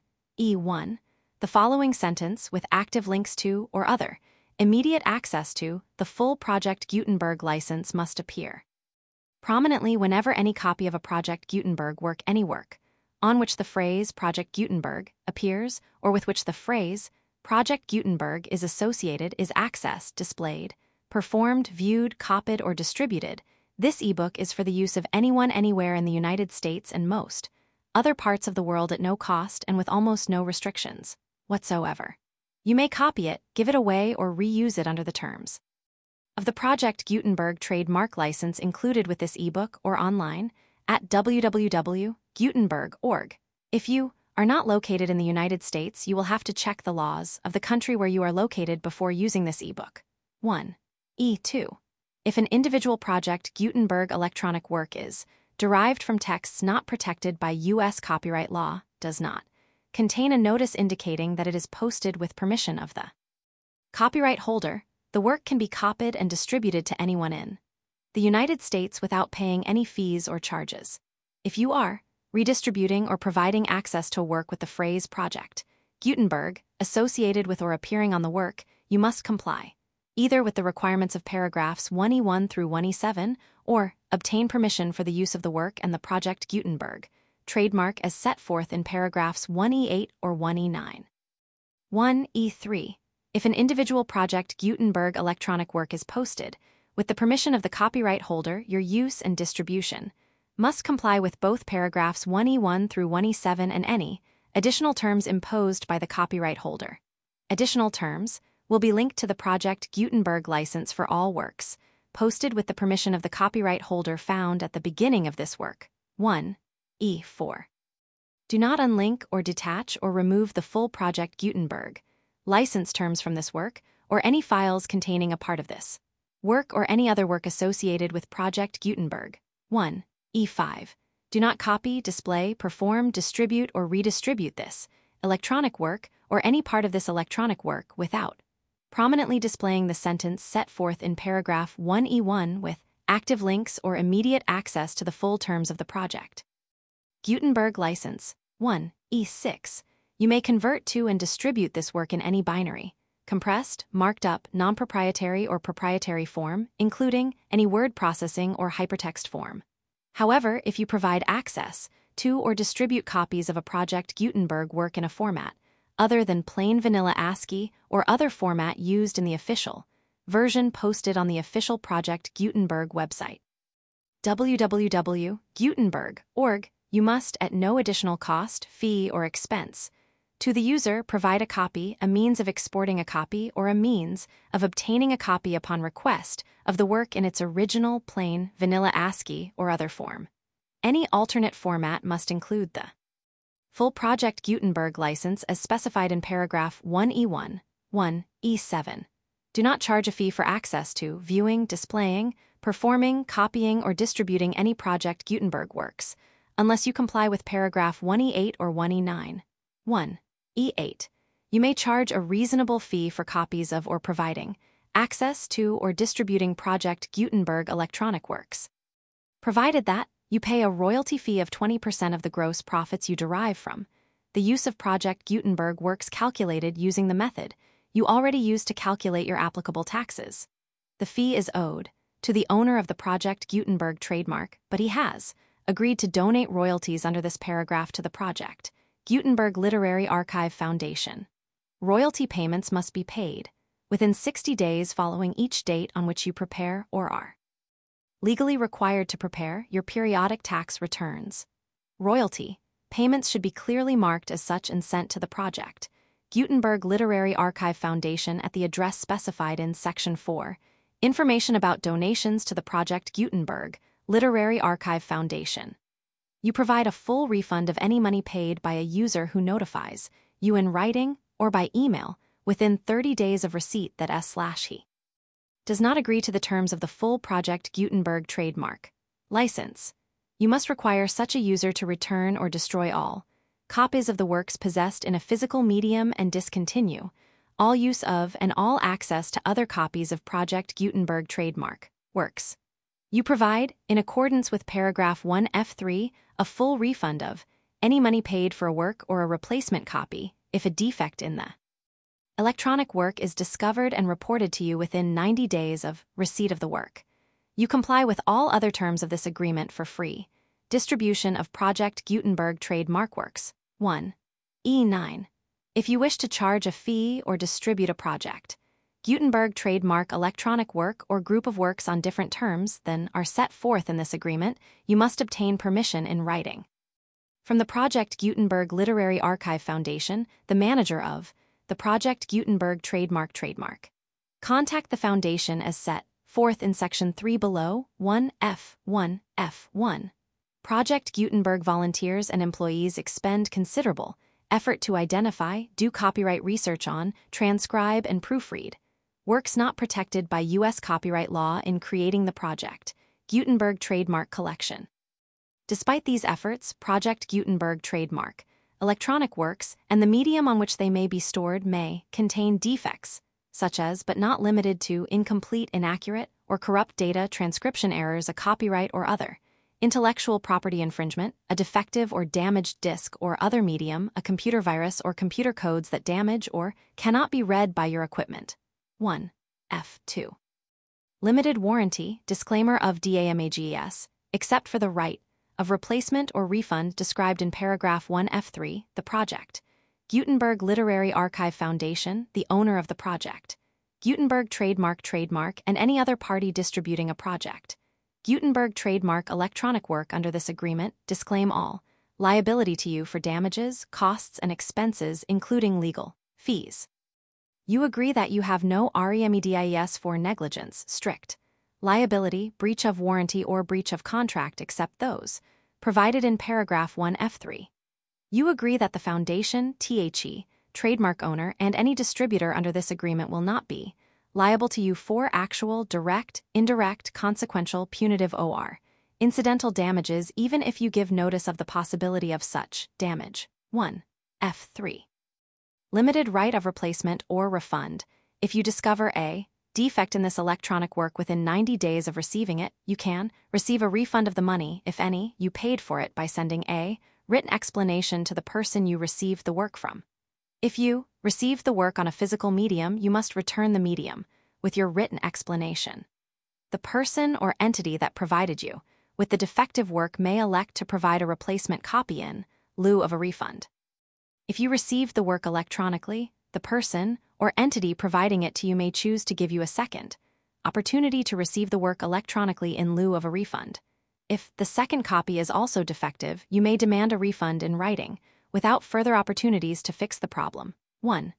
1e1. The following sentence with active links to or other immediate access to the full Project Gutenberg license must appear prominently whenever any copy of a Project Gutenberg work, any work on which the phrase Project Gutenberg appears or with which the phrase Project Gutenberg is associated is accessed, displayed, performed, viewed, copied, or distributed. This ebook is for the use of anyone anywhere in the United States and most other parts of the world at no cost and with almost no restrictions whatsoever. You may copy it, give it away, or reuse it under the terms of the Project Gutenberg trademark license included with this ebook or online at www.gutenberg.org. If you are not located in the United States, you will have to check the laws of the country where you are located before using this ebook. 1e2. If an individual Project Gutenberg electronic work is derived from texts not protected by U.S. copyright law, does not contain a notice indicating that it is posted with permission of the copyright holder, the work can be copied and distributed to anyone in the United States without paying any fees or charges. If you are redistributing or providing access to a work with the phrase Project Gutenberg associated with or appearing on the work, you must comply either with the requirements of paragraphs 1e1 through 1e7 or obtain permission for the use of the work and the Project Gutenberg trademark as set forth in paragraphs 1e8 or 1e9. 1e3. If an individual Project Gutenberg electronic work is posted, with the permission of the copyright holder, your use and distribution must comply with both paragraphs 1e1 through 1e7 and any additional terms imposed by the copyright holder. Additional terms will be linked to the Project Gutenberg license for all works, posted with the permission of the copyright holder found at the beginning of this work. 1e4. Do not unlink or detach or remove the full Project Gutenberg license terms from this work, or any files containing a part of this work or any other work associated with Project Gutenberg. 1e5. Do not copy, display, perform, distribute, or redistribute this electronic work or any part of this electronic work without prominently displaying the sentence set forth in paragraph 1e1 with active links or immediate access to the full terms of the Project Gutenberg license. 1e6. You may convert to and distribute this work in any binary, compressed, marked up, non-proprietary or proprietary form, including any word processing or hypertext form. However, if you provide access to or distribute copies of a Project Gutenberg work in a format other than plain vanilla ASCII or other format used in the official version posted on the official Project Gutenberg website, www.gutenberg.org, you must, at no additional cost, fee, or expense, to the user provide a copy, a means of exporting a copy, or a means of obtaining a copy upon request of the work in its original, plain, vanilla ASCII or other form. Any alternate format must include the full Project Gutenberg license as specified in paragraph 1e1, 1e7. Do not charge a fee for access to, viewing, displaying, performing, copying, or distributing any Project Gutenberg works, unless you comply with paragraph 1e8 or 1e9. 1e8. You may charge a reasonable fee for copies of or providing access to or distributing Project Gutenberg electronic works, provided that you pay a royalty fee of 20% of the gross profits you derive from the the use of Project Gutenberg works calculated using the method you already used to calculate your applicable taxes. The fee is owed to the owner of the Project Gutenberg trademark, but he has agreed to donate royalties under this paragraph to the Project Gutenberg Literary Archive Foundation. Royalty payments must be paid within 60 days following each date on which you prepare or are legally required to prepare your periodic tax returns. Royalty payments should be clearly marked as such and sent to the Project Gutenberg Literary Archive Foundation at the address specified in Section 4, Information about Donations to the Project Gutenberg Literary Archive Foundation. You provide a full refund of any money paid by a user who notifies you in writing or by email within 30 days of receipt that S/he does not agree to the terms of the full Project Gutenberg trademark license. You must require such a user to return or destroy all copies of the works possessed in a physical medium and discontinue all use of and all access to other copies of Project Gutenberg trademark works. You provide, in accordance with paragraph 1F3, a full refund of any money paid for a work or a replacement copy if a defect in the electronic work is discovered and reported to you within 90 days of receipt of the work. You comply with all other terms of this agreement for free distribution of Project Gutenberg trademark works. 1. E9. If you wish to charge a fee or distribute a Project Gutenberg trademark electronic work or group of works on different terms than are set forth in this agreement, you must obtain permission in writing from the Project Gutenberg Literary Archive Foundation, the manager of the Project Gutenberg trademark. Contact the foundation as set forth in Section 3 below, 1F1F1. Project Gutenberg volunteers and employees expend considerable effort to identify, do copyright research on, transcribe, and proofread works not protected by U.S. copyright law in creating the Project Gutenberg trademark collection. Despite these efforts, Project Gutenberg trademark electronic works and the medium on which they may be stored may contain defects, such as but not limited to incomplete, inaccurate, or corrupt data, transcription errors, a copyright or other intellectual property infringement, a defective or damaged disk or other medium, a computer virus or computer codes that damage or cannot be read by your equipment. 1. F2. Limited warranty, disclaimer of DAMAGES, except for the right of replacement or refund described in paragraph 1F3, the Project Gutenberg Literary Archive Foundation, the owner of the Project Gutenberg trademark, and any other party distributing a Project Gutenberg trademark electronic work under this agreement disclaim all liability to you for damages, costs, and expenses, including legal fees. You agree that you have no REMEDIES for negligence, strict liability, breach of warranty, or breach of contract except those provided in paragraph 1F3. You agree that the foundation, THE, trademark owner, and any distributor under this agreement will not be liable to you for actual, direct, indirect, consequential, punitive or incidental damages even if you give notice of the possibility of such damage. 1. F3. Limited right of replacement or refund. If you discover a defect in this electronic work within 90 days of receiving it, you can receive a refund of the money, if any, you paid for it by sending a written explanation to the person you received the work from. If you received the work on a physical medium, you must return the medium with your written explanation. The person or entity that provided you with the defective work may elect to provide a replacement copy in lieu of a refund. If you received the work electronically, the person or entity providing it to you may choose to give you a second opportunity to receive the work electronically in lieu of a refund. If the second copy is also defective, you may demand a refund in writing without further opportunities to fix the problem. 1.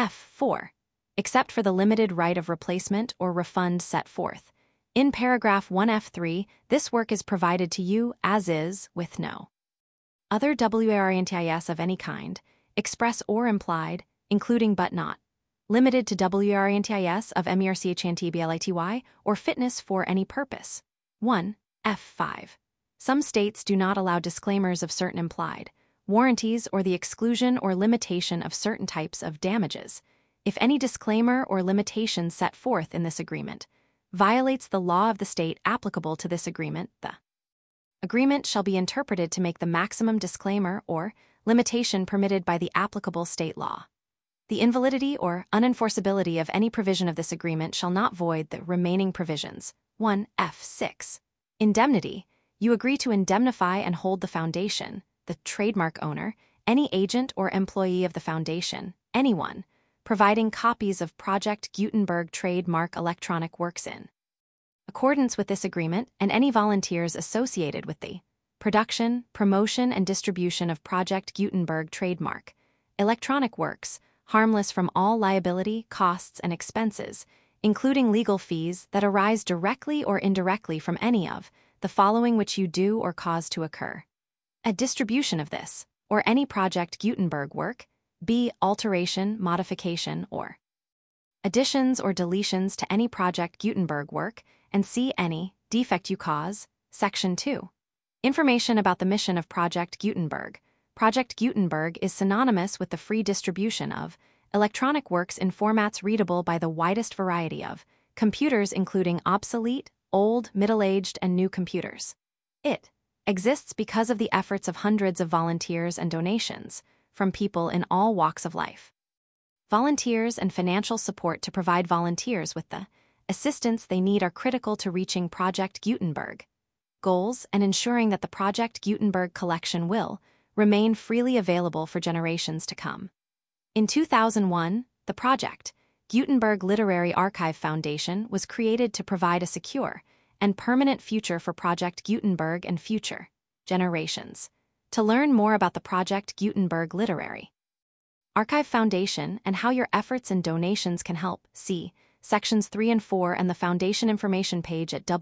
F4. Except for the limited right of replacement or refund set forth in paragraph 1F3, this work is provided to you as is, with no other WRNTIS of any kind, express or implied, including but not limited to WRNTIS of MERCHNTBLITY or fitness for any purpose. 1. F5. Some states do not allow disclaimers of certain implied warranties or the exclusion or limitation of certain types of damages. If any disclaimer or limitation set forth in this agreement violates the law of the state applicable to this agreement, the agreement shall be interpreted to make the maximum disclaimer or limitation permitted by the applicable state law. The invalidity or unenforceability of any provision of this agreement shall not void the remaining provisions. 1(f)(6). Indemnity. You agree to indemnify and hold the foundation, the trademark owner, any agent or employee of the foundation, anyone, providing copies of Project Gutenberg trademark electronic works in accordance with this agreement and any volunteers associated with the production, promotion, and distribution of Project Gutenberg trademark electronic works, harmless from all liability, costs, and expenses, including legal fees that arise directly or indirectly from any of the following which you do or cause to occur. A distribution of this, or any Project Gutenberg work, b. alteration, modification, or additions or deletions to any Project Gutenberg work, and c. any defect you cause. Section 2. Information about the mission of Project Gutenberg. Project Gutenberg is synonymous with the free distribution of electronic works in formats readable by the widest variety of computers, including obsolete, old, middle-aged, and new computers. It exists because of the efforts of hundreds of volunteers and donations from people in all walks of life. Volunteers and financial support to provide volunteers with the assistance they need are critical to reaching Project Gutenberg goals and ensuring that the Project Gutenberg collection will remain freely available for generations to come. In 2001, the Project Gutenberg Literary Archive Foundation was created to provide a secure and permanent future for Project Gutenberg and future generations. To learn more about the Project Gutenberg Literary Archive Foundation and how your efforts and donations can help, see Sections 3 and 4 and the Foundation information page at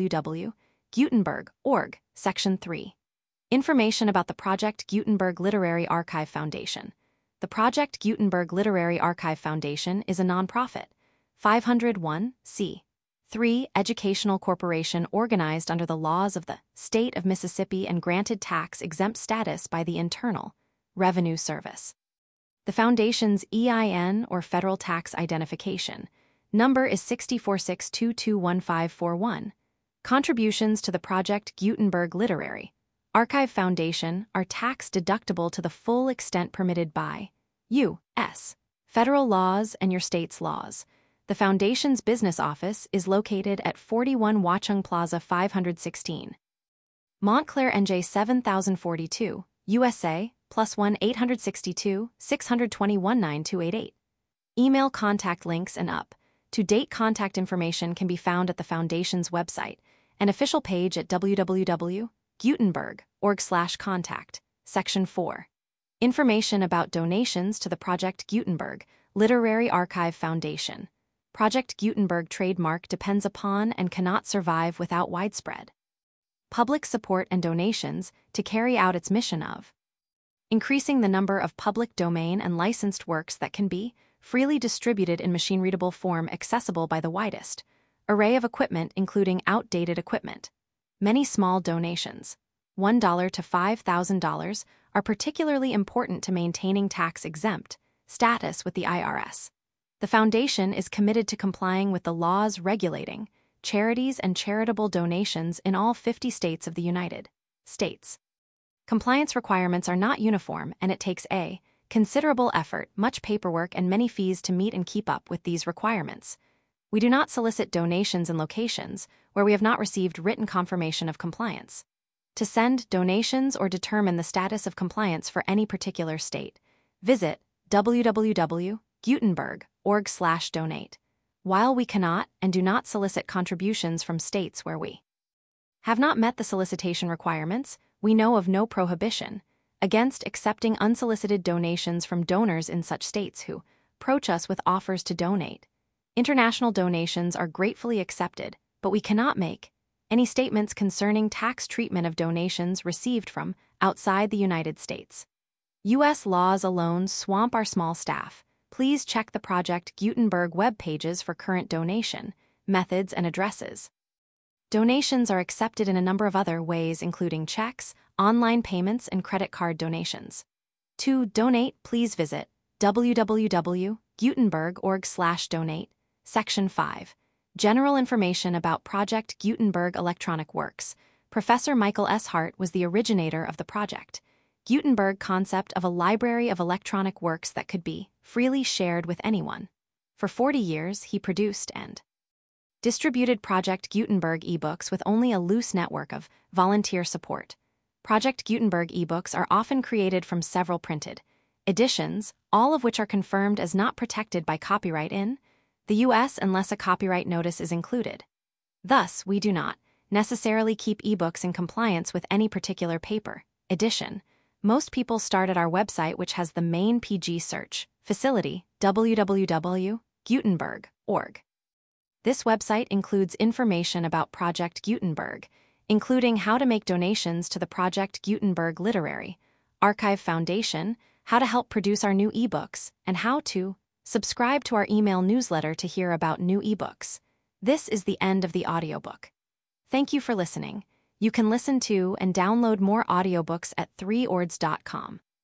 www.gutenberg.org, Section 3. Information about the Project Gutenberg Literary Archive Foundation. The Project Gutenberg Literary Archive Foundation is a nonprofit, 501(c)(3) educational corporation organized under the laws of the State of Mississippi and granted tax-exempt status by the Internal Revenue Service. The Foundation's EIN or Federal Tax Identification number is 646221541. Contributions to the Project Gutenberg Literary Archive Foundation are tax-deductible to the full extent permitted by U.S. federal laws and your state's laws. The Foundation's business office is located at 41 Watchung Plaza 516, Montclair, NJ 7042, USA, +1 862 621 9288. Email contact links and up-to-date contact information can be found at the Foundation's website and official page at www.gutenberg.org/contact, Section 4. Information about donations to the Project Gutenberg Literary Archive Foundation. Project Gutenberg trademark depends upon and cannot survive without widespread public support and donations to carry out its mission of increasing the number of public domain and licensed works that can be freely distributed in machine-readable form accessible by the widest array of equipment, including outdated equipment. Many small donations, $1 to $5,000, are particularly important to maintaining tax-exempt status with the IRS. The Foundation is committed to complying with the laws regulating charities and charitable donations in all 50 states of the United States. Compliance requirements are not uniform, and it takes a considerable effort, much paperwork, and many fees to meet and keep up with these requirements. We do not solicit donations in locations where we have not received written confirmation of compliance. To send donations or determine the status of compliance for any particular state, visit www.gutenberg.org/donate. While we cannot and do not solicit contributions from states where we have not met the solicitation requirements, we know of no prohibition against accepting unsolicited donations from donors in such states who approach us with offers to donate. International donations are gratefully accepted, but we cannot make any statements concerning tax treatment of donations received from outside the United States. U.S. laws alone swamp our small staff. Please check the Project Gutenberg web pages for current donation methods and addresses. Donations are accepted in a number of other ways, including checks, online payments, and credit card donations. To donate, please visit www.gutenberg.org/donate, Section 5. General information about Project Gutenberg electronic works. Professor Michael S. Hart was the originator of the Project Gutenberg concept of a library of electronic works that could be freely shared with anyone. For 40 years, he produced and distributed Project Gutenberg ebooks with only a loose network of volunteer support. Project Gutenberg ebooks are often created from several printed editions, all of which are confirmed as not protected by copyright in the US unless a copyright notice is included. Thus, we do not necessarily keep ebooks in compliance with any particular paper edition. Most people start at our website, which has the main PG search facility, www.gutenberg.org. This website includes information about Project Gutenberg, including how to make donations to the Project Gutenberg Literary Archive Foundation, how to help produce our new ebooks, and how to subscribe to our email newsletter to hear about new ebooks. This is the end of the audiobook. Thank you for listening. You can listen to and download more audiobooks at 3ords.com.